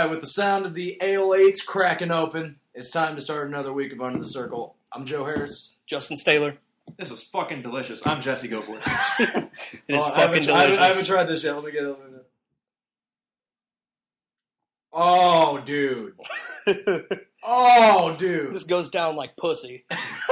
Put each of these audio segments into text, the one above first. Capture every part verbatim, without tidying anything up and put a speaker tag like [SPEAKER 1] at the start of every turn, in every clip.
[SPEAKER 1] right, with the sound of the ale eights cracking open, it's time to start another week of Under the Circle. I'm Joe Harris.
[SPEAKER 2] Justin Staylor.
[SPEAKER 3] This is fucking delicious. I'm Jesse Goforth.
[SPEAKER 2] It is
[SPEAKER 1] Oh, I
[SPEAKER 2] fucking
[SPEAKER 1] haven't-
[SPEAKER 2] delicious.
[SPEAKER 1] I haven't, I haven't tried this yet. Let me get it. Let me get it. Oh, dude. Oh, dude.
[SPEAKER 2] This goes down like pussy.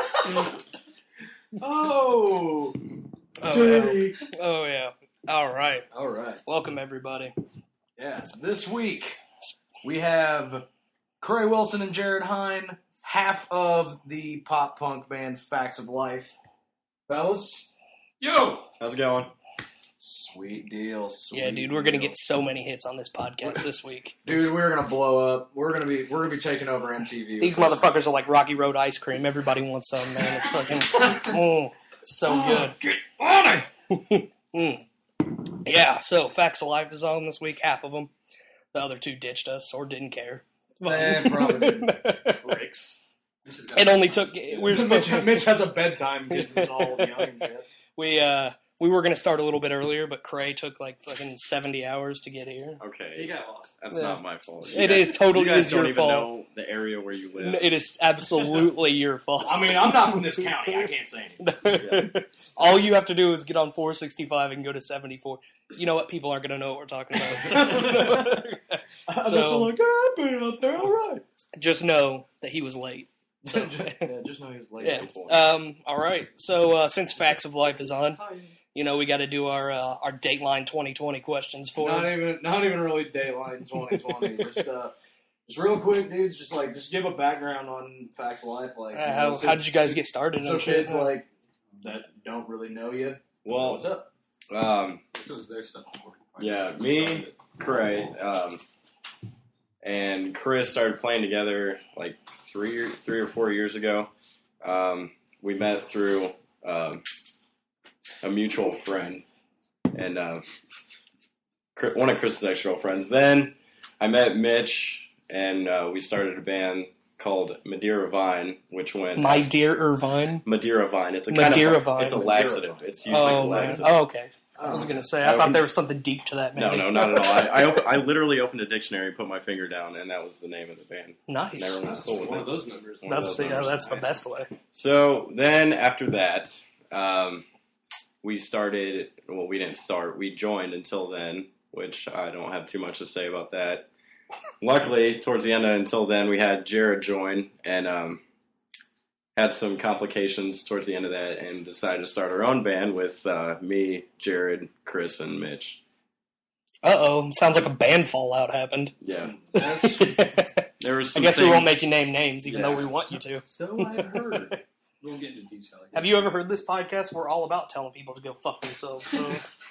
[SPEAKER 1] Oh.
[SPEAKER 2] Oh,
[SPEAKER 1] Dirty.
[SPEAKER 2] yeah. Oh, yeah. All right.
[SPEAKER 1] All right.
[SPEAKER 2] Welcome, everybody.
[SPEAKER 1] Yeah, this week we have Cray Wilson and Jared Hine, half of the pop punk band Facts of Life. Fellas,
[SPEAKER 3] Yo! How's it going?
[SPEAKER 1] sweet deal. Sweet
[SPEAKER 2] Yeah, dude, we're going to
[SPEAKER 1] deal.
[SPEAKER 2] get so many hits on this podcast this week.
[SPEAKER 1] Dude, we're gonna blow up. We're gonna be we're gonna be taking over M T V.
[SPEAKER 2] These motherfuckers are like Rocky Road ice cream. Everybody wants some, man. It's fucking mm, so good.
[SPEAKER 3] Get on it!
[SPEAKER 2] Mm. Yeah, so Facts of Life is on this week, half of them. The other two ditched us or didn't care.
[SPEAKER 1] Man, probably.
[SPEAKER 3] Bricks.
[SPEAKER 2] It only took... We were supposed
[SPEAKER 1] Mitch, Mitch has a bedtime because he's all young and shit.
[SPEAKER 2] We, uh... We were going to start a little bit earlier, but Cray took like fucking seventy hours to get here.
[SPEAKER 4] Okay,
[SPEAKER 3] He got lost.
[SPEAKER 4] that's
[SPEAKER 2] Yeah.
[SPEAKER 4] not my fault.
[SPEAKER 2] It
[SPEAKER 4] guys,
[SPEAKER 2] is totally
[SPEAKER 4] you guys
[SPEAKER 2] is
[SPEAKER 4] don't
[SPEAKER 2] your
[SPEAKER 4] even
[SPEAKER 2] fault.
[SPEAKER 4] know the area where you live.
[SPEAKER 2] It is absolutely your fault.
[SPEAKER 1] I mean, I'm not from this county. I can't say anything.
[SPEAKER 2] All you have to do is get on four sixty-five and go to seventy-four. You know what? People aren't going to know what we're talking about. So,
[SPEAKER 1] I'm
[SPEAKER 2] So-
[SPEAKER 1] just like, oh, I've been up there, all right.
[SPEAKER 2] just know that he was late. So,
[SPEAKER 1] Yeah, just know he was late.
[SPEAKER 2] yeah. Um, all right. So uh, since Facts of Life is on, you know we got to do our uh, our Dateline twenty twenty questions for
[SPEAKER 1] Not
[SPEAKER 2] him.
[SPEAKER 1] even, not even really Dayline twenty twenty. just, uh, just real quick, dudes. Just like, just give a background on Facts of Life. Like,
[SPEAKER 2] Uh,
[SPEAKER 1] you know,
[SPEAKER 2] how,
[SPEAKER 1] so-
[SPEAKER 2] how did you guys
[SPEAKER 1] so-
[SPEAKER 2] get started?
[SPEAKER 1] So
[SPEAKER 2] and shit?
[SPEAKER 1] kids like that don't really know you.
[SPEAKER 4] Well,
[SPEAKER 1] What's up?
[SPEAKER 4] um,
[SPEAKER 3] This was their stuff before.
[SPEAKER 4] yeah, me, Cray, um, and Chris started playing together like three, or- three or four years ago. Um, we met through um, a mutual friend, and uh, Chris- one of Chris's ex-girlfriends. Then I met Mitch, and uh, we started a band called Madeira Vine, which went
[SPEAKER 2] My dear Irvine.
[SPEAKER 4] Madeira Vine. It's a
[SPEAKER 2] Madeira
[SPEAKER 4] kind of
[SPEAKER 2] Vine.
[SPEAKER 4] it's a
[SPEAKER 1] Madeira
[SPEAKER 4] laxative. It's usually
[SPEAKER 2] Oh,
[SPEAKER 4] a
[SPEAKER 2] man.
[SPEAKER 4] laxative.
[SPEAKER 2] Oh, okay. I was gonna say. I
[SPEAKER 4] I
[SPEAKER 2] thought
[SPEAKER 4] would-
[SPEAKER 2] there was something deep to that.
[SPEAKER 4] No,
[SPEAKER 2] Maybe.
[SPEAKER 4] no, not at all. I I, op- I literally opened a dictionary, put my finger down, and that was the name of the band.
[SPEAKER 2] Nice.
[SPEAKER 4] And everyone was cool with
[SPEAKER 3] One
[SPEAKER 4] it.
[SPEAKER 3] of those numbers.
[SPEAKER 4] One of
[SPEAKER 2] That's
[SPEAKER 4] those
[SPEAKER 2] yeah,
[SPEAKER 4] numbers.
[SPEAKER 2] that's the best way.
[SPEAKER 4] So then after that, um, we started. Well, we didn't start. We joined until then, which I don't have too much to say about that. Luckily, towards the end of until then, we had Jared join and um, had some complications towards the end of that, and decided to start our own band with uh, me, Jared, Chris, and Mitch.
[SPEAKER 2] Uh oh, sounds like a band fallout happened.
[SPEAKER 4] Yeah,
[SPEAKER 1] That's
[SPEAKER 4] there was.
[SPEAKER 2] I
[SPEAKER 4] Some
[SPEAKER 2] guess we won't
[SPEAKER 4] things-
[SPEAKER 2] make you name names, even
[SPEAKER 4] Yeah.
[SPEAKER 2] though we want you to.
[SPEAKER 1] so I've heard.
[SPEAKER 3] We won't get into detail. I guess.
[SPEAKER 2] Have you ever heard this podcast? We're all about telling people to go fuck themselves. So,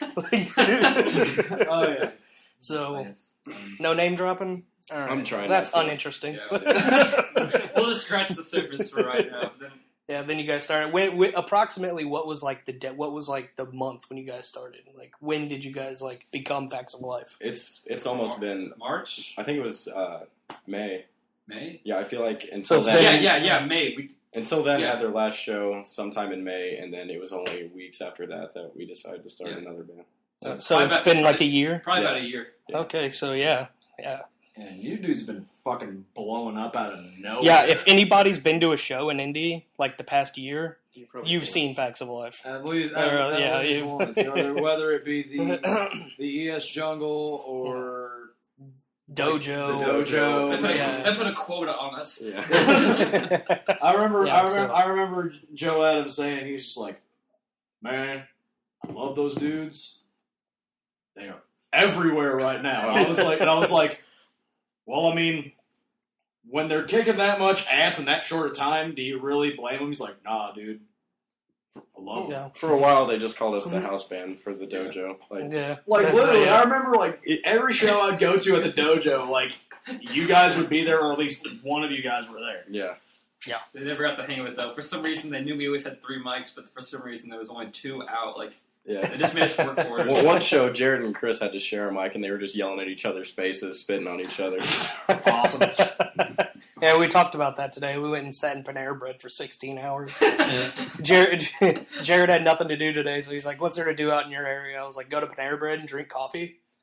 [SPEAKER 1] Oh yeah.
[SPEAKER 2] so
[SPEAKER 3] Plans. Um,
[SPEAKER 2] no name dropping. All right.
[SPEAKER 4] I'm trying
[SPEAKER 2] That's
[SPEAKER 4] not to.
[SPEAKER 2] uninteresting.
[SPEAKER 3] Yeah. We'll just scratch the surface for right now. But then
[SPEAKER 2] Yeah, then you guys started. When, when, approximately, what was like the de- what was like the month when you guys started? Like, when did you guys like become Facts of Life?
[SPEAKER 4] It's it's almost been.
[SPEAKER 3] March,
[SPEAKER 4] I think it was uh, May.
[SPEAKER 3] May.
[SPEAKER 4] Yeah, I feel like
[SPEAKER 2] So
[SPEAKER 4] until
[SPEAKER 2] it's
[SPEAKER 4] then.
[SPEAKER 2] been-
[SPEAKER 3] Yeah, yeah, yeah. May. We
[SPEAKER 4] Until then,
[SPEAKER 3] Yeah.
[SPEAKER 4] had their last show sometime in May, and then it was only weeks after that that we decided to start
[SPEAKER 3] Yeah.
[SPEAKER 4] another band.
[SPEAKER 2] So, so
[SPEAKER 3] I
[SPEAKER 2] it's
[SPEAKER 3] bet-
[SPEAKER 2] been like a year.
[SPEAKER 3] probably
[SPEAKER 4] Yeah.
[SPEAKER 3] about a year.
[SPEAKER 4] Yeah.
[SPEAKER 2] Okay, so yeah, yeah,
[SPEAKER 1] And you dudes been fucking blowing up out of nowhere.
[SPEAKER 2] yeah. If anybody's been to a show in Indy like the past year,
[SPEAKER 4] You probably
[SPEAKER 2] you've
[SPEAKER 4] saw
[SPEAKER 2] seen Facts of Life.
[SPEAKER 1] At least,
[SPEAKER 2] Or,
[SPEAKER 1] at,
[SPEAKER 2] uh,
[SPEAKER 1] at
[SPEAKER 2] yeah,
[SPEAKER 1] least
[SPEAKER 2] you-
[SPEAKER 1] once. Whether, whether it be the the E S Jungle or
[SPEAKER 2] Dojo.
[SPEAKER 1] the Dojo.
[SPEAKER 3] They put, a,
[SPEAKER 2] Yeah.
[SPEAKER 3] they put a quota on us.
[SPEAKER 4] Yeah.
[SPEAKER 1] I remember,
[SPEAKER 2] Yeah,
[SPEAKER 1] I
[SPEAKER 2] so-
[SPEAKER 1] remember, I remember Joe Adams saying he was just like, "Man, I love those dudes. They are everywhere right now." And I was like, and I was like, "Well, I mean, when they're kicking that much ass in that short a time, do you really blame them?" He's like, "Nah, dude, I love them."
[SPEAKER 2] Yeah,
[SPEAKER 4] For a while, they just called us the house band for the dojo. Like,
[SPEAKER 2] yeah.
[SPEAKER 1] Like
[SPEAKER 2] That's-
[SPEAKER 1] literally,
[SPEAKER 2] yeah.
[SPEAKER 1] I remember like every show I'd go to at the dojo, like you guys would be there, or at least one of you guys were there.
[SPEAKER 4] yeah.
[SPEAKER 3] They never got to hang with though. For some reason, they knew we always had three mics, but for some reason, there was only two out. Like
[SPEAKER 4] Yeah.
[SPEAKER 3] they just made us work for it.
[SPEAKER 4] Well, one show, Jared and Chris had to share a mic, and they were just yelling at each other's faces, spitting on each other.
[SPEAKER 1] Awesome.
[SPEAKER 2] Yeah, we talked about that today. We went and sat in Panera Bread for sixteen hours. Jared, Jared had nothing to do today, so he's like, "What's there to do out in your area?" I was like, "Go to Panera Bread and drink coffee."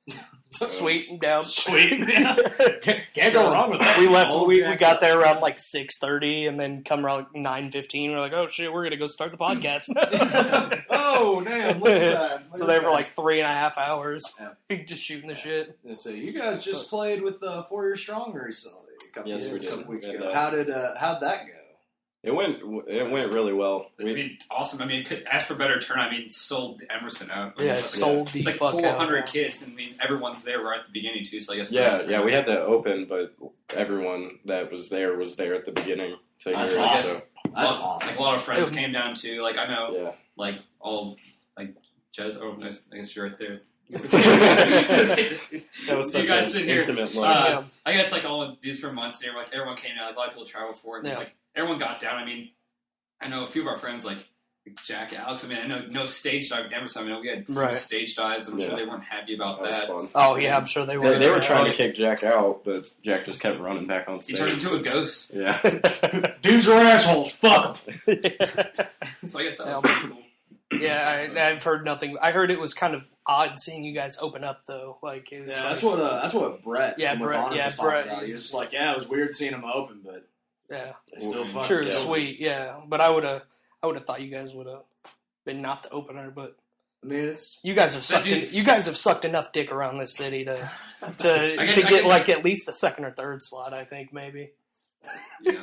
[SPEAKER 2] Sweet and down.
[SPEAKER 1] Sweet. can't can't go wrong with that.
[SPEAKER 2] We left.
[SPEAKER 1] All
[SPEAKER 2] We, we
[SPEAKER 1] jacked
[SPEAKER 2] got
[SPEAKER 1] up.
[SPEAKER 2] there around like six thirty, and then come around like nine fifteen. We're like, oh shit, we're gonna go start the podcast.
[SPEAKER 1] Oh damn! Look at that. Look
[SPEAKER 2] So
[SPEAKER 1] at
[SPEAKER 2] there for
[SPEAKER 1] that.
[SPEAKER 2] like three and a half hours,
[SPEAKER 1] Yeah.
[SPEAKER 2] just shooting the shit.
[SPEAKER 1] Let's see. You guys just played with uh, Four Year Strong recently. A couple,
[SPEAKER 4] Yes,
[SPEAKER 1] years,
[SPEAKER 4] we
[SPEAKER 1] a
[SPEAKER 4] did.
[SPEAKER 1] couple weeks
[SPEAKER 4] And,
[SPEAKER 1] ago.
[SPEAKER 4] uh,
[SPEAKER 1] How did uh, how'd that go?
[SPEAKER 4] It went it went really well.
[SPEAKER 3] I
[SPEAKER 4] We,
[SPEAKER 3] mean, awesome. I mean, could ask for better turn. I mean, sold Emerson out.
[SPEAKER 2] Yeah,
[SPEAKER 3] It's
[SPEAKER 2] sold the
[SPEAKER 3] like
[SPEAKER 2] fuck
[SPEAKER 3] four hundred
[SPEAKER 2] out.
[SPEAKER 3] kids, and I mean, everyone's there right at the beginning too. So I guess
[SPEAKER 4] yeah,
[SPEAKER 3] that's
[SPEAKER 4] yeah, we
[SPEAKER 3] nice.
[SPEAKER 4] had to open, but everyone that was there was there at the beginning to hear
[SPEAKER 1] That's
[SPEAKER 4] it.
[SPEAKER 1] awesome.
[SPEAKER 4] So,
[SPEAKER 1] That's
[SPEAKER 3] Well,
[SPEAKER 1] awesome.
[SPEAKER 3] Like a lot of friends
[SPEAKER 2] It-
[SPEAKER 3] came down too. Like I know,
[SPEAKER 4] yeah.
[SPEAKER 3] like all like Jez. Oh, nice. I guess you're right there.
[SPEAKER 4] That was such
[SPEAKER 3] you guys
[SPEAKER 4] an
[SPEAKER 3] sitting here.
[SPEAKER 4] intimate
[SPEAKER 3] Uh,
[SPEAKER 4] moment.
[SPEAKER 2] Yeah.
[SPEAKER 3] I guess like all of these for months here, like everyone came down. Like, a lot of people travel for it. And
[SPEAKER 2] Yeah.
[SPEAKER 3] It's like everyone got down. I mean, I know a few of our friends like Jack, Alex. I mean, I know no stage dive at Emerson. I know we had three
[SPEAKER 2] Right.
[SPEAKER 3] stage dives. I'm
[SPEAKER 4] Yeah.
[SPEAKER 3] sure they weren't happy about
[SPEAKER 4] that
[SPEAKER 3] that.
[SPEAKER 4] was fun.
[SPEAKER 2] Oh yeah, I'm sure they were.
[SPEAKER 4] They, they were
[SPEAKER 2] Yeah.
[SPEAKER 4] trying to kick Jack out, but Jack just kept running back on
[SPEAKER 3] He
[SPEAKER 4] stage.
[SPEAKER 3] turned into a ghost.
[SPEAKER 4] Yeah.
[SPEAKER 1] Dudes are assholes. Fuck 'em.
[SPEAKER 3] So I guess that was
[SPEAKER 2] Yeah.
[SPEAKER 3] pretty cool.
[SPEAKER 2] Yeah, I, I've heard nothing. I heard it was kind of odd seeing you guys open up though. Like it was.
[SPEAKER 1] Yeah,
[SPEAKER 2] like,
[SPEAKER 1] that's what uh, that's what Brett.
[SPEAKER 2] Yeah,
[SPEAKER 1] from
[SPEAKER 2] Brett-
[SPEAKER 1] Ivana
[SPEAKER 2] yeah,
[SPEAKER 1] was talking
[SPEAKER 2] Brett,
[SPEAKER 1] about. He
[SPEAKER 2] he's-
[SPEAKER 1] was just like, yeah, it was weird seeing him open, but
[SPEAKER 2] yeah,
[SPEAKER 1] they still fucking
[SPEAKER 2] sure,
[SPEAKER 1] killed him.
[SPEAKER 2] sweet, yeah. But I would have, I would have thought you guys would have been not the opener. But
[SPEAKER 1] I mean, it's
[SPEAKER 2] you guys have sucked. In,
[SPEAKER 3] dude's-
[SPEAKER 2] you guys have sucked enough dick around this city to to
[SPEAKER 3] I guess-
[SPEAKER 2] to
[SPEAKER 3] I
[SPEAKER 2] get
[SPEAKER 3] guess-
[SPEAKER 2] like at least the second or third slot. I think maybe.
[SPEAKER 3] Yeah,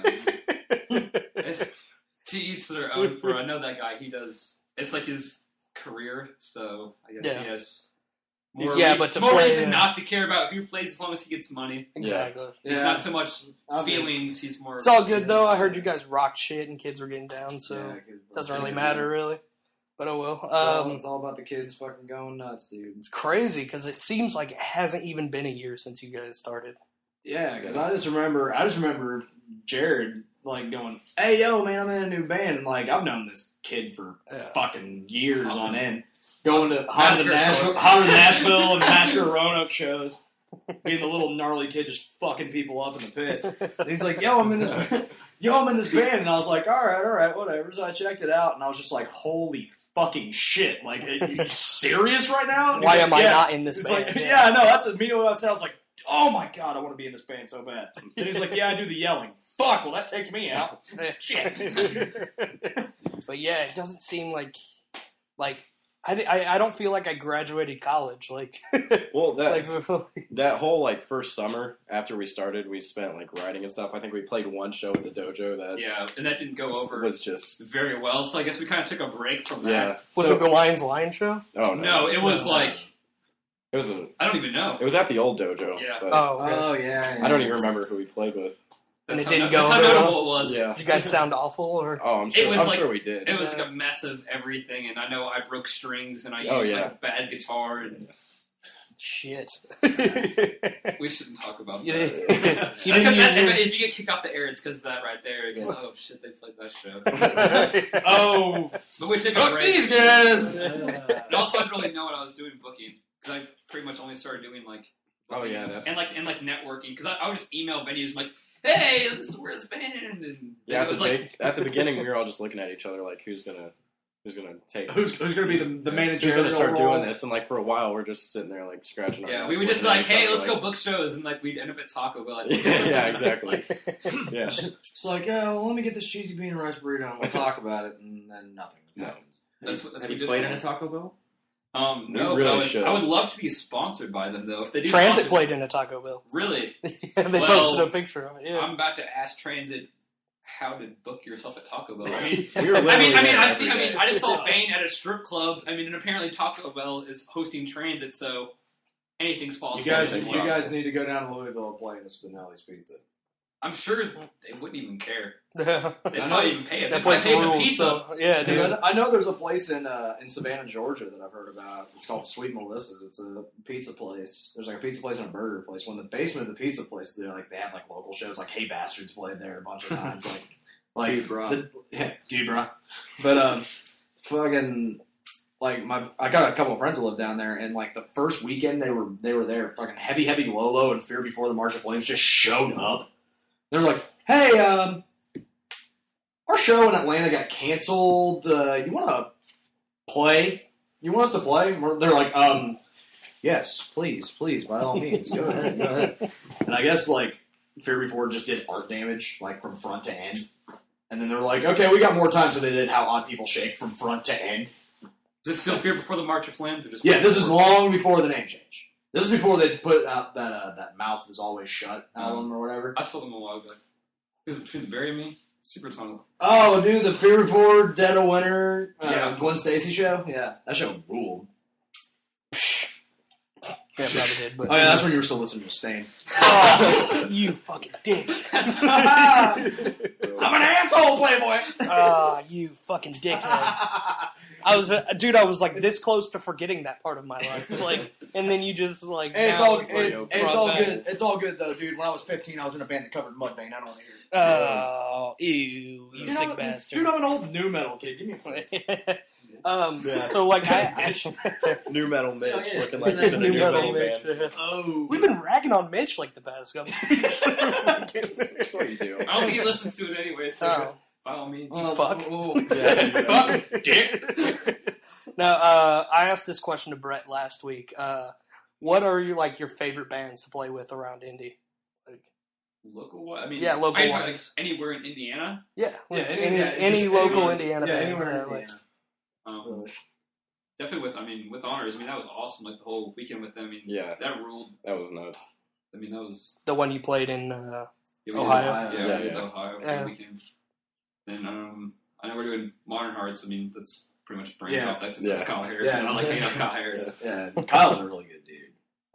[SPEAKER 3] it's to each their own. For I know that guy. He does. It's like his career. So I guess
[SPEAKER 2] Yeah.
[SPEAKER 3] he has. More
[SPEAKER 2] Yeah,
[SPEAKER 3] re-
[SPEAKER 2] but to
[SPEAKER 3] more
[SPEAKER 2] play-
[SPEAKER 3] reason not to care about who plays as long as he gets money.
[SPEAKER 2] Exactly.
[SPEAKER 3] It's
[SPEAKER 1] Yeah.
[SPEAKER 3] not so much
[SPEAKER 1] I mean,
[SPEAKER 3] feelings. He's more.
[SPEAKER 2] It's all good
[SPEAKER 3] business.
[SPEAKER 2] though. I heard you guys rock shit and kids were getting down, so
[SPEAKER 1] yeah,
[SPEAKER 2] it doesn't really matter really. But oh well.
[SPEAKER 1] It's all,
[SPEAKER 2] Um,
[SPEAKER 1] it's all about the kids fucking going nuts, dude.
[SPEAKER 2] it's crazy because it seems like it hasn't even been a year since you guys started.
[SPEAKER 1] Yeah, because I just remember, I just remember Jared like going, "Hey, yo, man, I'm in a new band." And like, I've known this kid for
[SPEAKER 2] Yeah.
[SPEAKER 1] fucking years on end. Going to Honda
[SPEAKER 3] Massacre
[SPEAKER 1] Nashville,
[SPEAKER 3] Roanoke.
[SPEAKER 1] Honda Nashville and Massacre Roanoke shows, being the little gnarly kid just fucking people up in the pit. And he's like, "Yo, I'm in this, yo, I'm in this band," and I was like, "All right, all right, whatever." So I checked it out, and I was just like, "Holy fucking shit! Like, are you serious right now?" And he's
[SPEAKER 2] Why
[SPEAKER 1] like,
[SPEAKER 2] am I
[SPEAKER 1] "Yeah."
[SPEAKER 2] not in this
[SPEAKER 1] It's
[SPEAKER 2] band?
[SPEAKER 1] like, yeah, no, that's immediately what I said. I was like, "Oh my god, I want to be in this band so bad." Then he's like, "Yeah, I do the yelling." Fuck, well, that takes me out. Shit.
[SPEAKER 2] But yeah, it doesn't seem like like I, I, I don't feel like I graduated college. Like,
[SPEAKER 4] Well, that
[SPEAKER 2] like
[SPEAKER 4] that whole like first summer after we started, we spent like writing and stuff. I think we played one show at the dojo that
[SPEAKER 3] Yeah, and that didn't go over
[SPEAKER 4] was just
[SPEAKER 3] very well. So I guess we kind of took a break from that.
[SPEAKER 4] yeah.
[SPEAKER 2] was
[SPEAKER 4] So-
[SPEAKER 2] it the Lions Lion show?
[SPEAKER 4] Oh no,
[SPEAKER 3] No, it was
[SPEAKER 1] No.
[SPEAKER 3] like
[SPEAKER 4] it was a,
[SPEAKER 3] I don't even know.
[SPEAKER 4] it was at the old dojo.
[SPEAKER 3] Yeah.
[SPEAKER 4] but
[SPEAKER 2] Oh, okay.
[SPEAKER 1] yeah,
[SPEAKER 4] I don't even remember who we played with.
[SPEAKER 2] And
[SPEAKER 3] That's
[SPEAKER 2] it
[SPEAKER 3] how,
[SPEAKER 2] didn't
[SPEAKER 3] no-
[SPEAKER 2] go
[SPEAKER 3] That's how
[SPEAKER 2] over well?
[SPEAKER 3] notable it was.
[SPEAKER 4] Yeah.
[SPEAKER 2] Did you guys sound awful or?
[SPEAKER 4] Oh, I'm sure.
[SPEAKER 3] was
[SPEAKER 4] I'm
[SPEAKER 3] like-
[SPEAKER 4] sure we did.
[SPEAKER 3] It was like a mess of everything, and I know I broke strings, and I
[SPEAKER 4] Oh,
[SPEAKER 3] used
[SPEAKER 4] yeah.
[SPEAKER 3] like bad guitar, and
[SPEAKER 2] Shit.
[SPEAKER 3] we shouldn't talk about
[SPEAKER 2] You
[SPEAKER 3] that.
[SPEAKER 2] didn't-
[SPEAKER 3] That's
[SPEAKER 2] you
[SPEAKER 3] if,
[SPEAKER 2] didn't
[SPEAKER 3] that-
[SPEAKER 2] use
[SPEAKER 3] if, if you get kicked off the air, it's because that right there. Because oh shit, they played that show.
[SPEAKER 2] your-
[SPEAKER 1] Oh,
[SPEAKER 3] But we took a
[SPEAKER 1] fuck
[SPEAKER 3] break.
[SPEAKER 1] these guys.
[SPEAKER 3] And also, I didn't really know what I was doing booking because I pretty much only started doing like
[SPEAKER 4] Oh,
[SPEAKER 3] booking
[SPEAKER 4] yeah, that's-
[SPEAKER 3] and like and like networking because I, I would just email venues like, hey, this is where this band, and
[SPEAKER 4] Yeah,
[SPEAKER 3] it
[SPEAKER 4] at
[SPEAKER 3] was
[SPEAKER 4] the,
[SPEAKER 3] like.
[SPEAKER 4] be- at the beginning, we were all just looking at each other like, who's gonna, who's gonna take,
[SPEAKER 1] Who's who's gonna be the the
[SPEAKER 4] who's
[SPEAKER 1] managerial
[SPEAKER 4] gonna start
[SPEAKER 1] role?
[SPEAKER 4] doing this? And like for a while, we're just sitting there like scratching our
[SPEAKER 3] Yeah,
[SPEAKER 4] heads,
[SPEAKER 3] we would just be
[SPEAKER 4] looking
[SPEAKER 3] like,
[SPEAKER 4] at each
[SPEAKER 3] "Hey,
[SPEAKER 4] other,
[SPEAKER 3] let's
[SPEAKER 4] like,
[SPEAKER 3] go book shows," and like we'd end up at Taco Bell. I think.
[SPEAKER 4] yeah, exactly. Yeah,
[SPEAKER 1] It's like, yeah, well, let me get this cheesy bean and rice burrito, and we'll talk about it, and then nothing
[SPEAKER 4] No.
[SPEAKER 1] happens.
[SPEAKER 3] That's what that's
[SPEAKER 5] Have
[SPEAKER 3] what we
[SPEAKER 5] you
[SPEAKER 3] did
[SPEAKER 5] played
[SPEAKER 3] for
[SPEAKER 5] in a
[SPEAKER 3] them.
[SPEAKER 5] Taco Bell?
[SPEAKER 3] Um,
[SPEAKER 4] We
[SPEAKER 3] no,
[SPEAKER 4] really
[SPEAKER 3] but I would,
[SPEAKER 4] should.
[SPEAKER 3] I would love to be sponsored by them though. If they do
[SPEAKER 2] Transit
[SPEAKER 3] sponsors-
[SPEAKER 2] played in a Taco Bell.
[SPEAKER 3] Really,
[SPEAKER 2] they
[SPEAKER 3] Well,
[SPEAKER 2] posted a picture of it. Yeah.
[SPEAKER 3] I'm about to ask Transit how to book yourself at Taco Bell. I mean,
[SPEAKER 4] we were
[SPEAKER 3] I
[SPEAKER 4] literally
[SPEAKER 3] mean, I mean,
[SPEAKER 4] there
[SPEAKER 3] I've
[SPEAKER 4] every
[SPEAKER 3] seen. I mean,
[SPEAKER 4] day.
[SPEAKER 3] I just saw Bane at a strip club. I mean, and apparently Taco Bell is hosting Transit, so anything's possible.
[SPEAKER 1] You guys,
[SPEAKER 4] Anything's
[SPEAKER 1] you guys
[SPEAKER 4] possible.
[SPEAKER 1] need to go down to Louisville and play in the Spinelli's Pizza.
[SPEAKER 3] I'm sure they wouldn't even care.
[SPEAKER 2] Yeah.
[SPEAKER 3] They'd
[SPEAKER 1] I
[SPEAKER 3] probably
[SPEAKER 1] know.
[SPEAKER 3] even pay us.
[SPEAKER 2] That
[SPEAKER 3] They'd probably
[SPEAKER 2] place
[SPEAKER 3] pay us a
[SPEAKER 2] rules.
[SPEAKER 3] pizza.
[SPEAKER 2] So, yeah,
[SPEAKER 1] Dude,
[SPEAKER 2] dude.
[SPEAKER 1] I, I know there's a place in uh, in Savannah, Georgia that I've heard about. It's called Sweet Melissa's. It's a pizza place. There's like a pizza place and a burger place. When the basement of the pizza place, they're like they have like local shows. Like Hey Bastards played there a bunch of times. Like, like
[SPEAKER 5] Dude, bro.
[SPEAKER 1] the- yeah, dude, bro. But um, fucking like my, I got a couple of friends that live down there, and like the first weekend they were they were there. Fucking Heavy Heavy Lolo and Fear Before the March of Flames just showed up. They're like, hey, um. Our show in Atlanta got canceled. Uh, you want to play? You want us to play? We're- They're like, um, yes, please, please, by all means, go ahead, go ahead. And I guess like Fear Before just did art damage, like from front to end. And then they're like, okay, we got more time, so they did How Odd People Shake from front to end.
[SPEAKER 3] Is this still Fear Before the March of Flames? Or just
[SPEAKER 1] Yeah, this is long before the name change. This is before they put out that uh, that Mouth Is Always Shut album or whatever.
[SPEAKER 3] I saw them a while ago. It was Between the Berry and Me. Super fun.
[SPEAKER 1] Oh, dude, the Fear Before Dead of Winter uh,
[SPEAKER 3] Yeah.
[SPEAKER 1] Gwen Stacy show? Yeah, that show ruled.
[SPEAKER 2] Yeah, probably did. But
[SPEAKER 1] Oh, yeah, that's when you were still listening to Stain.
[SPEAKER 2] Oh, you fucking dick.
[SPEAKER 1] I'm an asshole, Playboy!
[SPEAKER 2] Ah, you fucking dickhead. I was, uh, dude, I was like this close to forgetting that part of my life. Like, and then you just like.
[SPEAKER 1] Hey, it's
[SPEAKER 2] now
[SPEAKER 1] all,
[SPEAKER 2] it's
[SPEAKER 1] it-
[SPEAKER 2] like,
[SPEAKER 1] it's
[SPEAKER 2] brought
[SPEAKER 1] all
[SPEAKER 2] back.
[SPEAKER 1] good. It's all good, though, dude. When I was fifteen, I was in a band that covered Mudvayne. I don't want to hear it.
[SPEAKER 2] Oh, ew, you
[SPEAKER 1] Dude,
[SPEAKER 2] sick
[SPEAKER 1] I'm,
[SPEAKER 2] bastard.
[SPEAKER 1] Dude, I'm an old new metal kid. Give me a break.
[SPEAKER 2] um,
[SPEAKER 4] Yeah.
[SPEAKER 2] so like I, I
[SPEAKER 4] New Metal Mitch,
[SPEAKER 1] Oh, yeah.
[SPEAKER 4] looking like he's in a
[SPEAKER 2] New
[SPEAKER 4] new
[SPEAKER 2] Metal
[SPEAKER 4] metal
[SPEAKER 2] Mitch,
[SPEAKER 4] band.
[SPEAKER 2] yeah.
[SPEAKER 1] Oh.
[SPEAKER 2] We've been ragging on Mitch like the past couple weeks.
[SPEAKER 4] That's what you do.
[SPEAKER 3] I don't think he listens to it anyway, so
[SPEAKER 2] Oh.
[SPEAKER 3] by all means.
[SPEAKER 1] Uh,
[SPEAKER 2] Fuck.
[SPEAKER 1] oh,
[SPEAKER 4] Yeah.
[SPEAKER 1] Fuck, dick.
[SPEAKER 2] Now, uh, I asked this question to Brett last week. Uh, what are your like your favorite bands to play with around Indy? Like,
[SPEAKER 3] Local what? I mean,
[SPEAKER 2] Yeah, local
[SPEAKER 3] are you talking,
[SPEAKER 2] ones.
[SPEAKER 3] like, anywhere in Indiana?
[SPEAKER 2] yeah,
[SPEAKER 1] Yeah,
[SPEAKER 2] like
[SPEAKER 1] any,
[SPEAKER 2] any,
[SPEAKER 1] yeah,
[SPEAKER 2] any
[SPEAKER 1] just
[SPEAKER 2] local
[SPEAKER 1] anywhere-
[SPEAKER 2] Indiana
[SPEAKER 1] yeah,
[SPEAKER 2] bands.
[SPEAKER 1] anywhere
[SPEAKER 2] uh,
[SPEAKER 1] in
[SPEAKER 2] like-
[SPEAKER 1] Indiana.
[SPEAKER 3] Um,
[SPEAKER 1] Really.
[SPEAKER 3] Definitely with, I mean, with Honors. I mean, that was awesome. Like the whole weekend with them. I mean,
[SPEAKER 4] Yeah.
[SPEAKER 3] that ruled.
[SPEAKER 4] That was nuts.
[SPEAKER 3] I mean, that was
[SPEAKER 2] the one you played in. Uh,
[SPEAKER 3] yeah, we
[SPEAKER 2] Ohio?
[SPEAKER 3] Did, yeah,
[SPEAKER 4] Yeah,
[SPEAKER 3] we did
[SPEAKER 4] yeah.
[SPEAKER 3] Ohio for
[SPEAKER 2] Yeah.
[SPEAKER 3] the weekend. Then um, I know we're doing Modern Hearts. I mean, that's pretty much branch
[SPEAKER 1] Yeah.
[SPEAKER 3] off. That's,
[SPEAKER 4] Yeah.
[SPEAKER 3] that's Kyle Harrison.
[SPEAKER 1] Yeah.
[SPEAKER 3] I like hanging out with Kyle Harris.
[SPEAKER 1] Yeah, Kyle's a really good dude.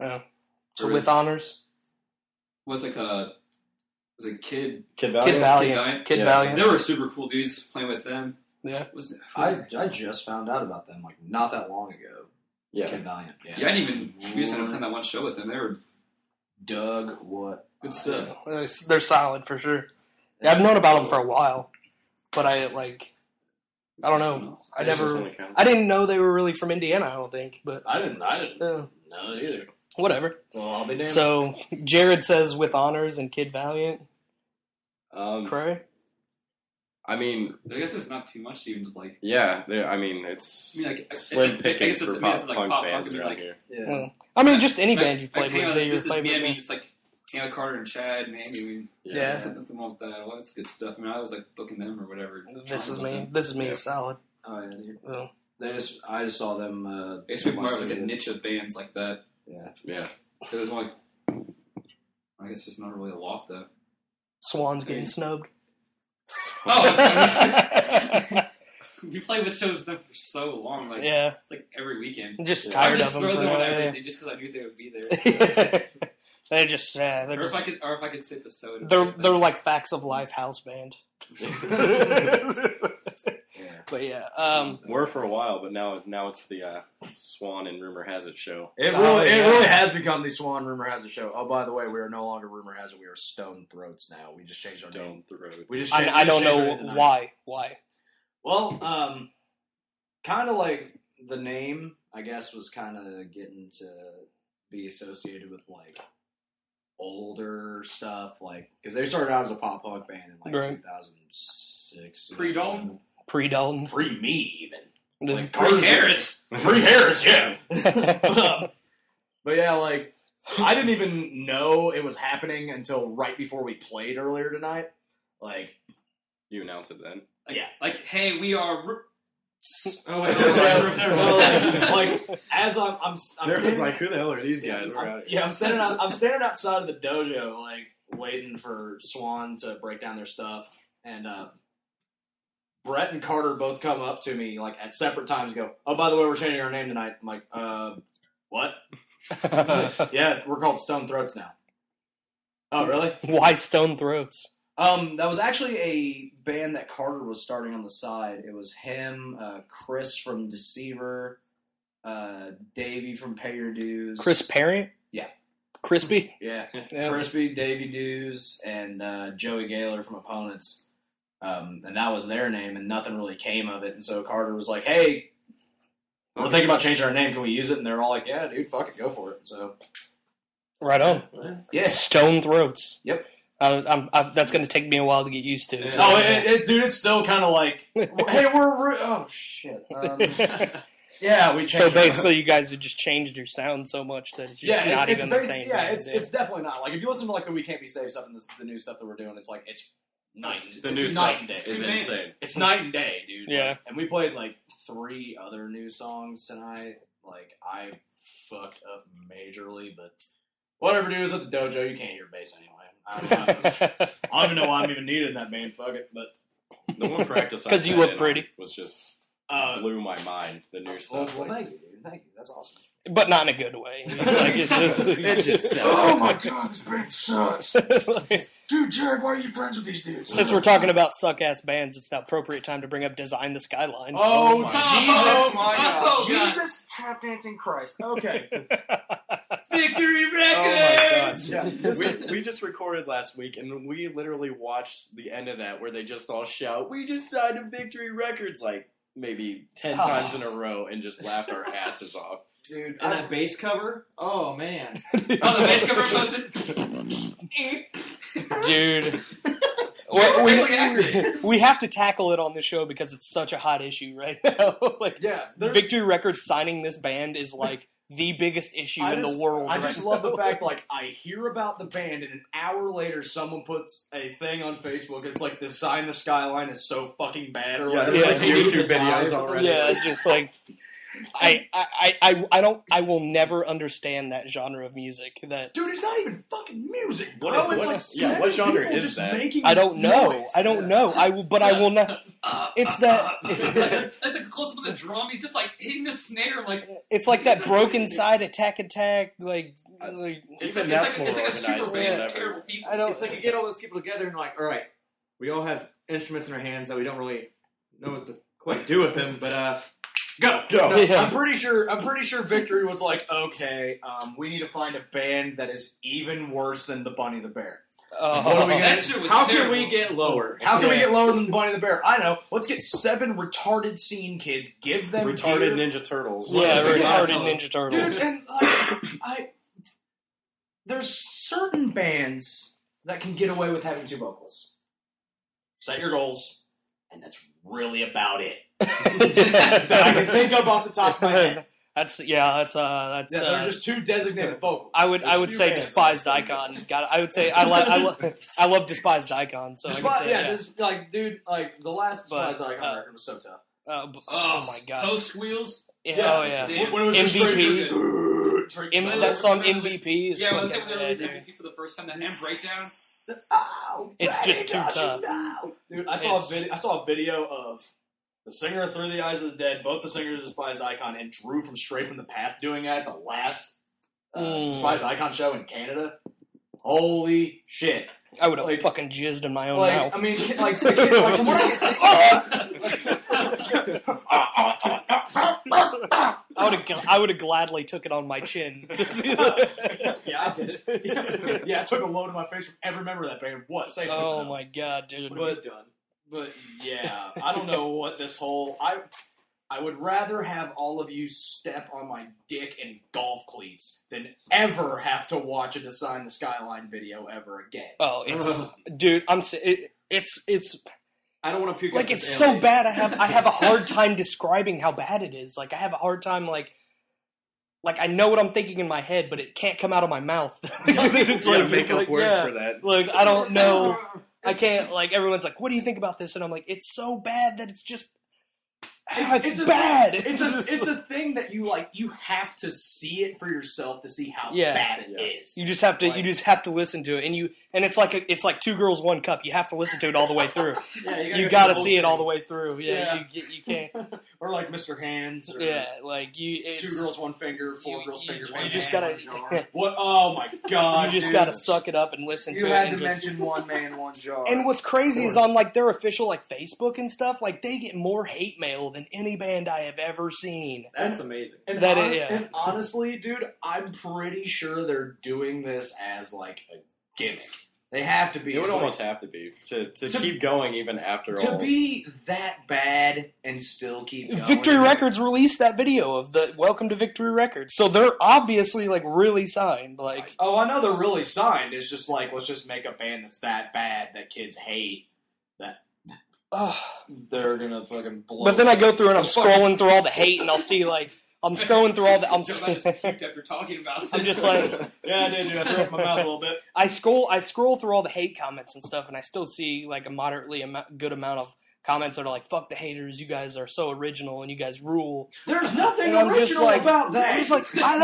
[SPEAKER 2] so
[SPEAKER 3] There
[SPEAKER 2] with
[SPEAKER 3] is-
[SPEAKER 2] honors,
[SPEAKER 3] Was like a was a kid.
[SPEAKER 4] Kid
[SPEAKER 2] Kid
[SPEAKER 4] Valiant.
[SPEAKER 2] Valiant,
[SPEAKER 3] Valiant?
[SPEAKER 2] Kid
[SPEAKER 4] Yeah.
[SPEAKER 2] Valiant.
[SPEAKER 3] They were super cool dudes playing with them.
[SPEAKER 2] Yeah,
[SPEAKER 3] Was,
[SPEAKER 1] I,
[SPEAKER 3] was
[SPEAKER 1] I just found out about them, like, not that long ago.
[SPEAKER 4] Yeah.
[SPEAKER 1] Kid Valiant. Yeah.
[SPEAKER 3] yeah, I didn't even. We just ended up playing that one show with them. They were
[SPEAKER 1] Doug, what?
[SPEAKER 3] good stuff.
[SPEAKER 2] Uh, they're solid for sure. Yeah, I've known about them for a while, but I like. I don't know. I
[SPEAKER 4] This is
[SPEAKER 2] never.
[SPEAKER 4] when it counts.
[SPEAKER 2] I didn't know they were really from Indiana. I don't think, but
[SPEAKER 1] I didn't, I didn't
[SPEAKER 2] uh,
[SPEAKER 1] know it either.
[SPEAKER 2] whatever.
[SPEAKER 1] Well, I'll be damned.
[SPEAKER 2] So Jared says with honors and Kid Valiant,
[SPEAKER 4] Um,
[SPEAKER 2] Cray.
[SPEAKER 4] I mean,
[SPEAKER 3] I guess there's not too much to even just like.
[SPEAKER 4] yeah, there- I mean, it's
[SPEAKER 3] I mean, like I-
[SPEAKER 4] slim
[SPEAKER 3] I- I
[SPEAKER 4] pickings
[SPEAKER 3] guess it's-
[SPEAKER 4] for
[SPEAKER 3] I mean,
[SPEAKER 4] pop
[SPEAKER 3] it's like
[SPEAKER 4] punk
[SPEAKER 3] pop punk,
[SPEAKER 4] bands
[SPEAKER 3] I mean,
[SPEAKER 4] around
[SPEAKER 3] like-
[SPEAKER 4] here.
[SPEAKER 1] yeah.
[SPEAKER 2] Uh, I mean, just any
[SPEAKER 3] Like-
[SPEAKER 2] band you've
[SPEAKER 3] like,
[SPEAKER 2] played
[SPEAKER 3] hang
[SPEAKER 2] with.
[SPEAKER 3] on,
[SPEAKER 2] They're your
[SPEAKER 3] this is
[SPEAKER 2] favorite.
[SPEAKER 3] me. I mean,
[SPEAKER 2] band.
[SPEAKER 3] it's like Taylor Carter and Chad and Amy. I mean,
[SPEAKER 2] Yeah.
[SPEAKER 3] nothing, nothing wrong with that. Well, that's good stuff. I mean, I was like booking them or whatever.
[SPEAKER 2] This is
[SPEAKER 3] trying
[SPEAKER 2] me.
[SPEAKER 3] with them.
[SPEAKER 2] This is me.
[SPEAKER 4] Yeah.
[SPEAKER 2] Is solid.
[SPEAKER 1] Oh, yeah, dude.
[SPEAKER 2] Oh.
[SPEAKER 1] They just, I just saw them. Uh,
[SPEAKER 3] I guess we have more of like a
[SPEAKER 1] studio.
[SPEAKER 3] niche of bands like that.
[SPEAKER 1] Yeah.
[SPEAKER 4] Yeah.
[SPEAKER 3] There's only, I guess there's not really a lot though.
[SPEAKER 2] Swans getting snubbed.
[SPEAKER 3] Oh, I was- we played with shows with them for so long. Like
[SPEAKER 2] Yeah,
[SPEAKER 3] it's like every weekend.
[SPEAKER 2] I'm just
[SPEAKER 4] Yeah.
[SPEAKER 3] I
[SPEAKER 2] tired
[SPEAKER 3] just
[SPEAKER 2] of
[SPEAKER 3] throw
[SPEAKER 2] them.
[SPEAKER 3] them on
[SPEAKER 2] for-
[SPEAKER 3] everything just because I knew they would be there.
[SPEAKER 2] They're just, yeah, they're
[SPEAKER 3] or if
[SPEAKER 2] just,
[SPEAKER 3] I could, or if I could sip the soda.
[SPEAKER 2] they're they're like Facts of Life house band.
[SPEAKER 1] Yeah.
[SPEAKER 2] But yeah, um,
[SPEAKER 4] Were for a while, but now now it's the uh, Swan and Rumor Has It show.
[SPEAKER 1] It
[SPEAKER 2] Oh,
[SPEAKER 1] really,
[SPEAKER 2] yeah.
[SPEAKER 1] it really has become the Swan Rumor Has It show. Oh, by the way, we are no longer Rumor Has It. We are Stone Throats now. We just changed our name.
[SPEAKER 4] Stone Throat.
[SPEAKER 1] We just.
[SPEAKER 2] I,
[SPEAKER 1] changed,
[SPEAKER 2] I
[SPEAKER 1] we
[SPEAKER 2] don't
[SPEAKER 1] just changed our
[SPEAKER 2] know
[SPEAKER 1] name tonight.
[SPEAKER 2] why. Why?
[SPEAKER 1] Well, um, kind of like the name, I guess, was kind of getting to be associated with like older stuff, like because they started out as a pop punk band in like
[SPEAKER 2] Right.
[SPEAKER 1] two thousand six.
[SPEAKER 3] Pre-Dalton?
[SPEAKER 2] Pre Dalton.
[SPEAKER 1] Pre me even. Like
[SPEAKER 3] Corey Harris.
[SPEAKER 1] Pre Harris, yeah. Um, but yeah, like I didn't even know it was happening until right before we played earlier tonight. Like,
[SPEAKER 4] You announce it then.
[SPEAKER 3] Like,
[SPEAKER 1] Yeah.
[SPEAKER 3] Like, hey, we are. R-
[SPEAKER 1] oh wait, well, like, like as I'm, I'm, I'm
[SPEAKER 4] Everyone's
[SPEAKER 1] standing,
[SPEAKER 4] like, who the hell are these
[SPEAKER 1] yeah,
[SPEAKER 4] guys?
[SPEAKER 1] I'm, yeah, I'm standing, out, I'm standing outside of the dojo, like waiting for Swan to break down their stuff, and uh, Brett and Carter both come up to me like at separate times. And go, oh, by the way, we're changing our name tonight. I'm like, uh, what? Yeah, we're called Stone Throats now. Oh, really?
[SPEAKER 2] Why Stone Throats?
[SPEAKER 1] Um, that was actually a band that Carter was starting on the side. It was him, uh, Chris from Deceiver, uh, Davey from Pay Your Dues.
[SPEAKER 2] Chris Parent?
[SPEAKER 1] Yeah.
[SPEAKER 2] Crispy?
[SPEAKER 1] Yeah.
[SPEAKER 2] Yeah.
[SPEAKER 1] Crispy, Davey Dues, and uh, Joey Gaylor from Opponents. Um, and that was their name, and nothing really came of it. And so Carter was like, hey, we're thinking about changing our name. Can we use it? And they're all like, yeah, dude, fuck it, go for it. So,
[SPEAKER 2] Right on.
[SPEAKER 1] yeah.
[SPEAKER 2] Stone Throats.
[SPEAKER 1] Yep.
[SPEAKER 2] I, I'm, I, that's going to take me a while to get used to.
[SPEAKER 1] Oh, it, it, dude, it's still kind of like, hey, we're, we're, oh, shit. Um, Yeah, we
[SPEAKER 2] So
[SPEAKER 1] changed our-
[SPEAKER 2] basically, you guys have just changed your sound so much that it's just
[SPEAKER 1] yeah,
[SPEAKER 2] not
[SPEAKER 1] it's,
[SPEAKER 2] even
[SPEAKER 1] it's
[SPEAKER 2] the
[SPEAKER 1] basi-
[SPEAKER 2] same.
[SPEAKER 1] Yeah,
[SPEAKER 2] band,
[SPEAKER 1] it's it's definitely not. Like if you listen to like the We Can't Be Saved stuff and this, the new stuff that we're doing, it's like it's night.
[SPEAKER 3] It's-
[SPEAKER 1] It's
[SPEAKER 4] The
[SPEAKER 3] it's
[SPEAKER 4] new
[SPEAKER 1] night
[SPEAKER 4] stuff
[SPEAKER 1] and day.
[SPEAKER 3] It's
[SPEAKER 4] is
[SPEAKER 3] two bands.
[SPEAKER 4] insane.
[SPEAKER 1] It's night and day, dude.
[SPEAKER 2] Yeah.
[SPEAKER 1] Like, and we played like three other new songs tonight. Like I fucked up majorly, but whatever, dude. It's at the dojo. You can't hear bass anyway. I don't, I don't even know why I'm even needed in that band. Fuck it, but
[SPEAKER 4] The one practice I
[SPEAKER 2] 'Cause you
[SPEAKER 4] sat
[SPEAKER 2] look
[SPEAKER 4] in
[SPEAKER 2] pretty.
[SPEAKER 4] on was just
[SPEAKER 1] uh,
[SPEAKER 4] blew my mind. The new
[SPEAKER 1] well,
[SPEAKER 4] stuff.
[SPEAKER 1] well,
[SPEAKER 4] like,
[SPEAKER 1] thank you, dude. Thank you. That's awesome.
[SPEAKER 2] but not in a good way. It's like, it's just,
[SPEAKER 4] It just
[SPEAKER 1] Oh my god, this band sucks.
[SPEAKER 2] Like,
[SPEAKER 1] Dude, Jared, why are you friends with these dudes?
[SPEAKER 2] since we're talking about suck ass bands, it's the appropriate time to bring up Design the Skyline.
[SPEAKER 1] Oh,
[SPEAKER 4] my
[SPEAKER 1] Jesus,
[SPEAKER 3] God.
[SPEAKER 1] my God.
[SPEAKER 3] Oh, God.
[SPEAKER 1] Jesus, tap dancing Christ. Okay.
[SPEAKER 3] Victory
[SPEAKER 4] Oh
[SPEAKER 3] Records!
[SPEAKER 1] Yeah, this
[SPEAKER 4] we,
[SPEAKER 1] is-
[SPEAKER 4] we just recorded last week, and we literally watched the end of that where they just all shout, "We just signed to Victory Records!" like maybe ten
[SPEAKER 1] Oh.
[SPEAKER 4] times in a row, and just laughed our asses off.
[SPEAKER 1] dude,
[SPEAKER 5] And
[SPEAKER 1] I,
[SPEAKER 5] that bass cover? Oh, man.
[SPEAKER 3] Oh, the bass cover posted.
[SPEAKER 2] Dude.
[SPEAKER 3] We're
[SPEAKER 2] we,
[SPEAKER 3] really accurate.
[SPEAKER 2] we have to tackle it on this show because it's such a hot issue right now. Like,
[SPEAKER 1] yeah, there's-
[SPEAKER 2] Victory Records signing this band is like the biggest issue
[SPEAKER 1] I
[SPEAKER 2] in
[SPEAKER 1] just,
[SPEAKER 2] the world.
[SPEAKER 1] I
[SPEAKER 2] right
[SPEAKER 1] just love the
[SPEAKER 2] now.
[SPEAKER 1] fact, like, I hear about the band, and an hour later, someone puts a thing on Facebook. It's like, Design the Skyline is so fucking bad, or
[SPEAKER 4] Yeah,
[SPEAKER 1] whatever.
[SPEAKER 4] there's
[SPEAKER 2] Yeah.
[SPEAKER 4] like
[SPEAKER 1] They need
[SPEAKER 4] YouTube
[SPEAKER 1] to die or
[SPEAKER 4] videos
[SPEAKER 1] something.
[SPEAKER 4] already.
[SPEAKER 2] Yeah, just like I, I, I, I don't I will never understand that genre of music. That
[SPEAKER 1] Dude, it's not even fucking music, bro.
[SPEAKER 4] What-
[SPEAKER 1] it's
[SPEAKER 4] what-
[SPEAKER 1] like
[SPEAKER 4] yeah,
[SPEAKER 1] seven
[SPEAKER 4] what genre
[SPEAKER 1] people
[SPEAKER 4] is
[SPEAKER 1] just
[SPEAKER 4] that?
[SPEAKER 1] making
[SPEAKER 2] I don't know.
[SPEAKER 1] noise.
[SPEAKER 2] I don't
[SPEAKER 1] Yeah.
[SPEAKER 2] know. I will, but I will not.
[SPEAKER 3] Uh,
[SPEAKER 2] It's
[SPEAKER 3] uh,
[SPEAKER 2] that-
[SPEAKER 3] uh, like, like the close up of the drum, he's just like hitting the snare, like
[SPEAKER 2] It's like that broken side attack attack. Like, like
[SPEAKER 3] it's
[SPEAKER 4] Even
[SPEAKER 3] like,
[SPEAKER 4] that's
[SPEAKER 3] it's like,
[SPEAKER 4] more
[SPEAKER 3] it's like a
[SPEAKER 4] organized
[SPEAKER 3] super
[SPEAKER 4] than
[SPEAKER 3] band of
[SPEAKER 4] whatever.
[SPEAKER 3] terrible people.
[SPEAKER 2] I don't.
[SPEAKER 5] It's like you get all those people together and like, all right, we all have instruments in our hands that we don't really know what to quite do with them, but uh, go,
[SPEAKER 4] Go.
[SPEAKER 1] No,
[SPEAKER 2] Yeah.
[SPEAKER 1] I'm pretty sure. I'm pretty sure Victory was like, okay, um, we need to find a band that is even worse than the Bunny the Bear.
[SPEAKER 2] uh,
[SPEAKER 1] What are we gonna-
[SPEAKER 3] That shit was
[SPEAKER 5] How
[SPEAKER 3] terrible.
[SPEAKER 5] can we get lower?
[SPEAKER 1] How can we
[SPEAKER 2] Yeah.
[SPEAKER 1] get lower than Bunny the Bear? I know. Let's get seven retarded scene kids. Give them
[SPEAKER 4] Retarded
[SPEAKER 1] gear.
[SPEAKER 4] Ninja Turtles.
[SPEAKER 2] yeah,
[SPEAKER 3] What is it?
[SPEAKER 2] retarded
[SPEAKER 3] Yeah.
[SPEAKER 2] Ninja Turtles.
[SPEAKER 1] Dude, and like, I there's certain bands that can get away with having two vocals. Set your goals, and that's really about it. That I can think of off the top of my head.
[SPEAKER 2] That's yeah. That's uh. That's
[SPEAKER 1] Yeah,
[SPEAKER 2] uh,
[SPEAKER 1] they're just two designated vocals.
[SPEAKER 2] I would I
[SPEAKER 1] There's
[SPEAKER 2] would
[SPEAKER 1] few
[SPEAKER 2] say
[SPEAKER 1] bands
[SPEAKER 2] despised
[SPEAKER 1] that can sing
[SPEAKER 2] icon. Got it. I would say I love I, lo- I love despised icon. So I
[SPEAKER 1] Despi-
[SPEAKER 2] could say
[SPEAKER 1] yeah,
[SPEAKER 2] yeah.
[SPEAKER 1] this, like, dude, like, the last
[SPEAKER 2] But,
[SPEAKER 1] Despised Icon
[SPEAKER 2] uh,
[SPEAKER 1] record was so tough.
[SPEAKER 2] Uh, b-
[SPEAKER 3] Oh,
[SPEAKER 2] oh my god.
[SPEAKER 3] Post wheels.
[SPEAKER 2] Yeah,
[SPEAKER 1] yeah.
[SPEAKER 2] oh yeah.
[SPEAKER 3] Damn.
[SPEAKER 1] When it was just
[SPEAKER 2] M V P.
[SPEAKER 1] straight just- straight-
[SPEAKER 2] M-
[SPEAKER 3] When
[SPEAKER 2] that
[SPEAKER 3] they-
[SPEAKER 2] song
[SPEAKER 3] when they
[SPEAKER 2] M V P is
[SPEAKER 3] Yeah, when
[SPEAKER 2] fucking
[SPEAKER 3] they released
[SPEAKER 2] bad,
[SPEAKER 3] M V P for the first time, that and breakdown.
[SPEAKER 1] Ow,
[SPEAKER 2] It's
[SPEAKER 1] baby,
[SPEAKER 2] just too
[SPEAKER 1] got you
[SPEAKER 2] tough.
[SPEAKER 1] now. Dude, I saw a
[SPEAKER 2] It's-
[SPEAKER 1] video. I saw a video of the singer of Through the Eyes of the Dead, both the singers of Despised Icon, and Drew from Straight from the Path doing that at the last uh,
[SPEAKER 2] Mm.
[SPEAKER 1] Despised Icon show in Canada. Holy shit!
[SPEAKER 2] I would have
[SPEAKER 1] Like-
[SPEAKER 2] fucking jizzed in my own
[SPEAKER 1] Like,
[SPEAKER 2] mouth.
[SPEAKER 1] I mean, like, the kid, like from what
[SPEAKER 2] I would have I would have gladly took it on my chin. To see that.
[SPEAKER 1] yeah, I did. Yeah, yeah, I took a load of my face from every member of that band. What? Say something
[SPEAKER 2] Oh
[SPEAKER 1] else.
[SPEAKER 2] my god, dude.
[SPEAKER 1] But done. But yeah, I don't know what this whole I I would rather have all of you step on my dick in golf cleats than ever have to watch a Design the Skyline video ever again.
[SPEAKER 2] Oh, it's dude. I'm s- it, it's it's
[SPEAKER 5] I don't want to puke.
[SPEAKER 2] like
[SPEAKER 5] up
[SPEAKER 2] it's
[SPEAKER 5] this
[SPEAKER 2] so
[SPEAKER 5] alley.
[SPEAKER 2] bad. I have I have a hard time describing how bad it is. Like I have a hard time like. Like I know what I'm thinking in my head, but it can't come out of my mouth. It's
[SPEAKER 4] You gotta
[SPEAKER 2] like,
[SPEAKER 4] make
[SPEAKER 2] it's
[SPEAKER 4] up
[SPEAKER 2] like,
[SPEAKER 4] words
[SPEAKER 2] yeah.
[SPEAKER 4] for that.
[SPEAKER 2] Like I don't know. I can't. Like everyone's like, "What do you think about this?" And I'm like, "It's so bad that it's just, ah, it's,
[SPEAKER 1] it's a-
[SPEAKER 2] bad."
[SPEAKER 1] It's a it's a thing that you like. You have to see it for yourself to see how
[SPEAKER 2] Yeah.
[SPEAKER 1] bad it is.
[SPEAKER 2] You just have to. you
[SPEAKER 1] Like-
[SPEAKER 2] just have to listen to it, and you and it's like a, it's like Two Girls One Cup. You have to listen to it all the way through.
[SPEAKER 5] Yeah,
[SPEAKER 2] You
[SPEAKER 5] go
[SPEAKER 2] got to
[SPEAKER 5] through
[SPEAKER 2] see it
[SPEAKER 5] the
[SPEAKER 2] all
[SPEAKER 5] whole
[SPEAKER 2] the way through. Yeah,
[SPEAKER 1] Yeah.
[SPEAKER 2] you get you can't.
[SPEAKER 1] Or like Mister Hands. Or
[SPEAKER 2] Yeah, like you. It's,
[SPEAKER 1] Two girls, one finger. Four
[SPEAKER 2] you-
[SPEAKER 1] girls,
[SPEAKER 2] you-
[SPEAKER 1] fingers.
[SPEAKER 2] you
[SPEAKER 1] one
[SPEAKER 2] just
[SPEAKER 1] hand,
[SPEAKER 2] gotta-
[SPEAKER 1] one jar. What? Oh my god!
[SPEAKER 2] you just
[SPEAKER 1] dude.
[SPEAKER 2] got to suck it up and listen
[SPEAKER 1] You
[SPEAKER 2] to it.
[SPEAKER 1] had
[SPEAKER 2] And
[SPEAKER 1] to
[SPEAKER 2] just,
[SPEAKER 1] mention one man, one jar.
[SPEAKER 2] and what's crazy is
[SPEAKER 1] course.
[SPEAKER 2] on like their official like Facebook and stuff. Like they get more hate mail than any band I have ever seen.
[SPEAKER 5] That's amazing.
[SPEAKER 1] And,
[SPEAKER 2] That
[SPEAKER 1] hon-
[SPEAKER 2] is- yeah.
[SPEAKER 1] and honestly, dude, I'm pretty sure they're doing this as like a gimmick. They have to be.
[SPEAKER 4] It would
[SPEAKER 1] It's
[SPEAKER 4] almost
[SPEAKER 1] like,
[SPEAKER 4] have to be to, to,
[SPEAKER 1] To-
[SPEAKER 4] keep going even after
[SPEAKER 1] to
[SPEAKER 4] all.
[SPEAKER 1] be that bad and still keep going.
[SPEAKER 2] Victory Records released that video of the Welcome to Victory Records, so they're obviously like really signed. Like,
[SPEAKER 1] Oh, I know they're really signed. It's just like let's just make a band that's that bad that kids hate. That
[SPEAKER 2] Ugh.
[SPEAKER 1] they're gonna fucking blow.
[SPEAKER 2] But then I go through and I'm
[SPEAKER 1] It's fucking-
[SPEAKER 2] scrolling through all the hate, and I'll see like I'm scrolling through all the. I'm.
[SPEAKER 3] Joe, I just puked after talking about this.
[SPEAKER 2] I'm just like,
[SPEAKER 1] Yeah, I did. Dude. I threw up in my mouth a little bit.
[SPEAKER 2] I scroll. I scroll through all the hate comments and stuff, and I still see like a moderately am- good amount of comments that are like, "Fuck the haters! You guys are so original, and you guys rule."
[SPEAKER 1] There's nothing
[SPEAKER 2] And I'm just
[SPEAKER 1] original
[SPEAKER 2] like-
[SPEAKER 1] about that.
[SPEAKER 2] I'm just like, I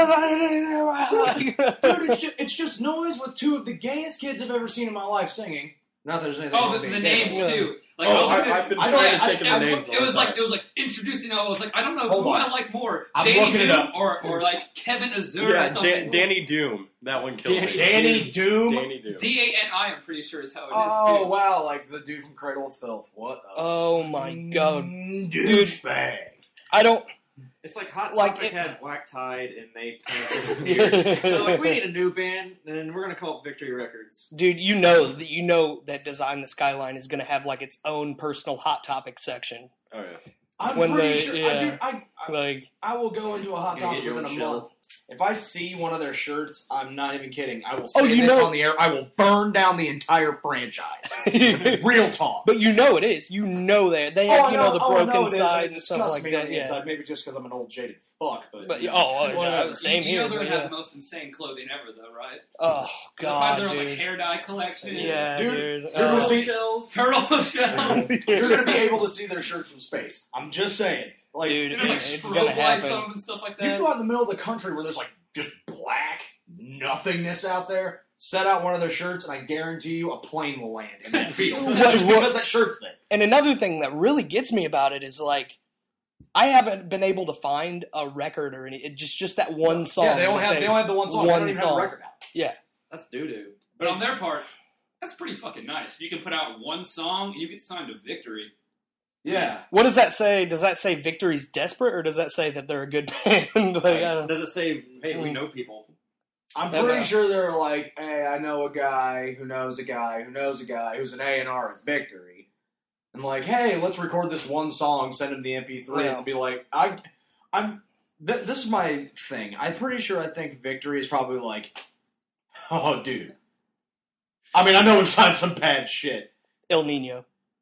[SPEAKER 2] don't
[SPEAKER 1] Dude,
[SPEAKER 2] know.
[SPEAKER 1] it's just, it's just noise with two of the gayest kids I've ever seen in my life singing. Not that there's anything.
[SPEAKER 3] Oh,
[SPEAKER 1] wrong
[SPEAKER 3] the,
[SPEAKER 1] with
[SPEAKER 3] the
[SPEAKER 1] being gay.
[SPEAKER 3] names
[SPEAKER 2] Yeah.
[SPEAKER 3] too. Like
[SPEAKER 4] Oh,
[SPEAKER 3] I was
[SPEAKER 4] I-
[SPEAKER 3] looking at-
[SPEAKER 4] I've been
[SPEAKER 1] I
[SPEAKER 4] trying
[SPEAKER 1] don't-
[SPEAKER 4] to think
[SPEAKER 3] I-
[SPEAKER 4] of the
[SPEAKER 3] I-
[SPEAKER 4] names.
[SPEAKER 3] It
[SPEAKER 4] all
[SPEAKER 3] was
[SPEAKER 4] the
[SPEAKER 3] like
[SPEAKER 4] time.
[SPEAKER 3] it was like introducing. I was like, I don't know
[SPEAKER 1] Hold
[SPEAKER 3] who
[SPEAKER 1] on.
[SPEAKER 3] I like more,
[SPEAKER 1] I'm
[SPEAKER 3] Danny
[SPEAKER 1] looking it
[SPEAKER 3] Doom
[SPEAKER 1] up.
[SPEAKER 3] or or like Kevin Azura
[SPEAKER 4] yeah,
[SPEAKER 3] or something.
[SPEAKER 4] Dan- Danny Doom. That one killed
[SPEAKER 1] Danny,
[SPEAKER 4] me.
[SPEAKER 1] Danny Doom.
[SPEAKER 4] Danny Doom.
[SPEAKER 3] D A N I. I'm pretty sure is how it is
[SPEAKER 1] Oh
[SPEAKER 3] too.
[SPEAKER 1] wow, like the dude from Cradle of Filth. What? A
[SPEAKER 2] Oh my god,
[SPEAKER 1] mm,
[SPEAKER 2] Dude.
[SPEAKER 1] douchebag.
[SPEAKER 2] I don't.
[SPEAKER 5] It's like Hot
[SPEAKER 2] Like,
[SPEAKER 5] Topic
[SPEAKER 2] it-
[SPEAKER 5] had Black Tide and they kind of disappeared. So like we need a new band and we're gonna call it Victory Records.
[SPEAKER 2] Dude, you know that you know that Design the Skyline is going to have like its own personal hot topic section.
[SPEAKER 4] Oh yeah.
[SPEAKER 1] I'm
[SPEAKER 2] When
[SPEAKER 1] pretty
[SPEAKER 2] they-
[SPEAKER 1] sure. I,
[SPEAKER 2] yeah.
[SPEAKER 1] dude, I, I,
[SPEAKER 2] Like,
[SPEAKER 1] I will go into a hot
[SPEAKER 5] You're gonna
[SPEAKER 1] topic
[SPEAKER 5] get your
[SPEAKER 1] within
[SPEAKER 5] own
[SPEAKER 1] a
[SPEAKER 5] shell.
[SPEAKER 1] month. If I see one of their shirts, I'm not even kidding. I will say
[SPEAKER 2] Oh, you
[SPEAKER 1] this
[SPEAKER 2] know-
[SPEAKER 1] on the air. I will burn down the entire franchise. Real talk.
[SPEAKER 2] but you know it is. You know that they
[SPEAKER 1] Oh,
[SPEAKER 2] have
[SPEAKER 1] I
[SPEAKER 2] you know, the
[SPEAKER 1] oh, I
[SPEAKER 2] broken
[SPEAKER 1] know it is.
[SPEAKER 2] side
[SPEAKER 1] It
[SPEAKER 2] and stuff
[SPEAKER 1] disgusts
[SPEAKER 2] like
[SPEAKER 1] me on
[SPEAKER 2] that.
[SPEAKER 1] the
[SPEAKER 2] Yeah.
[SPEAKER 1] inside, maybe just because I'm an old jaded fuck. But,
[SPEAKER 2] But
[SPEAKER 1] you know,
[SPEAKER 2] oh,
[SPEAKER 1] whatever.
[SPEAKER 2] same
[SPEAKER 3] you know
[SPEAKER 2] here.
[SPEAKER 3] they're
[SPEAKER 2] but
[SPEAKER 3] gonna
[SPEAKER 2] yeah.
[SPEAKER 3] have the most insane clothing ever, though, right?
[SPEAKER 2] Oh
[SPEAKER 3] They'll have
[SPEAKER 2] god,
[SPEAKER 3] their own like
[SPEAKER 2] dude.
[SPEAKER 3] hair dye collection.
[SPEAKER 2] Yeah,
[SPEAKER 1] Dude,
[SPEAKER 2] dude.
[SPEAKER 1] you're
[SPEAKER 2] Oh.
[SPEAKER 1] gonna see-
[SPEAKER 5] shells.
[SPEAKER 3] Turtle shells.
[SPEAKER 1] You're going to be able to see their shirts from space. I'm just saying. Like,
[SPEAKER 2] Dude,
[SPEAKER 3] You know, like
[SPEAKER 2] It's
[SPEAKER 3] strobe
[SPEAKER 2] gonna
[SPEAKER 3] lights
[SPEAKER 2] happen.
[SPEAKER 3] on them and stuff like
[SPEAKER 1] you
[SPEAKER 3] that.
[SPEAKER 1] go out in the middle of the country where there's like just black nothingness out there. Set out one of their shirts, and I guarantee you, a plane will land in that field.
[SPEAKER 2] What-
[SPEAKER 1] just
[SPEAKER 2] what-
[SPEAKER 1] because that shirt's there.
[SPEAKER 2] And another thing that really gets me about it is like I haven't been able to find a record or any. It just just that one song.
[SPEAKER 1] Yeah, they only
[SPEAKER 2] that
[SPEAKER 1] have they only have the one song. they
[SPEAKER 2] one
[SPEAKER 1] don't even
[SPEAKER 2] song.
[SPEAKER 1] have a record out.
[SPEAKER 5] That's doo doo.
[SPEAKER 3] But on their part, that's pretty fucking nice. If you can put out one song and you get signed to Victory.
[SPEAKER 1] Yeah.
[SPEAKER 2] What does that say? Does that say Victory's desperate, or does that say that they're a good band? like, I don't.
[SPEAKER 5] Does it say, hey, we know people?
[SPEAKER 1] I'm
[SPEAKER 2] Yeah,
[SPEAKER 1] pretty
[SPEAKER 2] but-
[SPEAKER 1] sure they're like, hey, I know a guy who knows a guy who knows a guy who's an A and R at Victory. And like, hey, let's record this one song, send him the M P three,
[SPEAKER 2] Yeah.
[SPEAKER 1] and be like, I, I'm. Th- this is my thing. I'm pretty sure I think Victory is probably like, oh, dude. I mean, I know we've signed some bad shit.
[SPEAKER 2] El Nino.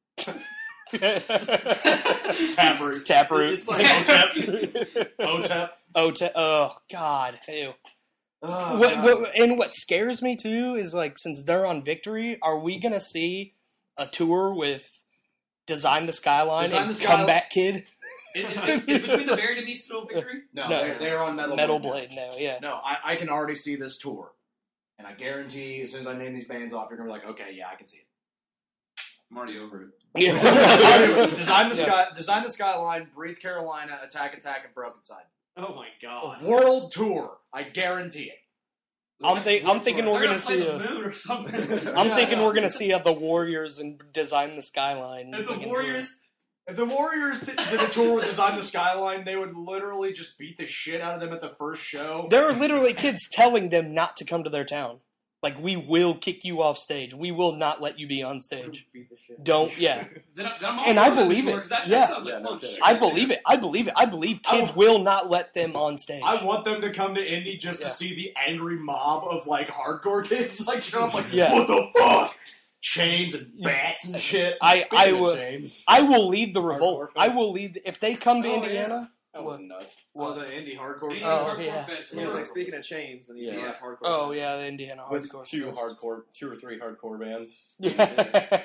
[SPEAKER 1] Taproot.
[SPEAKER 2] Taproot.
[SPEAKER 5] It's like
[SPEAKER 1] Otep. Otep.
[SPEAKER 2] Oh, ta- oh, God. Ew.
[SPEAKER 1] Oh,
[SPEAKER 2] what,
[SPEAKER 1] God.
[SPEAKER 2] what, and what scares me too is like, since they're on Victory, are we gonna see a tour with Design the Skyline
[SPEAKER 1] Design
[SPEAKER 2] and
[SPEAKER 1] the Skyline-
[SPEAKER 2] Comeback Kid?
[SPEAKER 3] Is, is, is Between the Buried and Me still Victory?
[SPEAKER 1] No,
[SPEAKER 2] No.
[SPEAKER 1] they're, they're on Metal,
[SPEAKER 2] Metal
[SPEAKER 1] Blade.
[SPEAKER 2] Blade, no, yeah.
[SPEAKER 1] No, I, I can already see this tour. And I guarantee as soon as I name these bands off, you're going to be like, okay, yeah, I can see it.
[SPEAKER 3] I'm already over it.
[SPEAKER 2] Yeah.
[SPEAKER 1] design the
[SPEAKER 2] Yeah.
[SPEAKER 1] sky, design the skyline, Breathe Carolina, Attack Attack, and Broken Side.
[SPEAKER 5] Oh my god.
[SPEAKER 1] World tour, I guarantee it.
[SPEAKER 2] I'm, think, I'm thinking
[SPEAKER 3] They're
[SPEAKER 2] we're
[SPEAKER 3] gonna
[SPEAKER 2] gonna
[SPEAKER 3] play
[SPEAKER 2] see
[SPEAKER 3] the
[SPEAKER 2] a,
[SPEAKER 3] moon or something.
[SPEAKER 2] I'm
[SPEAKER 1] Yeah,
[SPEAKER 2] thinking
[SPEAKER 1] yeah.
[SPEAKER 2] we're gonna see uh, the Warriors and Design the Skyline.
[SPEAKER 3] And the
[SPEAKER 2] fucking
[SPEAKER 3] Warriors,
[SPEAKER 1] If the Warriors did, did a tour with Design the Skyline, they would literally just beat the shit out of them at the first show.
[SPEAKER 2] tour. There are literally kids telling them not to come to their town. Like, we will kick you off stage. We will not let you be on stage.
[SPEAKER 5] Beat the shit.
[SPEAKER 2] Don't, yeah.
[SPEAKER 3] then, I- then I'm all
[SPEAKER 2] And
[SPEAKER 3] for
[SPEAKER 2] I
[SPEAKER 3] the
[SPEAKER 2] believe
[SPEAKER 3] tour,
[SPEAKER 2] it.
[SPEAKER 3] 'cause That,
[SPEAKER 2] Yeah.
[SPEAKER 3] that sounds like
[SPEAKER 4] Yeah, no
[SPEAKER 3] fun
[SPEAKER 4] kidding.
[SPEAKER 3] shit.
[SPEAKER 2] I believe it. I believe it. I believe
[SPEAKER 1] I
[SPEAKER 2] kids
[SPEAKER 1] will-
[SPEAKER 2] will not let them on stage.
[SPEAKER 1] I want them to come to Indy just
[SPEAKER 2] Yeah.
[SPEAKER 1] to see the angry mob of like hardcore kids like show up like,
[SPEAKER 2] Yeah.
[SPEAKER 1] what the fuck? Chains and bats and shit.
[SPEAKER 2] I-
[SPEAKER 1] Speaking
[SPEAKER 2] I
[SPEAKER 1] of
[SPEAKER 2] will-
[SPEAKER 1] chains.
[SPEAKER 2] I will lead the revolt.
[SPEAKER 4] Hardcore
[SPEAKER 2] I
[SPEAKER 4] Fest.
[SPEAKER 2] will lead. If they come to
[SPEAKER 1] Oh,
[SPEAKER 2] Indiana,
[SPEAKER 4] That was nuts.
[SPEAKER 1] Well, the indie hardcore.
[SPEAKER 3] Indie
[SPEAKER 2] Oh,
[SPEAKER 3] Hardcore
[SPEAKER 2] yeah.
[SPEAKER 3] Fest,
[SPEAKER 5] He was
[SPEAKER 3] where-
[SPEAKER 5] like, speaking of chains, and he
[SPEAKER 4] Yeah.
[SPEAKER 5] yeah. like hardcore.
[SPEAKER 2] oh
[SPEAKER 5] fest.
[SPEAKER 2] yeah, the Indiana
[SPEAKER 4] With
[SPEAKER 2] hardcore.
[SPEAKER 4] two
[SPEAKER 2] fest.
[SPEAKER 4] hardcore, two or three hardcore bands.
[SPEAKER 2] Yeah.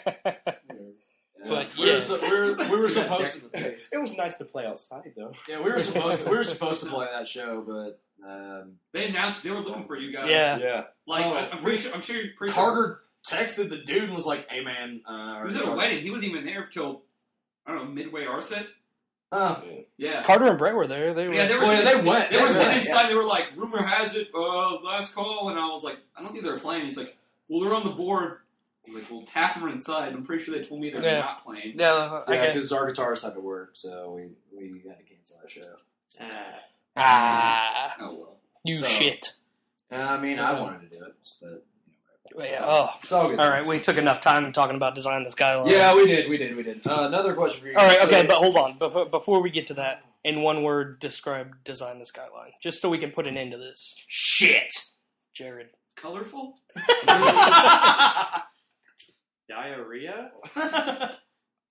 [SPEAKER 2] But
[SPEAKER 1] we were,
[SPEAKER 2] yeah.
[SPEAKER 1] so, we were, we were
[SPEAKER 5] He got
[SPEAKER 1] supposed
[SPEAKER 5] decked
[SPEAKER 1] to.
[SPEAKER 5] in the face.
[SPEAKER 4] It was nice to play outside, though.
[SPEAKER 1] Yeah, we were supposed to. We were supposed to play that show, but um,
[SPEAKER 3] They announced they were looking for you guys.
[SPEAKER 2] Yeah.
[SPEAKER 4] Yeah.
[SPEAKER 3] Like,
[SPEAKER 1] Oh.
[SPEAKER 3] I- I'm pretty sure, I'm sure you're pretty sure.
[SPEAKER 1] Carter texted the dude and was like, "Hey man, uh,
[SPEAKER 3] He was at a wedding. He wasn't even there till, I don't know, midway Arset.
[SPEAKER 1] Uh,
[SPEAKER 3] Yeah.
[SPEAKER 2] Carter and Brett were there. They were.
[SPEAKER 3] Yeah, they were
[SPEAKER 1] Well, yeah,
[SPEAKER 3] sitting,
[SPEAKER 1] they went.
[SPEAKER 3] They,
[SPEAKER 1] They
[SPEAKER 3] were sitting
[SPEAKER 1] went,
[SPEAKER 3] inside. They were like, "Rumor has it, uh, last call," and I was like, "I don't think they're playing." He's like, "Well, they're on the board." I'm like, "Well, half of them are inside." I'm pretty sure they told me they're
[SPEAKER 2] Yeah.
[SPEAKER 3] not playing.
[SPEAKER 2] yeah.
[SPEAKER 1] yeah,
[SPEAKER 2] Okay.
[SPEAKER 1] because our guitarist had to work, so we we had to cancel that show.
[SPEAKER 5] Ah.
[SPEAKER 2] Ah,
[SPEAKER 3] Oh well.
[SPEAKER 2] you
[SPEAKER 1] So-
[SPEAKER 2] shit.
[SPEAKER 1] Uh, I mean, I
[SPEAKER 2] Yeah.
[SPEAKER 1] wanted to do it, but
[SPEAKER 2] But yeah, oh,
[SPEAKER 1] it's all good.
[SPEAKER 2] all right. We took enough time talking about Design the Skyline.
[SPEAKER 1] Yeah, we did, we did, we did. Uh, another question for you.
[SPEAKER 2] All right.
[SPEAKER 1] So-
[SPEAKER 2] Okay, but hold on. Before, before we get to that, in one word, describe Design the Skyline, just so we can put an end to this.
[SPEAKER 1] Shit.
[SPEAKER 2] Jared.
[SPEAKER 3] Colorful.
[SPEAKER 5] Diarrhea?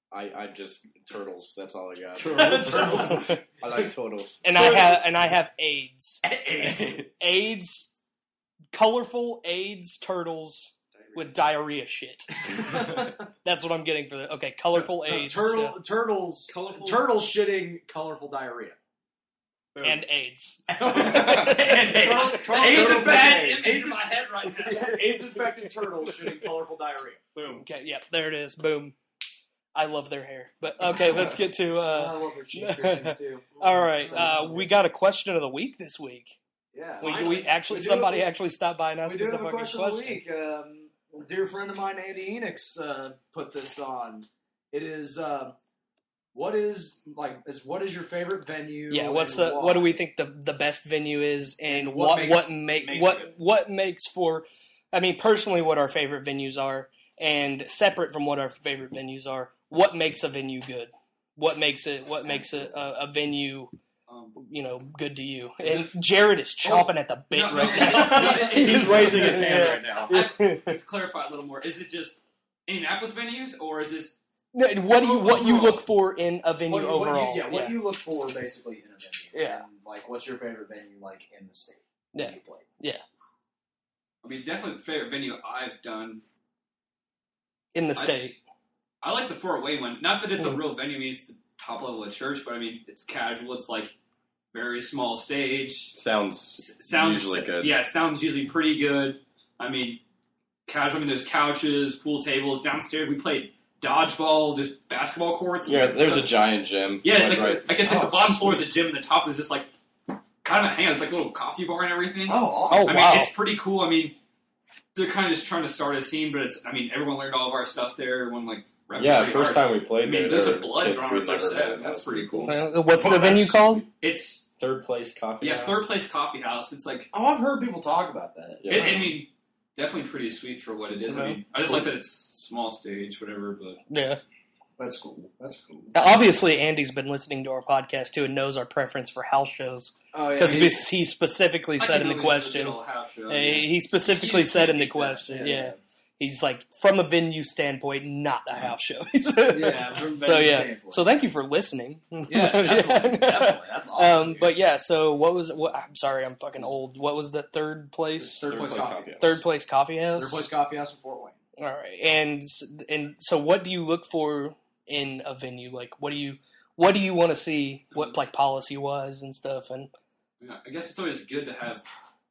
[SPEAKER 4] I, I just turtles. That's all I got.
[SPEAKER 1] Turtles.
[SPEAKER 4] I like turtles.
[SPEAKER 2] And I have and I have AIDS.
[SPEAKER 1] AIDS.
[SPEAKER 2] AIDS, colorful AIDS turtles with diarrhea shit. That's what I'm getting for the okay. Colorful AIDS
[SPEAKER 1] Turtle,
[SPEAKER 2] yeah.
[SPEAKER 1] turtles,
[SPEAKER 3] Colorful.
[SPEAKER 1] turtles shitting colorful diarrhea.
[SPEAKER 2] and AIDS.
[SPEAKER 1] and AIDS.
[SPEAKER 3] Turtle- AIDS
[SPEAKER 1] Turtle-
[SPEAKER 3] a bad
[SPEAKER 1] AIDS-
[SPEAKER 3] image
[SPEAKER 1] AIDS-
[SPEAKER 3] in my head right now.
[SPEAKER 1] AIDS-infected turtles shitting colorful diarrhea. Boom.
[SPEAKER 2] Okay, yep, there it is. Boom. I love their hair. But okay, let's get to.
[SPEAKER 5] I
[SPEAKER 2] Uh,
[SPEAKER 5] love their cheek piercings too.
[SPEAKER 2] all right, uh, we got a question of the week this week.
[SPEAKER 5] Yeah.
[SPEAKER 2] We,
[SPEAKER 3] Finally.
[SPEAKER 2] we actually
[SPEAKER 1] We do-
[SPEAKER 2] somebody actually stopped by and
[SPEAKER 1] We
[SPEAKER 2] asked
[SPEAKER 1] do
[SPEAKER 2] us a
[SPEAKER 1] have a
[SPEAKER 2] fucking
[SPEAKER 1] question of the week. Um, a dear friend of mine, Andy Enix, uh, put this on. It is, uh, what is like? Is what is your favorite venue?
[SPEAKER 2] Yeah, what's
[SPEAKER 1] and
[SPEAKER 2] the,
[SPEAKER 1] why?
[SPEAKER 2] what do we think the the best venue is, and,
[SPEAKER 1] And
[SPEAKER 2] what
[SPEAKER 1] what
[SPEAKER 2] what
[SPEAKER 1] makes-
[SPEAKER 2] make
[SPEAKER 1] makes
[SPEAKER 2] what
[SPEAKER 1] it?
[SPEAKER 2] what makes for? I mean, personally, what our favorite venues are, and separate from what our favorite venues are, what makes a venue good? What makes it? What makes a, a, a venue,
[SPEAKER 3] Um,
[SPEAKER 2] you know, good to you?
[SPEAKER 3] Is
[SPEAKER 2] And
[SPEAKER 3] this-
[SPEAKER 2] Jared is chomping at the bit
[SPEAKER 3] No, no,
[SPEAKER 2] right
[SPEAKER 3] it-
[SPEAKER 2] now.
[SPEAKER 3] it- it-
[SPEAKER 1] He's raising his hand
[SPEAKER 2] Yeah.
[SPEAKER 1] right now.
[SPEAKER 3] to clarify a little more, is it just Indianapolis venues, or is this
[SPEAKER 2] What do you what you
[SPEAKER 3] Overall.
[SPEAKER 2] look for in a venue
[SPEAKER 1] What, what
[SPEAKER 2] overall?
[SPEAKER 1] you, yeah, what you look for basically in a venue.
[SPEAKER 2] Yeah.
[SPEAKER 1] And, like, what's your favorite venue like in the state?
[SPEAKER 2] Yeah.
[SPEAKER 1] that you play?
[SPEAKER 3] I mean, definitely favorite venue I've done.
[SPEAKER 2] in the
[SPEAKER 3] I-
[SPEAKER 2] state.
[SPEAKER 3] I like the Fort Wayne one. Not that it's a
[SPEAKER 2] Mm.
[SPEAKER 3] real venue. I mean, it's the top level of church, but I mean, it's casual. It's like very small stage.
[SPEAKER 4] Sounds
[SPEAKER 3] S- sounds
[SPEAKER 4] usually good.
[SPEAKER 3] Yeah, sounds usually pretty good. I mean, casual. I mean, there's couches, pool tables downstairs. We played dodgeball. There's basketball courts.
[SPEAKER 4] Yeah, there's
[SPEAKER 3] So-
[SPEAKER 4] a giant gym.
[SPEAKER 3] yeah.
[SPEAKER 4] like,
[SPEAKER 3] Like,
[SPEAKER 4] right.
[SPEAKER 3] like it's like
[SPEAKER 1] Oh,
[SPEAKER 3] the bottom
[SPEAKER 1] sweet.
[SPEAKER 3] floor is a gym, and the top is just like kind of a hang. It's like a little coffee bar and everything.
[SPEAKER 1] Oh, awesome.
[SPEAKER 2] Oh,
[SPEAKER 3] I mean,
[SPEAKER 2] wow.
[SPEAKER 3] it's pretty cool. I mean, they're kind of just trying to start a scene, but it's. I mean, everyone learned all of our stuff there. Everyone like. repped
[SPEAKER 4] Yeah,
[SPEAKER 3] pretty
[SPEAKER 4] first
[SPEAKER 3] hard.
[SPEAKER 4] time we played
[SPEAKER 3] I mean,
[SPEAKER 4] there,
[SPEAKER 3] there's
[SPEAKER 4] there
[SPEAKER 3] a
[SPEAKER 4] were
[SPEAKER 3] blood
[SPEAKER 4] kids
[SPEAKER 3] drawn
[SPEAKER 4] we'd
[SPEAKER 3] first
[SPEAKER 4] never
[SPEAKER 3] set.
[SPEAKER 4] met.
[SPEAKER 3] That's pretty cool.
[SPEAKER 2] Uh, What's
[SPEAKER 1] Well,
[SPEAKER 2] the venue
[SPEAKER 1] that's-
[SPEAKER 2] called?
[SPEAKER 3] It's
[SPEAKER 4] Third place coffee.
[SPEAKER 3] yeah,
[SPEAKER 4] house.
[SPEAKER 3] third place coffee house. It's like
[SPEAKER 1] Oh, I've heard people talk about that.
[SPEAKER 4] Yeah.
[SPEAKER 3] it, I mean, definitely pretty sweet for what it is. I
[SPEAKER 2] Yeah.
[SPEAKER 3] mean, I just like that it's small stage, whatever. But
[SPEAKER 2] Yeah.
[SPEAKER 1] That's cool. That's cool.
[SPEAKER 2] Obviously, Andy's been listening to our podcast too and knows our preference for house shows
[SPEAKER 1] Oh, yeah.
[SPEAKER 2] because
[SPEAKER 1] he-
[SPEAKER 2] he specifically
[SPEAKER 3] I
[SPEAKER 2] said
[SPEAKER 3] can
[SPEAKER 2] in the
[SPEAKER 3] always do a
[SPEAKER 2] question.
[SPEAKER 3] good old house show.
[SPEAKER 2] Uh, He specifically
[SPEAKER 3] You just
[SPEAKER 2] said
[SPEAKER 3] can't
[SPEAKER 2] in the
[SPEAKER 3] beat that.
[SPEAKER 2] question,
[SPEAKER 1] Yeah,
[SPEAKER 2] yeah.
[SPEAKER 1] yeah.
[SPEAKER 2] He's like, from a venue standpoint, not a house show. He said.
[SPEAKER 1] yeah, from
[SPEAKER 2] So
[SPEAKER 1] venue
[SPEAKER 2] yeah.
[SPEAKER 1] standpoint.
[SPEAKER 2] So thank you for listening.
[SPEAKER 1] yeah, definitely, definitely. That's awesome.
[SPEAKER 2] Um,
[SPEAKER 1] dude.
[SPEAKER 2] but yeah. So what was? What, I'm sorry, I'm fucking old. What was the third place?
[SPEAKER 1] third, place coffee.
[SPEAKER 4] house.
[SPEAKER 2] Third place coffee house.
[SPEAKER 1] Third place coffee house in Fort Wayne.
[SPEAKER 2] All right, and and so what do you look for in a venue? Like, what do you what do you want to see? What like policy wise and stuff, and
[SPEAKER 3] Yeah, I guess it's always good to have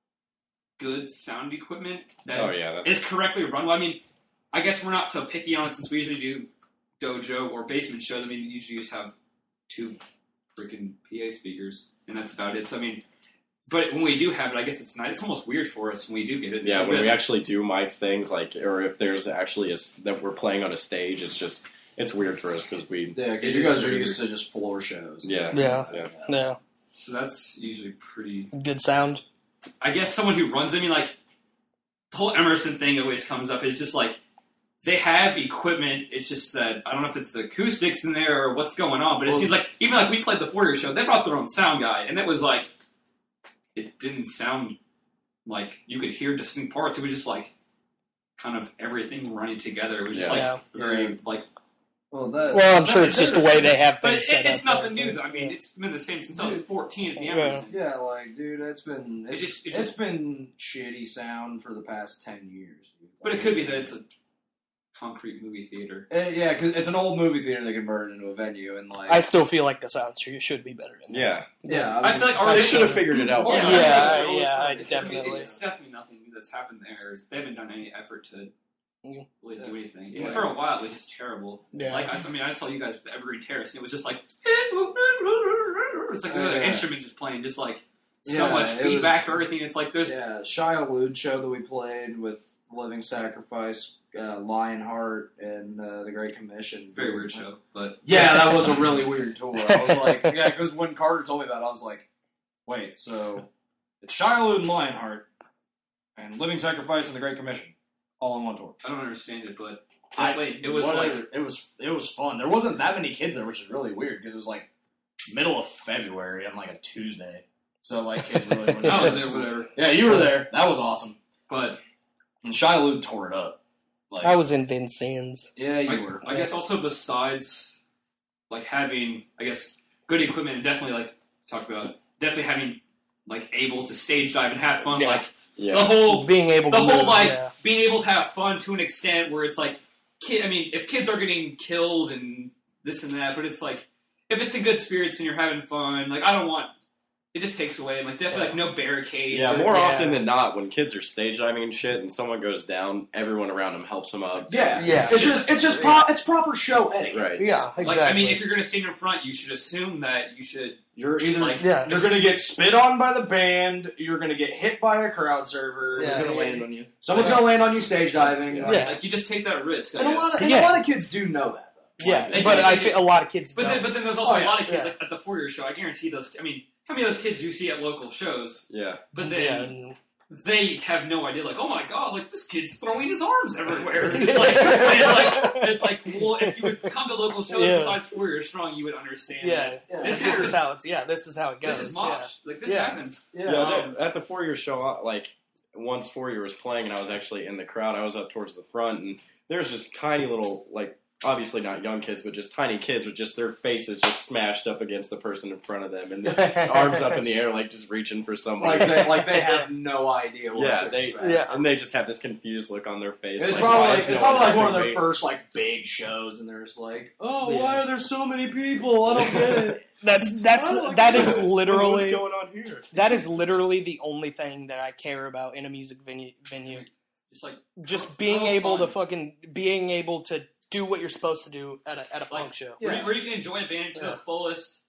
[SPEAKER 3] good sound equipment that
[SPEAKER 4] Oh yeah, that's
[SPEAKER 3] is correctly run. Well, I mean, I guess we're not so picky on it since we usually do dojo or basement shows. I mean, you usually just have two freaking P A speakers, and that's about it. So I mean, but when we do have it, I guess it's nice. It's almost weird for us when we do get it.
[SPEAKER 4] yeah.
[SPEAKER 3] Because
[SPEAKER 4] When we
[SPEAKER 3] have-
[SPEAKER 4] actually do mic things, like, or if there's actually a s that we're playing on a stage, it's just it's weird for us because we
[SPEAKER 1] Yeah,
[SPEAKER 3] It
[SPEAKER 1] because you
[SPEAKER 3] is
[SPEAKER 1] guys are
[SPEAKER 3] weird.
[SPEAKER 1] used to just floor shows.
[SPEAKER 4] yeah
[SPEAKER 2] Yeah.
[SPEAKER 4] yeah.
[SPEAKER 2] yeah,
[SPEAKER 3] so that's usually pretty.
[SPEAKER 2] good sound.
[SPEAKER 3] I guess someone who runs. I mean, like the whole Emerson thing always comes up. It's just like they have equipment. It's just that I don't know if it's the acoustics in there or what's going on. But it
[SPEAKER 1] Well-
[SPEAKER 3] seems like even like we played the four-year show, they brought their own sound guy, and it was like it didn't sound like you could hear distinct parts. It was just like kind of everything running together. It was just
[SPEAKER 4] Yeah.
[SPEAKER 3] like very like.
[SPEAKER 5] Well, that,
[SPEAKER 2] Well, I'm sure it's just the way they have
[SPEAKER 3] But
[SPEAKER 2] things
[SPEAKER 3] it,
[SPEAKER 2] set
[SPEAKER 3] it's
[SPEAKER 2] up.
[SPEAKER 3] nothing new though. I mean, it's been the same since I was
[SPEAKER 5] Dude.
[SPEAKER 3] fourteen at the
[SPEAKER 2] Yeah.
[SPEAKER 3] Emerson.
[SPEAKER 5] yeah, like, dude, it's been
[SPEAKER 3] It
[SPEAKER 5] it's,
[SPEAKER 3] just it
[SPEAKER 1] It's
[SPEAKER 3] just
[SPEAKER 1] been shitty sound for the past ten years. Dude.
[SPEAKER 3] but it could be that it's a concrete movie theater.
[SPEAKER 1] Uh, yeah, because it's an old movie theater that converted into a venue, and like
[SPEAKER 2] I still feel like the sound should should be better. In there.
[SPEAKER 4] Yeah,
[SPEAKER 1] yeah,
[SPEAKER 3] I feel like
[SPEAKER 4] I
[SPEAKER 3] already
[SPEAKER 4] should have figured it out.
[SPEAKER 3] Oh,
[SPEAKER 4] by
[SPEAKER 2] Yeah,
[SPEAKER 4] now.
[SPEAKER 3] I think
[SPEAKER 2] yeah,
[SPEAKER 3] they're always
[SPEAKER 2] yeah,
[SPEAKER 3] trying-
[SPEAKER 2] I
[SPEAKER 3] it's, I mean,
[SPEAKER 2] definitely-
[SPEAKER 3] it's definitely nothing that's happened there. They haven't done any effort to
[SPEAKER 2] Yeah.
[SPEAKER 3] really do anything.
[SPEAKER 1] Yeah.
[SPEAKER 3] For a while, it was just terrible.
[SPEAKER 2] Yeah.
[SPEAKER 3] Like I, I mean, I saw you guys at Evergreen Terrace, and it was just like it's like the
[SPEAKER 1] Uh, yeah.
[SPEAKER 3] instruments just playing, just like so
[SPEAKER 1] Yeah,
[SPEAKER 3] much
[SPEAKER 1] it
[SPEAKER 3] feedback
[SPEAKER 1] was-
[SPEAKER 3] for everything. It's like there's
[SPEAKER 1] yeah, Shia Lude show that we played with Living Sacrifice, uh, Lionheart, and uh, the Great Commission.
[SPEAKER 3] very weird show, but
[SPEAKER 1] Yeah, that was a really weird tour. I was like, yeah, because when Carter told me that, I was like, wait, so it's Shia Lude and Lionheart, and Living Sacrifice and the Great Commission, all in one tour.
[SPEAKER 3] I don't understand it. But
[SPEAKER 1] I-
[SPEAKER 3] definitely, it was
[SPEAKER 1] whatever.
[SPEAKER 3] like
[SPEAKER 1] it was it was fun. There wasn't that many kids there, which is really weird because it was like middle of February on like a Tuesday, so like kids really. wouldn't
[SPEAKER 3] I was
[SPEAKER 1] go to
[SPEAKER 3] there,
[SPEAKER 1] school.
[SPEAKER 3] whatever.
[SPEAKER 1] Yeah, you were there. That was awesome.
[SPEAKER 3] But
[SPEAKER 1] And Shia Lude tore it up.
[SPEAKER 3] Like,
[SPEAKER 2] I was in Vincennes.
[SPEAKER 1] Yeah, you
[SPEAKER 3] I,
[SPEAKER 1] were.
[SPEAKER 3] I guess also besides like having, I guess, good equipment and definitely like talked about definitely having like able to stage dive and have fun.
[SPEAKER 2] Yeah.
[SPEAKER 3] Like
[SPEAKER 4] Yeah.
[SPEAKER 3] the whole
[SPEAKER 2] Being able
[SPEAKER 3] the
[SPEAKER 2] to
[SPEAKER 3] whole
[SPEAKER 2] move,
[SPEAKER 3] like
[SPEAKER 2] yeah.
[SPEAKER 3] being able to have fun to an extent where it's like, kid. I mean, if kids are getting killed and this and that, but it's like if it's in good spirits and you're having fun, like I don't want. It just takes away, like definitely like no barricades.
[SPEAKER 4] Yeah,
[SPEAKER 3] or,
[SPEAKER 4] more
[SPEAKER 2] Yeah.
[SPEAKER 4] often than not, when kids are stage diving and shit, and someone goes down, everyone around them helps them up.
[SPEAKER 1] Yeah,
[SPEAKER 2] Yeah.
[SPEAKER 1] It's just it's just pro- it's proper show etiquette.
[SPEAKER 4] Right.
[SPEAKER 2] Yeah, exactly.
[SPEAKER 3] Like I mean, if you're gonna stand in front, you should assume that you should
[SPEAKER 1] You're either
[SPEAKER 3] like
[SPEAKER 2] yeah.
[SPEAKER 1] you're gonna get spit on by the band, you're gonna get hit by a crowd server,
[SPEAKER 2] Yeah.
[SPEAKER 1] who's
[SPEAKER 5] It's
[SPEAKER 1] gonna
[SPEAKER 5] gonna
[SPEAKER 1] land
[SPEAKER 5] land
[SPEAKER 1] on
[SPEAKER 5] on you.
[SPEAKER 1] someone's gonna land on you stage diving.
[SPEAKER 4] Yeah.
[SPEAKER 1] like-
[SPEAKER 2] Yeah.
[SPEAKER 3] like you just take that risk. I
[SPEAKER 1] And a
[SPEAKER 3] guess.
[SPEAKER 1] lot of and
[SPEAKER 2] Yeah.
[SPEAKER 1] a lot of kids do know that. Though.
[SPEAKER 2] yeah,
[SPEAKER 3] Like,
[SPEAKER 2] but
[SPEAKER 3] they-
[SPEAKER 2] I
[SPEAKER 3] they-
[SPEAKER 2] feel a lot of kids
[SPEAKER 3] But
[SPEAKER 2] don't.
[SPEAKER 3] then, but then there's also
[SPEAKER 1] Oh,
[SPEAKER 3] a
[SPEAKER 1] yeah.
[SPEAKER 3] lot of kids
[SPEAKER 2] Yeah.
[SPEAKER 3] like at the four-year show. I guarantee those. I mean, how many of those kids you see at local shows?
[SPEAKER 4] Yeah.
[SPEAKER 3] But
[SPEAKER 2] yeah,
[SPEAKER 3] then
[SPEAKER 2] and-
[SPEAKER 3] they have no idea. Like, oh my god, like this kid's throwing his arms everywhere. And it's like, it's like, it's like, well, if you would come to local shows
[SPEAKER 2] Yeah.
[SPEAKER 3] besides four-year strong, you would understand.
[SPEAKER 2] yeah,
[SPEAKER 3] that
[SPEAKER 1] Yeah.
[SPEAKER 3] this,
[SPEAKER 2] this
[SPEAKER 3] happens.
[SPEAKER 2] is how it's. Yeah, this is how it goes.
[SPEAKER 3] This is mosh. Like this
[SPEAKER 2] Yeah.
[SPEAKER 3] happens.
[SPEAKER 1] Yeah,
[SPEAKER 4] Yeah,
[SPEAKER 1] um,
[SPEAKER 4] that- at the four year show, uh, like once four year was playing and I was actually in the crowd, I was up towards the front and there's just tiny little, like, obviously not young kids, but just tiny kids with just their faces just smashed up against the person in front of them and the arms up in the air, like just reaching for somebody.
[SPEAKER 1] like they like they have no idea what
[SPEAKER 4] Yeah,
[SPEAKER 1] to
[SPEAKER 4] they-
[SPEAKER 1] expect.
[SPEAKER 2] Yeah.
[SPEAKER 4] and they just have this confused look on their face.
[SPEAKER 1] It's
[SPEAKER 4] like,
[SPEAKER 1] probably
[SPEAKER 4] why
[SPEAKER 1] like,
[SPEAKER 4] is
[SPEAKER 1] it's
[SPEAKER 4] no
[SPEAKER 1] probably like one of
[SPEAKER 4] helping
[SPEAKER 1] their
[SPEAKER 4] me?
[SPEAKER 1] first like big shows, and they're just like, "Oh,
[SPEAKER 2] Yeah.
[SPEAKER 1] why are there so many people? I don't get it."
[SPEAKER 2] That's that's
[SPEAKER 1] Oh,
[SPEAKER 2] that
[SPEAKER 1] this
[SPEAKER 2] is
[SPEAKER 1] is-
[SPEAKER 2] literally
[SPEAKER 4] What's going on here?
[SPEAKER 2] that is literally the only thing that I care about in a music venue. Venue,
[SPEAKER 3] Just like
[SPEAKER 2] just being
[SPEAKER 3] Oh,
[SPEAKER 2] able
[SPEAKER 3] fun.
[SPEAKER 2] to fucking being able to do what you're supposed to do at a at a
[SPEAKER 3] Like,
[SPEAKER 2] punk show.
[SPEAKER 3] where,
[SPEAKER 1] Yeah.
[SPEAKER 3] you, where you can enjoy a band to
[SPEAKER 2] Yeah.
[SPEAKER 3] the fullest.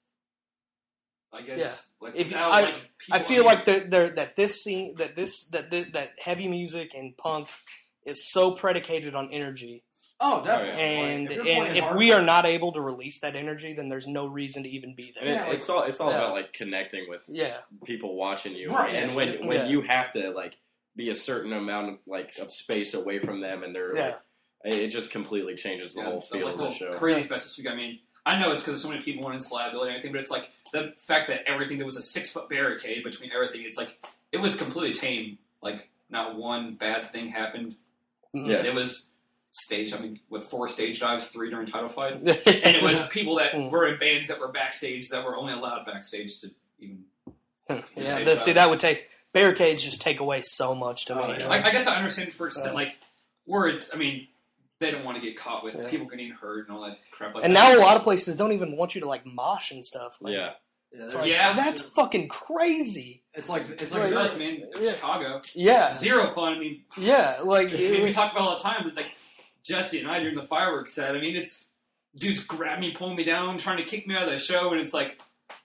[SPEAKER 3] I guess. Like
[SPEAKER 2] If-
[SPEAKER 3] without,
[SPEAKER 2] I-
[SPEAKER 3] like,
[SPEAKER 2] I
[SPEAKER 3] people-
[SPEAKER 2] feel
[SPEAKER 3] mean,
[SPEAKER 2] like the, the, that this scene that this that this, that heavy music and punk is so predicated on energy,
[SPEAKER 1] Oh, definitely.
[SPEAKER 2] and
[SPEAKER 1] Like, if you're
[SPEAKER 2] and
[SPEAKER 1] playing
[SPEAKER 2] if
[SPEAKER 1] hard-
[SPEAKER 2] we are not able to release that energy, then there's no reason to even be
[SPEAKER 4] And
[SPEAKER 2] there.
[SPEAKER 4] it,
[SPEAKER 1] Yeah, like-
[SPEAKER 4] it's all it's all
[SPEAKER 2] Yeah.
[SPEAKER 4] about like connecting with
[SPEAKER 2] Yeah,
[SPEAKER 4] people watching you,
[SPEAKER 1] Right.
[SPEAKER 4] and when when
[SPEAKER 2] Yeah.
[SPEAKER 4] you have to like be a certain amount of like of space away from them, and they're
[SPEAKER 2] yeah,
[SPEAKER 4] like, it it just completely changes the
[SPEAKER 3] Yeah,
[SPEAKER 4] whole
[SPEAKER 3] that was
[SPEAKER 4] feel
[SPEAKER 3] like
[SPEAKER 4] of
[SPEAKER 3] the
[SPEAKER 4] the show.
[SPEAKER 3] Crazy Fest this week. I mean, I know it's because so many people wanted liability and everything, but it's like the fact that everything there was a six foot barricade between everything. It's like it was completely tame. Like not one bad thing happened.
[SPEAKER 2] Mm-hmm.
[SPEAKER 4] Yeah.
[SPEAKER 3] It was staged. I mean, with four stage dives, three during title fight, and
[SPEAKER 2] and
[SPEAKER 3] it was people that
[SPEAKER 2] Mm.
[SPEAKER 3] were in bands that were backstage that were only allowed backstage to even.
[SPEAKER 2] yeah.
[SPEAKER 3] Stage
[SPEAKER 2] That, see,
[SPEAKER 3] dive.
[SPEAKER 2] that would take barricades just take away so much to
[SPEAKER 1] Oh,
[SPEAKER 2] me.
[SPEAKER 1] yeah.
[SPEAKER 3] I, I guess I understand it for extent,
[SPEAKER 2] Uh,
[SPEAKER 3] like words. I mean, they don't want to get caught with
[SPEAKER 2] Yeah.
[SPEAKER 3] people getting hurt and all that crap. Like
[SPEAKER 2] And
[SPEAKER 3] that.
[SPEAKER 2] now a lot of places don't even want you to like mosh and stuff. Like,
[SPEAKER 4] Yeah,
[SPEAKER 1] Yeah,
[SPEAKER 2] it's
[SPEAKER 1] there's-
[SPEAKER 2] like,
[SPEAKER 3] Yeah.
[SPEAKER 2] that's fucking crazy.
[SPEAKER 1] it's like it's
[SPEAKER 3] Like
[SPEAKER 1] like
[SPEAKER 3] us, man,
[SPEAKER 2] Yeah.
[SPEAKER 3] Chicago,
[SPEAKER 2] Yeah,
[SPEAKER 3] zero fun. I mean,
[SPEAKER 2] yeah, like
[SPEAKER 3] I mean, we
[SPEAKER 2] it-
[SPEAKER 3] talk about it all the time. It's like Jesse and I during the fireworks set. I mean, it's dudes grab me, pull me down, trying to kick me out of the show, and it's like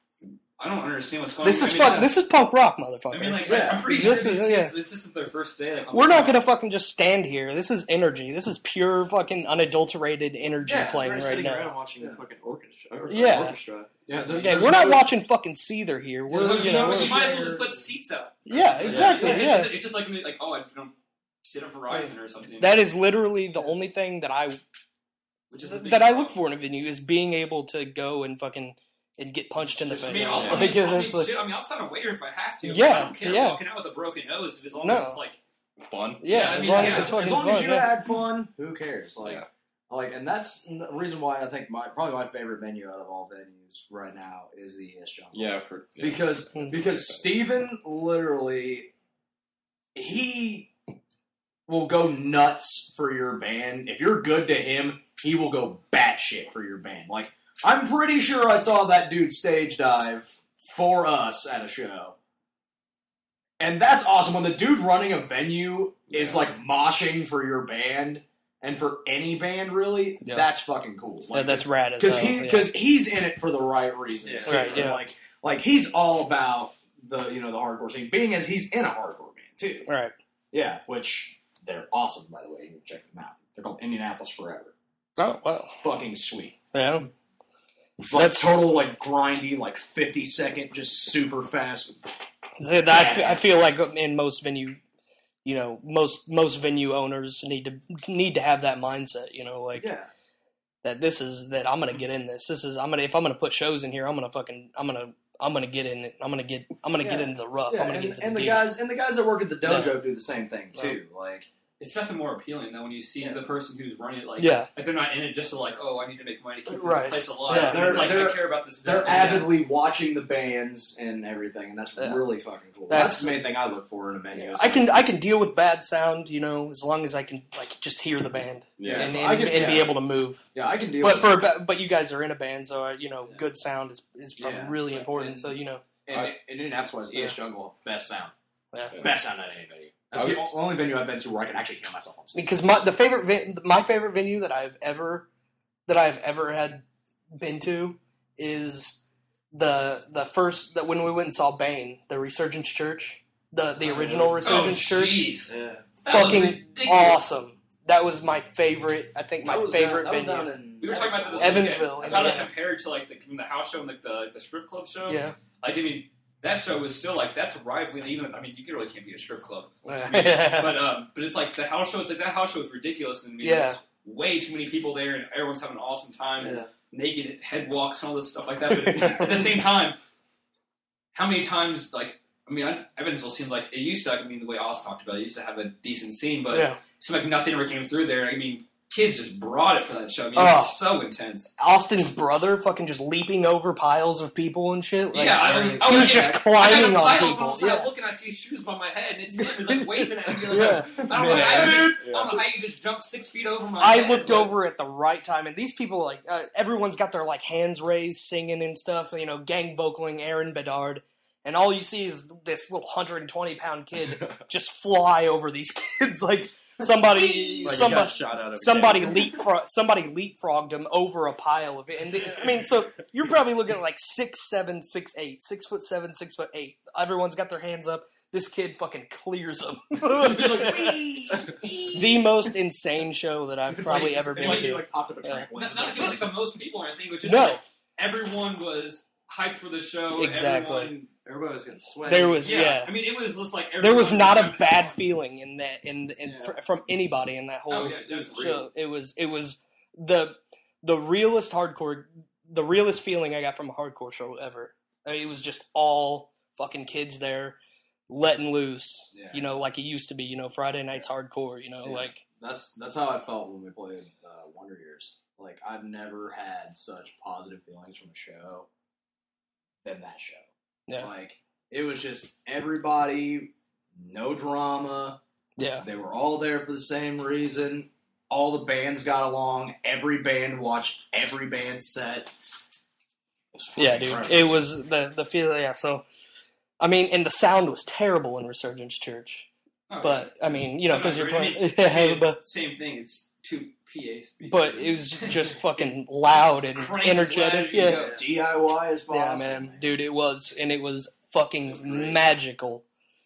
[SPEAKER 3] I don't understand what's going
[SPEAKER 2] this
[SPEAKER 3] on.
[SPEAKER 2] is
[SPEAKER 3] I mean,
[SPEAKER 2] fuck. This is punk rock, motherfucker.
[SPEAKER 3] I mean, like
[SPEAKER 1] Yeah.
[SPEAKER 3] I'm pretty sure
[SPEAKER 2] This
[SPEAKER 3] these
[SPEAKER 2] is-
[SPEAKER 3] kids. This isn't their first day. Like, I'm
[SPEAKER 2] We're not
[SPEAKER 3] like,
[SPEAKER 2] gonna fucking just stand here. This is energy. This is pure fucking unadulterated energy
[SPEAKER 1] Yeah,
[SPEAKER 2] playing
[SPEAKER 5] We're
[SPEAKER 2] right
[SPEAKER 5] sitting
[SPEAKER 2] now.
[SPEAKER 5] around watching
[SPEAKER 1] Yeah.
[SPEAKER 5] the fucking orchestra. or-
[SPEAKER 2] Yeah.
[SPEAKER 5] orchestra.
[SPEAKER 1] yeah. there-
[SPEAKER 2] Yeah,
[SPEAKER 1] there's
[SPEAKER 2] we're not
[SPEAKER 1] no-
[SPEAKER 2] watching fucking Seether here. We're,
[SPEAKER 3] But
[SPEAKER 2] you
[SPEAKER 3] you,
[SPEAKER 2] know,
[SPEAKER 3] know,
[SPEAKER 2] we're-
[SPEAKER 3] you might as well just put seats out.
[SPEAKER 2] Yeah, exactly,
[SPEAKER 3] It-
[SPEAKER 2] yeah.
[SPEAKER 3] It's, it's just like me, like oh, I don't sit at Verizon or something.
[SPEAKER 2] that is literally the only thing that I
[SPEAKER 3] which is a big
[SPEAKER 2] that I
[SPEAKER 3] problem.
[SPEAKER 2] look for in a venue is being able to go and fucking and get punched in the
[SPEAKER 3] I
[SPEAKER 2] face.
[SPEAKER 3] mean, I'll,
[SPEAKER 4] Yeah.
[SPEAKER 3] I mean,
[SPEAKER 2] Like,
[SPEAKER 3] I mean,
[SPEAKER 2] that's like-
[SPEAKER 3] shit, I mean, I'll sign a waiter if I have to.
[SPEAKER 2] Yeah,
[SPEAKER 3] I don't care
[SPEAKER 2] yeah.
[SPEAKER 3] walking out with a broken nose as long
[SPEAKER 2] No.
[SPEAKER 3] as it's like
[SPEAKER 4] fun.
[SPEAKER 2] yeah,
[SPEAKER 3] Yeah, I
[SPEAKER 2] as
[SPEAKER 3] mean,
[SPEAKER 2] long
[SPEAKER 3] yeah,
[SPEAKER 2] as it's
[SPEAKER 3] as
[SPEAKER 2] fucking
[SPEAKER 1] as long
[SPEAKER 2] fun,
[SPEAKER 1] as you
[SPEAKER 2] yeah.
[SPEAKER 1] had fun, who cares? Like,
[SPEAKER 4] Yeah.
[SPEAKER 1] like, and that's the reason why I think my probably my favorite venue out of all venues right now is the E S Jungle.
[SPEAKER 4] Yeah, for yeah.
[SPEAKER 1] because
[SPEAKER 2] Mhm.
[SPEAKER 1] because Steven literally he will go nuts for your band. If you're good to him, he will go batshit for your band. Like, I'm pretty sure I saw that dude stage dive for us at a show. And that's awesome. When the dude running a venue is like moshing for your band and for any band, really,
[SPEAKER 2] Yeah.
[SPEAKER 1] that's fucking cool.
[SPEAKER 2] Yeah,
[SPEAKER 1] Like,
[SPEAKER 2] that's rad as
[SPEAKER 1] because
[SPEAKER 2] hell.
[SPEAKER 1] he
[SPEAKER 2] yeah.
[SPEAKER 1] because he's in it for the right reasons.
[SPEAKER 5] Yeah.
[SPEAKER 1] too.
[SPEAKER 2] Right, yeah.
[SPEAKER 1] Like like he's all about the you know the hardcore scene. Being as he's in a hardcore band too.
[SPEAKER 2] Right.
[SPEAKER 1] Yeah, which they're awesome by the way. You can check them out. They're called Indianapolis Forever.
[SPEAKER 2] Oh wow.
[SPEAKER 1] Fucking sweet.
[SPEAKER 2] Yeah.
[SPEAKER 1] It's like
[SPEAKER 2] That's-
[SPEAKER 1] total like grindy, like fifty second, just super fast.
[SPEAKER 2] I, fe- I feel like in most venue, you know, most most venue owners need to need to have that mindset. You know, like
[SPEAKER 1] Yeah.
[SPEAKER 2] that. This is that I'm gonna get in this. This is I'm gonna if I'm gonna put shows in here. I'm gonna fucking I'm gonna I'm gonna get in it. I'm gonna get I'm gonna get
[SPEAKER 1] Yeah.
[SPEAKER 2] into the rough.
[SPEAKER 1] Yeah,
[SPEAKER 2] I'm gonna
[SPEAKER 1] and,
[SPEAKER 2] get into
[SPEAKER 1] and
[SPEAKER 2] the
[SPEAKER 1] the
[SPEAKER 2] deep.
[SPEAKER 1] guys and the guys that work at the dojo do the same thing too. Like
[SPEAKER 3] it's definitely more appealing than when you see
[SPEAKER 5] Yeah.
[SPEAKER 3] the person who's running it. Like,
[SPEAKER 2] Yeah.
[SPEAKER 3] like they're not in it just to like, oh, I need to make money to keep
[SPEAKER 2] Right.
[SPEAKER 3] this place alive.
[SPEAKER 2] Yeah.
[SPEAKER 3] And it's like
[SPEAKER 1] They're-
[SPEAKER 3] I care about this.
[SPEAKER 1] They're
[SPEAKER 3] business.
[SPEAKER 1] avidly watching the bands and everything, and that's
[SPEAKER 2] Yeah.
[SPEAKER 1] really fucking cool.
[SPEAKER 2] That's-
[SPEAKER 1] That's, the main thing I look for in a venue. is
[SPEAKER 2] I can
[SPEAKER 1] like-
[SPEAKER 2] I can deal with bad sound, you know, as long as I can like just hear the band
[SPEAKER 4] Yeah.
[SPEAKER 2] and, and,
[SPEAKER 1] I can-
[SPEAKER 2] and be
[SPEAKER 1] yeah.
[SPEAKER 2] able to move.
[SPEAKER 1] yeah, I can deal.
[SPEAKER 2] But
[SPEAKER 1] with
[SPEAKER 2] for a ba- but you guys are in a band, so uh, you know,
[SPEAKER 1] Yeah.
[SPEAKER 2] good sound is is probably
[SPEAKER 1] Yeah.
[SPEAKER 2] really important.
[SPEAKER 1] And-
[SPEAKER 2] So you know,
[SPEAKER 1] and in Indianapolis was E S Jungle, best sound,
[SPEAKER 2] yeah.
[SPEAKER 1] best sound at any venue. That's
[SPEAKER 4] I was-
[SPEAKER 1] the only venue I've been to where I can actually hear myself on stage.
[SPEAKER 2] Because my the favorite ven- my favorite venue that I've ever that I've ever had been to is the the first that when we went and saw Bane, the Resurgence Church, the the
[SPEAKER 5] Oh,
[SPEAKER 2] original
[SPEAKER 5] yes.
[SPEAKER 2] Resurgence
[SPEAKER 3] oh,
[SPEAKER 2] Church,
[SPEAKER 3] jeez.
[SPEAKER 5] Yeah.
[SPEAKER 3] That was
[SPEAKER 2] fucking
[SPEAKER 3] ridiculous.
[SPEAKER 2] awesome. That was my favorite. I think my
[SPEAKER 1] That was
[SPEAKER 2] favorite
[SPEAKER 1] down, that was
[SPEAKER 2] venue.
[SPEAKER 1] down in
[SPEAKER 3] We were talking about this
[SPEAKER 2] Evansville,
[SPEAKER 3] weekend. How that
[SPEAKER 2] Indiana.
[SPEAKER 3] compared to like the, the house show and like the like the strip club show.
[SPEAKER 2] Yeah,
[SPEAKER 3] Like I mean, that show was still like that's rivaling. Even I mean, you really can't be a strip club.
[SPEAKER 2] yeah,
[SPEAKER 3] But um, but it's like the house show. It's like that house show is ridiculous, and I mean,
[SPEAKER 2] Yeah.
[SPEAKER 3] there's way too many people there, and everyone's having an awesome time, and
[SPEAKER 5] Yeah.
[SPEAKER 3] naked head walks and all this stuff like that. But at the same time, how many times like I mean, I, Evansville seems like it used to. I mean, the way Oz talked about it, it used to have a decent scene, but
[SPEAKER 2] yeah.
[SPEAKER 3] it seemed like nothing ever came through there. I mean, kids just brought it for that show. I mean,
[SPEAKER 2] Oh.
[SPEAKER 3] it was so intense.
[SPEAKER 2] Austin's brother fucking just leaping over piles of people and shit. Like,
[SPEAKER 3] yeah, I was, I
[SPEAKER 2] he
[SPEAKER 3] was,
[SPEAKER 2] was just
[SPEAKER 3] I
[SPEAKER 2] climbing
[SPEAKER 3] got a
[SPEAKER 2] on
[SPEAKER 3] pile
[SPEAKER 2] people.
[SPEAKER 3] and I
[SPEAKER 2] Yeah.
[SPEAKER 3] look and I see shoes by my head, and it's him. He's like waving at me. Like,
[SPEAKER 2] Yeah.
[SPEAKER 3] I don't know how you just,
[SPEAKER 4] Yeah.
[SPEAKER 3] I don't know how you just jumped six feet over my
[SPEAKER 2] I
[SPEAKER 3] head.
[SPEAKER 2] looked
[SPEAKER 3] but-
[SPEAKER 2] over at the right time, and these people, like, uh, everyone's got their, like, hands raised, singing and stuff, you know, gang vocaling Aaron Bedard, and all you see is this little one hundred twenty pound kid just fly over these kids, like, somebody,
[SPEAKER 4] Like he got
[SPEAKER 2] somebody,
[SPEAKER 4] shot out of a
[SPEAKER 2] somebody
[SPEAKER 4] cannon.
[SPEAKER 2] leapfrog, somebody leapfrogged him over a pile of it, and they, I mean, so you're probably looking at, like, six, seven, six, eight, six foot seven, six foot eight, everyone's got their hands up, this kid fucking clears them. The most insane show that I've
[SPEAKER 1] It's
[SPEAKER 2] probably
[SPEAKER 1] like,
[SPEAKER 2] ever
[SPEAKER 1] it's
[SPEAKER 2] been
[SPEAKER 1] like
[SPEAKER 2] to.
[SPEAKER 1] you like popped up a
[SPEAKER 2] Yeah.
[SPEAKER 1] trampoline.
[SPEAKER 3] Not, not like it was like the most people or anything. It was just
[SPEAKER 2] No.
[SPEAKER 3] like everyone was hyped for the show.
[SPEAKER 2] Exactly.
[SPEAKER 3] Everyone,
[SPEAKER 5] Everybody was getting sweaty.
[SPEAKER 2] There was
[SPEAKER 3] yeah.
[SPEAKER 2] yeah.
[SPEAKER 3] I mean, it was just like everyone
[SPEAKER 2] There was not a
[SPEAKER 3] having
[SPEAKER 2] bad
[SPEAKER 3] fun.
[SPEAKER 2] feeling in that in, in
[SPEAKER 5] Yeah.
[SPEAKER 2] fr- from anybody in that whole
[SPEAKER 3] Oh, yeah, definitely.
[SPEAKER 2] show. It was it was the the realest hardcore the realest feeling I got from a hardcore show ever. I mean, it was just all fucking kids there letting loose.
[SPEAKER 1] Yeah.
[SPEAKER 2] You know, like it used to be. You know, Friday nights hardcore. You know,
[SPEAKER 1] Yeah.
[SPEAKER 2] like
[SPEAKER 1] That's that's how I felt when we played uh, Wonder Years. Like I've never had such positive feelings from a show than that show.
[SPEAKER 2] yeah,
[SPEAKER 1] Like it was just everybody, no drama.
[SPEAKER 2] yeah,
[SPEAKER 1] They were all there for the same reason. All the bands got along. Every band watched every band's set. It was fucking
[SPEAKER 2] yeah, dude.
[SPEAKER 1] incredible.
[SPEAKER 2] It was the the feel. Yeah, so. I mean, and the sound was terrible in Resurgence Church.
[SPEAKER 3] Oh,
[SPEAKER 2] But I mean, you know,
[SPEAKER 3] I'm
[SPEAKER 2] because
[SPEAKER 3] not
[SPEAKER 2] you're
[SPEAKER 3] worried.
[SPEAKER 2] playing,
[SPEAKER 3] I mean, I mean,
[SPEAKER 2] but
[SPEAKER 3] it's same thing. It's two P A speakers.
[SPEAKER 2] but it was just fucking loud and
[SPEAKER 3] Crank as loud
[SPEAKER 2] energetic.
[SPEAKER 3] as you
[SPEAKER 2] Yeah,
[SPEAKER 3] go.
[SPEAKER 1] D I Y is possible.
[SPEAKER 2] yeah, man, dude, it was, and it was fucking magical.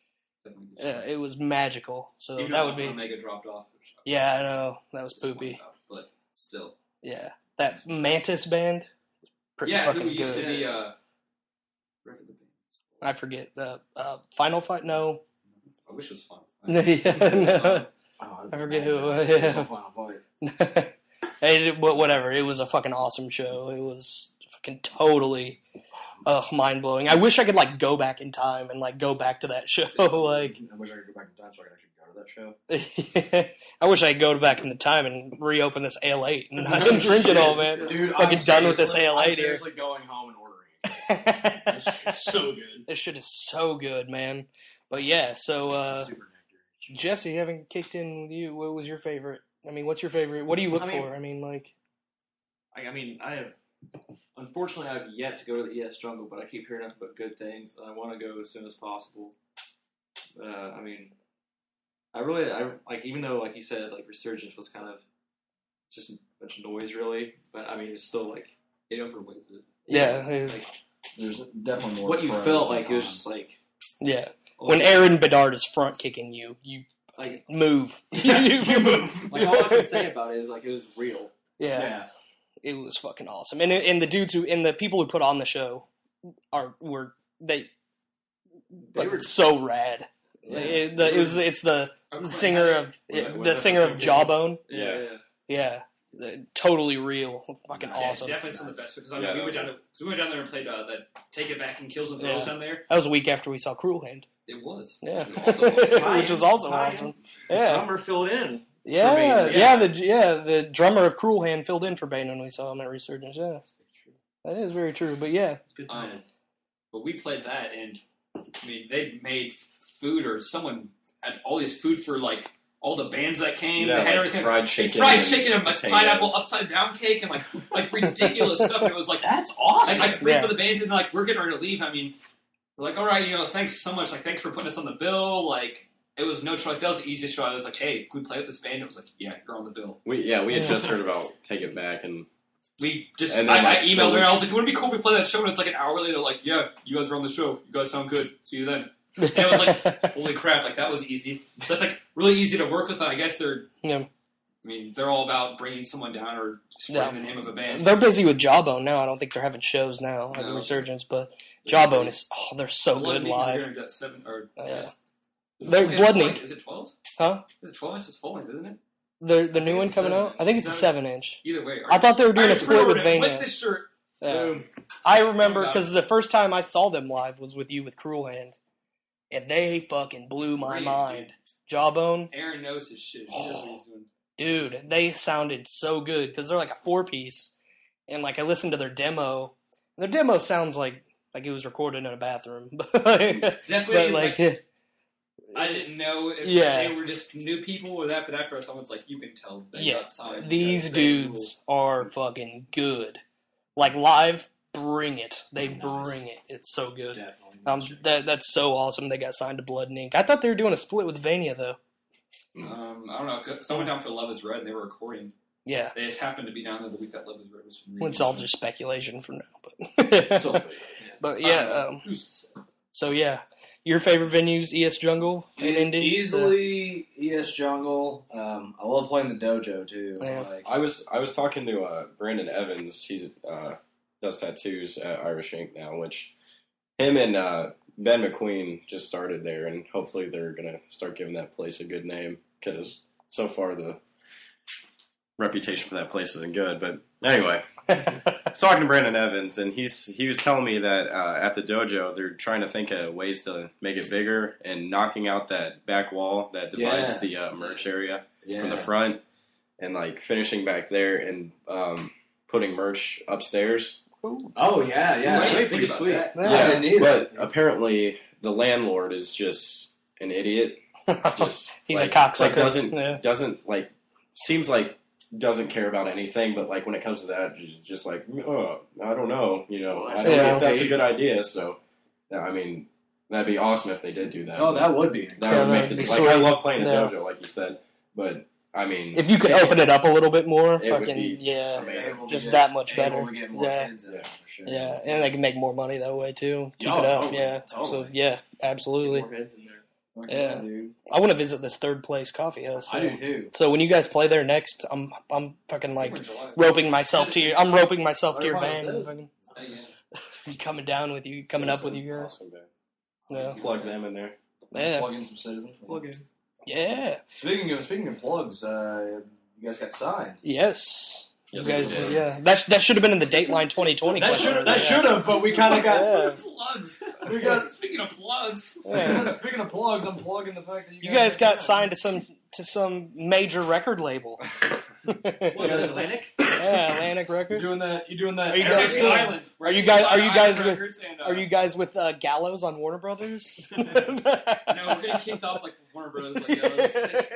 [SPEAKER 2] Yeah, it was magical. So
[SPEAKER 3] Even
[SPEAKER 2] that
[SPEAKER 3] though
[SPEAKER 2] would be,
[SPEAKER 3] Omega dropped off. which I was
[SPEAKER 2] yeah, I know that was
[SPEAKER 3] disappointed
[SPEAKER 2] poopy.
[SPEAKER 3] about, but still.
[SPEAKER 2] Yeah, that Mantis band, pretty
[SPEAKER 3] Yeah,
[SPEAKER 2] fucking
[SPEAKER 3] who used
[SPEAKER 2] good.
[SPEAKER 3] to be uh, whatever the band was.
[SPEAKER 2] I forget the uh, Final Fight. No,
[SPEAKER 3] I wish it was fun.
[SPEAKER 2] yeah, no.
[SPEAKER 1] Oh,
[SPEAKER 2] I forget who it
[SPEAKER 1] man,
[SPEAKER 2] was,
[SPEAKER 1] that
[SPEAKER 2] yeah.
[SPEAKER 1] a Final Fight.
[SPEAKER 2] Hey, but whatever. It was a fucking awesome show. It was fucking totally uh, mind blowing. I wish I could like go back in time and like go back to that show. Like,
[SPEAKER 1] I wish I could go back in time so I could actually go to that show.
[SPEAKER 2] I wish I could go back in the time and reopen this Ale eight and not drink it all, man.
[SPEAKER 1] Dude,
[SPEAKER 2] Fucking
[SPEAKER 1] I'm
[SPEAKER 2] done with this
[SPEAKER 1] seriously-
[SPEAKER 2] Ale
[SPEAKER 1] I'm
[SPEAKER 2] eight here.
[SPEAKER 1] seriously going home and ordering it. This shit's so good.
[SPEAKER 2] This shit is so good, man. But yeah, so uh,
[SPEAKER 1] Super nectar.
[SPEAKER 2] Jesse, having kicked in with you, what was your favorite? I mean, what's your favorite? What do you look
[SPEAKER 5] I mean-
[SPEAKER 2] for? I mean, like,
[SPEAKER 5] Like, I mean, I have. Unfortunately, I've yet to go to the E S Jungle, but I keep hearing nothing but good things, and I want to go as soon as possible. Uh, I mean, I really, I like, even though, like you said, like Resurgence was kind of just a bunch of noise, really. But I mean, it's still like
[SPEAKER 3] It overweighs it.
[SPEAKER 2] yeah, it was-
[SPEAKER 5] like
[SPEAKER 1] There's definitely more.
[SPEAKER 5] what you
[SPEAKER 1] pros
[SPEAKER 5] felt
[SPEAKER 1] than
[SPEAKER 5] like. It was
[SPEAKER 1] cons.
[SPEAKER 5] just like
[SPEAKER 2] yeah. When Aaron Bedard is front kicking you, you
[SPEAKER 5] like
[SPEAKER 2] move.
[SPEAKER 1] you move.
[SPEAKER 5] like all I can say about it is like it was real.
[SPEAKER 2] Yeah,
[SPEAKER 1] Yeah.
[SPEAKER 2] it was fucking awesome. And and the dudes who and the people who put on the show are were they
[SPEAKER 5] They
[SPEAKER 2] like,
[SPEAKER 5] were
[SPEAKER 2] so rad. It, the, it was it's the
[SPEAKER 3] Oh, Clint
[SPEAKER 2] singer
[SPEAKER 3] Hammond.
[SPEAKER 2] of
[SPEAKER 5] Was that- was
[SPEAKER 2] the
[SPEAKER 5] that
[SPEAKER 2] singer
[SPEAKER 5] the
[SPEAKER 2] of
[SPEAKER 5] same-
[SPEAKER 2] Jawbone.
[SPEAKER 5] Yeah, yeah.
[SPEAKER 2] Yeah, Uh, totally real, fucking
[SPEAKER 3] Yeah,
[SPEAKER 2] awesome.
[SPEAKER 3] definitely some of the best because I mean
[SPEAKER 4] Yeah,
[SPEAKER 3] we
[SPEAKER 4] that
[SPEAKER 3] went
[SPEAKER 4] was
[SPEAKER 3] down there, cause we went down there and played uh, that Take It Back and Kills and Throws
[SPEAKER 2] Yeah.
[SPEAKER 3] down there.
[SPEAKER 2] That was a week after we saw Cruel Hand.
[SPEAKER 3] It was.
[SPEAKER 2] Yeah,
[SPEAKER 3] It was also awesome.
[SPEAKER 2] which was also
[SPEAKER 5] Tie-in.
[SPEAKER 2] awesome.
[SPEAKER 5] The
[SPEAKER 2] Yeah,
[SPEAKER 5] drummer filled in.
[SPEAKER 2] yeah,
[SPEAKER 5] Bane.
[SPEAKER 2] yeah.
[SPEAKER 3] Yeah.
[SPEAKER 2] The yeah the drummer of Cruel Hand filled in for Bane when we saw him at Resurgence. Yeah, that is very true. But yeah,
[SPEAKER 5] It's good
[SPEAKER 3] Um,
[SPEAKER 5] time.
[SPEAKER 3] But we played that, and I mean, they made food, or someone had all these food for like all the bands that came.
[SPEAKER 4] Yeah,
[SPEAKER 3] they had
[SPEAKER 4] like
[SPEAKER 3] everything,
[SPEAKER 4] fried
[SPEAKER 3] They
[SPEAKER 4] chicken
[SPEAKER 3] fried
[SPEAKER 4] and
[SPEAKER 3] chicken, and like
[SPEAKER 4] potatoes.
[SPEAKER 3] pineapple upside down cake, and like like ridiculous stuff. And it was like
[SPEAKER 1] That's
[SPEAKER 3] like,
[SPEAKER 1] awesome.
[SPEAKER 3] like free
[SPEAKER 2] Yeah.
[SPEAKER 3] for the bands, and like we're getting ready to leave. I mean, we're like, all right, you know, thanks so much. Like, thanks for putting us on the bill. Like, it was no trouble. Like, that was the easiest show. I was like, hey, can we play with this band? It was like, yeah, you're on the bill.
[SPEAKER 4] We yeah, we had just heard about Take It Back, and
[SPEAKER 3] We just,
[SPEAKER 4] And
[SPEAKER 3] I,
[SPEAKER 4] then, like,
[SPEAKER 3] I emailed her.
[SPEAKER 4] the-
[SPEAKER 3] I was like, wouldn't it be cool if we play that show? And it's like an hour later, like, yeah, you guys are on the show. You guys sound good. See you then. And it was like, holy crap, like that was easy. So that's like really easy to work with. I guess they're,
[SPEAKER 2] yeah.
[SPEAKER 3] I mean, they're all about bringing someone down or spreading
[SPEAKER 2] Yeah.
[SPEAKER 3] the name of a band.
[SPEAKER 2] They're busy with Jawbone now. I don't think they're having shows now at the
[SPEAKER 3] No.
[SPEAKER 2] Resurgence, but Jawbone is oh, they're so
[SPEAKER 3] Blood
[SPEAKER 2] good
[SPEAKER 3] Meat and
[SPEAKER 2] live.
[SPEAKER 3] Beer got seven or
[SPEAKER 2] Oh, yeah.
[SPEAKER 3] yes.
[SPEAKER 2] They're
[SPEAKER 3] Is it
[SPEAKER 2] Blood
[SPEAKER 3] full
[SPEAKER 2] Meat.
[SPEAKER 3] length? Is it twelve?
[SPEAKER 2] Huh?
[SPEAKER 3] Is it twelve inches full length? Isn't it?
[SPEAKER 2] The the new
[SPEAKER 5] think
[SPEAKER 2] one
[SPEAKER 5] it's
[SPEAKER 2] coming
[SPEAKER 5] seven
[SPEAKER 2] out. I think it's a
[SPEAKER 3] Seven.
[SPEAKER 2] seven inch.
[SPEAKER 3] Either way.
[SPEAKER 2] I thought they were doing
[SPEAKER 3] I
[SPEAKER 2] a split with
[SPEAKER 3] With
[SPEAKER 2] Vania.
[SPEAKER 3] this shirt.
[SPEAKER 2] Yeah.
[SPEAKER 1] Boom.
[SPEAKER 2] I remember because the first time I saw them live was with you with Cruel Hand, and they fucking blew my
[SPEAKER 3] Great,
[SPEAKER 2] mind.
[SPEAKER 3] dude.
[SPEAKER 2] Jawbone,
[SPEAKER 3] Aaron knows his shit. He knows what he's doing.
[SPEAKER 2] dude, they sounded so good because they're like a four piece, and like I listened to their demo. Their demo sounds like like it was recorded in a bathroom, but
[SPEAKER 3] Definitely,
[SPEAKER 2] but
[SPEAKER 3] like,
[SPEAKER 2] like
[SPEAKER 3] I didn't know if
[SPEAKER 2] Yeah.
[SPEAKER 3] they were just new people or that, but after someone's like, you can tell they
[SPEAKER 2] Yeah,
[SPEAKER 3] got signed.
[SPEAKER 2] these
[SPEAKER 3] because they
[SPEAKER 2] dudes are fucking good. Like live, bring it. They
[SPEAKER 1] Nice.
[SPEAKER 2] bring it. It's so good.
[SPEAKER 1] Definitely.
[SPEAKER 2] Um, that that's so awesome. They got signed to Blood and Ink. I thought they were doing a split with Vania though.
[SPEAKER 3] rule. Um, I don't know. 'cause Someone down for Love Is Red, and they were recording.
[SPEAKER 2] Yeah,
[SPEAKER 3] They just happened to be down there the week that Love Is Red was. Really
[SPEAKER 2] it's all just speculation for now.
[SPEAKER 1] It's all
[SPEAKER 2] But
[SPEAKER 1] fake.
[SPEAKER 2] but yeah. Um,
[SPEAKER 3] Who's to say?
[SPEAKER 2] so yeah, your favorite venues: E S Jungle and Indy.
[SPEAKER 1] Easily E S Jungle. Um, I love playing the dojo too.
[SPEAKER 2] Yeah.
[SPEAKER 1] Like,
[SPEAKER 4] I was I was talking to uh, Brandon Evans. He's uh, does tattoos at Irish Ink now, which him and uh, Ben McQueen just started there, and hopefully they're gonna start giving that place a good name because so far the reputation for that place isn't good. But anyway, I was talking to Brandon Evans, and he's he was telling me that uh, at the dojo they're trying to think of ways to make it bigger and knocking out that back wall that divides
[SPEAKER 1] Yeah.
[SPEAKER 4] the uh, merch area
[SPEAKER 1] yeah.
[SPEAKER 4] from the front, and like finishing back there and um, putting merch upstairs.
[SPEAKER 1] Oh yeah, yeah.
[SPEAKER 3] Right,
[SPEAKER 1] That'd be
[SPEAKER 3] think
[SPEAKER 1] pretty
[SPEAKER 3] about
[SPEAKER 1] sweet.
[SPEAKER 3] that.
[SPEAKER 1] I didn't either.
[SPEAKER 4] but apparently the landlord is just an idiot. Just
[SPEAKER 2] He's
[SPEAKER 4] like,
[SPEAKER 2] a cocksucker.
[SPEAKER 4] Like doesn't
[SPEAKER 2] Yeah.
[SPEAKER 4] doesn't like seems like doesn't care about anything, but like when it comes to that, just, just like oh, I don't know, you know, I don't know
[SPEAKER 2] Yeah.
[SPEAKER 4] if that's a good idea. So, yeah, I mean, that'd be awesome if they did do that.
[SPEAKER 1] Oh, that would be.
[SPEAKER 4] that
[SPEAKER 2] Yeah,
[SPEAKER 4] would make
[SPEAKER 2] that'd
[SPEAKER 4] the,
[SPEAKER 2] be
[SPEAKER 4] like
[SPEAKER 2] sweet.
[SPEAKER 4] I love playing the
[SPEAKER 2] Yeah.
[SPEAKER 4] dojo, like you said, but I mean,
[SPEAKER 2] If you could open it up a little bit more,
[SPEAKER 4] It would
[SPEAKER 2] fucking
[SPEAKER 4] be
[SPEAKER 2] yeah,
[SPEAKER 4] amazing.
[SPEAKER 1] Able to
[SPEAKER 2] just
[SPEAKER 1] get-
[SPEAKER 2] that much
[SPEAKER 1] able
[SPEAKER 2] better.
[SPEAKER 1] to get more
[SPEAKER 2] Yeah.
[SPEAKER 1] kids in there, for sure.
[SPEAKER 2] yeah, and they can make more money that way too. Keep
[SPEAKER 1] Oh,
[SPEAKER 2] it up,
[SPEAKER 1] totally,
[SPEAKER 2] yeah.
[SPEAKER 1] totally.
[SPEAKER 2] So yeah, absolutely.
[SPEAKER 5] More heads in there.
[SPEAKER 2] Yeah.
[SPEAKER 1] dude.
[SPEAKER 2] I want to visit this third place coffee house.
[SPEAKER 1] I do too.
[SPEAKER 2] So when you guys play there next, I'm I'm fucking
[SPEAKER 3] I think
[SPEAKER 2] like
[SPEAKER 3] we're in July.
[SPEAKER 2] roping myself to your. I'm roping myself to
[SPEAKER 1] Oh,
[SPEAKER 2] your
[SPEAKER 1] it probably
[SPEAKER 2] van.
[SPEAKER 1] says.
[SPEAKER 2] And fucking
[SPEAKER 3] Oh, yeah.
[SPEAKER 2] coming down with you, coming up with you guys.
[SPEAKER 4] Awesome, man.
[SPEAKER 2] Yeah,
[SPEAKER 4] Plug them in there.
[SPEAKER 2] yeah,
[SPEAKER 1] Plug in some citizens.
[SPEAKER 5] Plug in.
[SPEAKER 2] yeah.
[SPEAKER 1] Speaking of speaking of plugs, uh, you guys got signed.
[SPEAKER 2] Yes. You
[SPEAKER 4] Yes,
[SPEAKER 2] guys,
[SPEAKER 4] we did.
[SPEAKER 2] yeah. That sh- that should have been in the Dateline twenty twenty.
[SPEAKER 1] That
[SPEAKER 2] question.
[SPEAKER 1] should that
[SPEAKER 2] Yeah.
[SPEAKER 1] should have, but we kind of got.
[SPEAKER 2] Yeah.
[SPEAKER 3] Plugs.
[SPEAKER 1] We got-
[SPEAKER 3] Speaking of plugs.
[SPEAKER 2] Yeah.
[SPEAKER 1] Speaking of plugs, I'm plugging the fact that you,
[SPEAKER 2] You guys got signed to some to some major record label.
[SPEAKER 5] What is that, Atlantic?
[SPEAKER 2] Yeah, Atlantic
[SPEAKER 1] You're
[SPEAKER 2] Record.
[SPEAKER 1] doing that. You're doing that.
[SPEAKER 2] Are you
[SPEAKER 3] It's
[SPEAKER 2] guys
[SPEAKER 3] actually
[SPEAKER 2] still-
[SPEAKER 3] Island. We're
[SPEAKER 2] are you
[SPEAKER 3] actually
[SPEAKER 2] guys-
[SPEAKER 3] signed
[SPEAKER 2] are you
[SPEAKER 3] to
[SPEAKER 2] guys
[SPEAKER 3] Island
[SPEAKER 2] with-
[SPEAKER 3] Records and, uh,
[SPEAKER 2] Are you guys with uh, Gallows on Warner Brothers?
[SPEAKER 3] No, we're getting kicked off like Warner Bros. Like those.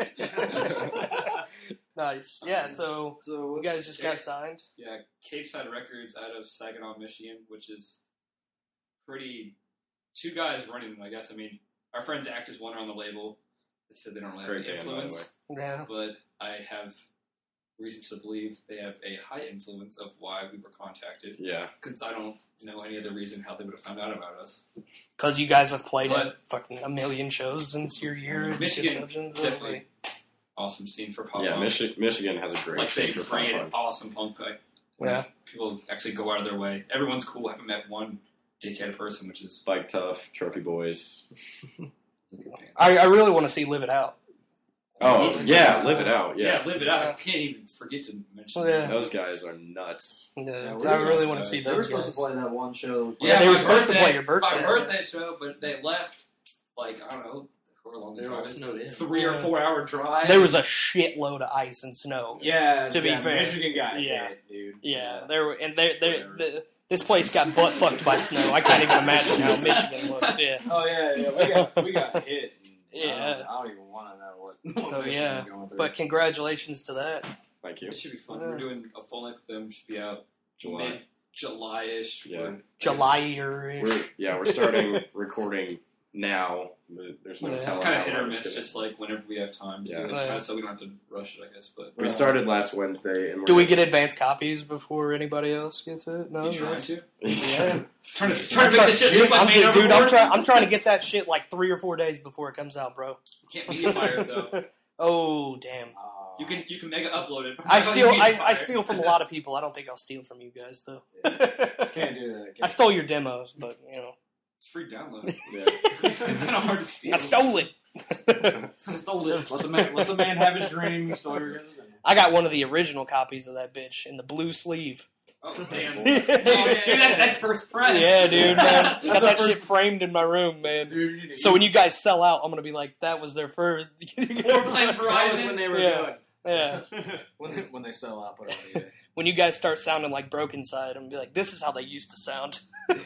[SPEAKER 2] Nice. Yeah. So
[SPEAKER 1] So
[SPEAKER 2] you guys just got signed.
[SPEAKER 3] Yeah, Cape Side Records out of Saginaw, Michigan, which is pretty. Two guys running, I guess. I mean, our friends Act as one are on the label. They said they don't really have
[SPEAKER 4] Great
[SPEAKER 3] any
[SPEAKER 4] band, by the
[SPEAKER 3] influence,
[SPEAKER 2] Yeah.
[SPEAKER 3] but I have reason to believe they have a high influence of why we were contacted.
[SPEAKER 4] Yeah.
[SPEAKER 3] Because I don't know any other reason how they would have found out about us.
[SPEAKER 2] Because you guys have played
[SPEAKER 3] But-
[SPEAKER 2] at fucking a million shows since your year. of
[SPEAKER 3] Michigan,
[SPEAKER 2] conceptions.
[SPEAKER 3] definitely awesome scene for pop
[SPEAKER 4] Yeah,
[SPEAKER 3] punk.
[SPEAKER 4] Michi- Michigan has a great
[SPEAKER 3] Like they
[SPEAKER 4] scene for
[SPEAKER 3] bring
[SPEAKER 4] pop
[SPEAKER 3] an
[SPEAKER 4] punk.
[SPEAKER 3] awesome punk guy.
[SPEAKER 2] Yeah.
[SPEAKER 3] People actually go out of their way. Everyone's cool. I haven't met one dickhead person, which is
[SPEAKER 4] Bike Tough, Trophy Boys.
[SPEAKER 2] I, I really want to see Live It Out.
[SPEAKER 4] Oh
[SPEAKER 3] Yeah.
[SPEAKER 4] yeah, live it out.
[SPEAKER 3] Yeah,
[SPEAKER 4] Yeah,
[SPEAKER 3] live it out. I can't even forget to mention
[SPEAKER 2] Oh, yeah.
[SPEAKER 3] that.
[SPEAKER 4] those guys are nuts.
[SPEAKER 2] Yeah,
[SPEAKER 1] Yeah,
[SPEAKER 2] I
[SPEAKER 1] we're-
[SPEAKER 2] really want to see
[SPEAKER 1] They were
[SPEAKER 2] those
[SPEAKER 1] supposed
[SPEAKER 2] guys.
[SPEAKER 1] to play that one show.
[SPEAKER 2] Yeah, they
[SPEAKER 3] my
[SPEAKER 2] were supposed to
[SPEAKER 3] birthday-
[SPEAKER 2] play your birthday.
[SPEAKER 3] My birthday show, but they left, like, I don't know, however long
[SPEAKER 5] They
[SPEAKER 3] the
[SPEAKER 5] were all
[SPEAKER 3] drive is.
[SPEAKER 5] snowed in.
[SPEAKER 3] Three or
[SPEAKER 2] Yeah.
[SPEAKER 3] four hour drive.
[SPEAKER 2] There was a shitload of ice and snow.
[SPEAKER 1] Yeah,
[SPEAKER 2] To be
[SPEAKER 1] yeah,
[SPEAKER 2] fair.
[SPEAKER 1] Michigan got
[SPEAKER 2] Yeah.
[SPEAKER 1] hit, dude.
[SPEAKER 2] Yeah, there were, and they, they,
[SPEAKER 1] Whatever.
[SPEAKER 2] the, this place got butt fucked by snow. I can't even imagine how Michigan looked. Yeah.
[SPEAKER 1] Oh yeah, yeah, we got we got hit. And,
[SPEAKER 2] Yeah.
[SPEAKER 1] I don't, I don't even want to know what. what
[SPEAKER 2] So,
[SPEAKER 1] Michigan
[SPEAKER 2] yeah,
[SPEAKER 1] is going through.
[SPEAKER 2] But congratulations to that.
[SPEAKER 4] Thank you.
[SPEAKER 3] It should be fun.
[SPEAKER 2] Yeah.
[SPEAKER 3] We're doing a full length with them. Should be out
[SPEAKER 4] July.
[SPEAKER 3] mid July ish.
[SPEAKER 4] Yeah.
[SPEAKER 2] July
[SPEAKER 4] We're yeah, we're starting recording now. but There's no
[SPEAKER 2] Yeah.
[SPEAKER 3] It's
[SPEAKER 4] telling
[SPEAKER 3] kind of
[SPEAKER 4] how
[SPEAKER 3] hit or
[SPEAKER 4] long it's
[SPEAKER 3] miss,
[SPEAKER 4] gonna-
[SPEAKER 3] just like whenever we have time to
[SPEAKER 4] Yeah.
[SPEAKER 3] do it,
[SPEAKER 2] Yeah.
[SPEAKER 3] kinda so we don't have to rush it, I guess. But
[SPEAKER 4] We started last Wednesday, and we're
[SPEAKER 2] Do we get advance copies before anybody else gets it? No.
[SPEAKER 3] you trying
[SPEAKER 2] yes.
[SPEAKER 3] to?
[SPEAKER 2] Yeah.
[SPEAKER 3] Trying to,
[SPEAKER 2] I'm
[SPEAKER 3] trying to
[SPEAKER 2] try-
[SPEAKER 3] make this shit look like
[SPEAKER 2] I'm
[SPEAKER 3] made
[SPEAKER 2] just, dude, I'm
[SPEAKER 3] overboard?
[SPEAKER 2] trying. I'm trying to get that shit like three or four days before it comes out, bro.
[SPEAKER 3] You can't media fire it though.
[SPEAKER 2] Oh damn!
[SPEAKER 1] Uh,
[SPEAKER 3] You can you can mega upload it. but
[SPEAKER 2] I
[SPEAKER 3] how do
[SPEAKER 2] steal.
[SPEAKER 3] you media
[SPEAKER 2] I, I
[SPEAKER 3] fire?
[SPEAKER 2] steal from a lot of people. I don't think I'll steal from you guys though.
[SPEAKER 1] can't do that.
[SPEAKER 2] I
[SPEAKER 1] Can't.
[SPEAKER 2] stole your demos, but you know,
[SPEAKER 3] It's free download.
[SPEAKER 4] Yeah.
[SPEAKER 3] It's kind of hard to steal.
[SPEAKER 2] I stole it.
[SPEAKER 1] Stole it. Let the man. Let the man have his dream. You stole your.
[SPEAKER 2] I got one of the original copies of that bitch in the blue sleeve.
[SPEAKER 3] Oh damn!
[SPEAKER 2] yeah,
[SPEAKER 3] Dude, that, that's first press.
[SPEAKER 2] dude, man. Got
[SPEAKER 1] That's
[SPEAKER 2] that
[SPEAKER 1] the
[SPEAKER 2] shit framed in my room, man.
[SPEAKER 1] Dude, you need-
[SPEAKER 2] So when you guys sell out, I'm gonna be like, that was their first.
[SPEAKER 3] Or playing
[SPEAKER 5] That was
[SPEAKER 3] Verizon.
[SPEAKER 5] when they were
[SPEAKER 2] Yeah. Yeah.
[SPEAKER 1] when they, when they sell out, put it on eBay.
[SPEAKER 2] When you guys start sounding like Broken Side, I'm gonna be like, this is how they used to sound.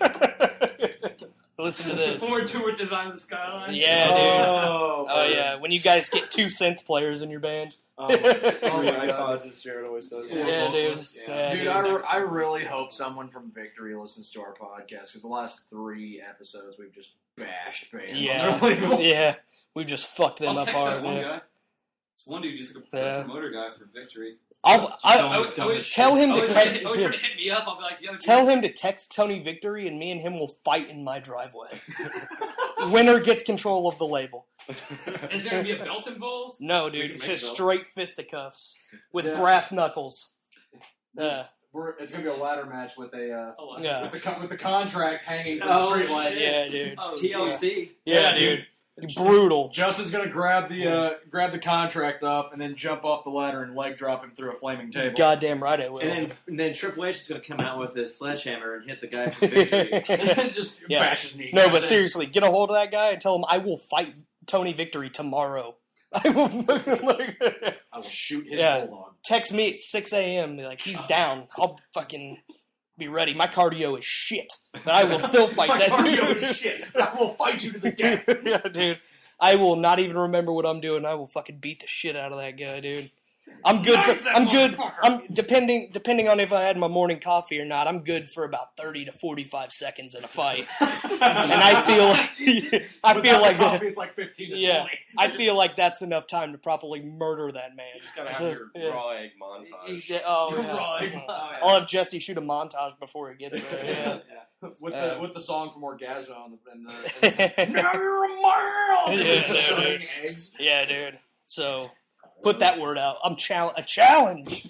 [SPEAKER 2] Listen to this.
[SPEAKER 3] Or tour design the skyline.
[SPEAKER 2] Yeah, dude.
[SPEAKER 1] Oh,
[SPEAKER 2] Oh yeah, when you guys get two synth players in your band.
[SPEAKER 1] Oh, my- oh
[SPEAKER 4] Three
[SPEAKER 1] my God.
[SPEAKER 4] iPods, as Jared always says.
[SPEAKER 2] Yeah, dude.
[SPEAKER 3] vocalists.
[SPEAKER 2] Yeah,
[SPEAKER 1] Dude,
[SPEAKER 2] dude.
[SPEAKER 1] I, re- I really hope someone from Victory listens to our podcast because the last three episodes we've just bashed bands. on
[SPEAKER 2] Yeah.
[SPEAKER 1] their label.
[SPEAKER 2] Yeah, we just fucked them
[SPEAKER 3] I'll
[SPEAKER 2] up
[SPEAKER 3] text
[SPEAKER 2] hard.
[SPEAKER 3] that one
[SPEAKER 2] Yeah.
[SPEAKER 3] guy. It's one dude. He's like a
[SPEAKER 2] Yeah.
[SPEAKER 3] promoter guy for Victory.
[SPEAKER 2] I'll, I,
[SPEAKER 3] Oh, always,
[SPEAKER 5] dumb
[SPEAKER 3] always,
[SPEAKER 5] as shit.
[SPEAKER 2] tell him to
[SPEAKER 3] always, trying to
[SPEAKER 2] te-
[SPEAKER 3] hit, always trying to hit me up. I'll be like, yo, dude.
[SPEAKER 2] tell him to text Tony Victory, and me and him will fight in my driveway. Winner gets control of the label.
[SPEAKER 3] Is there gonna be a belt involved?
[SPEAKER 2] No,
[SPEAKER 5] We
[SPEAKER 2] dude,
[SPEAKER 5] can
[SPEAKER 2] it's
[SPEAKER 5] make
[SPEAKER 2] just
[SPEAKER 5] it up.
[SPEAKER 2] straight fisticuffs with
[SPEAKER 1] Yeah.
[SPEAKER 2] brass knuckles. Yeah,
[SPEAKER 1] We're, it's gonna be a ladder match with a uh,
[SPEAKER 3] Oh,
[SPEAKER 2] Yeah.
[SPEAKER 1] with the con- with the contract hanging from
[SPEAKER 5] Oh,
[SPEAKER 1] the street light.
[SPEAKER 5] shit.
[SPEAKER 2] yeah, dude.
[SPEAKER 3] Oh,
[SPEAKER 5] T L C.
[SPEAKER 2] Yeah,
[SPEAKER 1] Yeah,
[SPEAKER 2] dude. Brutal.
[SPEAKER 1] Justin's gonna grab the uh, grab the contract up and then jump off the ladder and leg drop him through a flaming table.
[SPEAKER 2] Goddamn right it will.
[SPEAKER 5] And then, and then Triple H is going to come out with his sledgehammer and hit the guy for victory.
[SPEAKER 1] and just
[SPEAKER 2] Yeah.
[SPEAKER 1] bash his knee.
[SPEAKER 2] No, but seriously, get a hold of that guy and tell him I will fight Tony Victory tomorrow. I will fucking like,
[SPEAKER 1] I will shoot his
[SPEAKER 2] Yeah.
[SPEAKER 1] bulldog.
[SPEAKER 2] text me at six a.m. Be like, he's down. I'll fucking be ready. My cardio is shit, but I will still fight
[SPEAKER 1] My
[SPEAKER 2] that
[SPEAKER 1] cardio
[SPEAKER 2] dude.
[SPEAKER 1] is shit. I will fight you to the death.
[SPEAKER 2] Yeah, dude. I will not even remember what I'm doing. I will fucking beat the shit out of that guy, dude. I'm good.
[SPEAKER 3] Knife
[SPEAKER 2] For,
[SPEAKER 3] that
[SPEAKER 2] I'm good.
[SPEAKER 3] motherfucker.
[SPEAKER 2] I'm depending depending on if I had my morning coffee or not. I'm good for about thirty to forty-five seconds in a fight, and I feel I
[SPEAKER 1] Without
[SPEAKER 2] feel
[SPEAKER 1] the
[SPEAKER 2] like
[SPEAKER 1] coffee, it's like fifteen to
[SPEAKER 2] Yeah.
[SPEAKER 1] twenty.
[SPEAKER 2] I feel like that's enough time to properly murder that man.
[SPEAKER 4] Just gotta have your
[SPEAKER 2] Yeah.
[SPEAKER 4] raw egg montage.
[SPEAKER 2] Yeah, oh, yeah.
[SPEAKER 1] Right.
[SPEAKER 2] I'll have Jesse shoot a montage before he gets there. Yeah.
[SPEAKER 1] with
[SPEAKER 2] Uh,
[SPEAKER 1] the with the song from Orgasmo and the, and the and
[SPEAKER 2] yeah,
[SPEAKER 1] now you're a man.
[SPEAKER 2] Yeah,
[SPEAKER 1] Shooting
[SPEAKER 2] dude.
[SPEAKER 1] eggs.
[SPEAKER 2] dude. So put that word out. I'm chal- a challenge.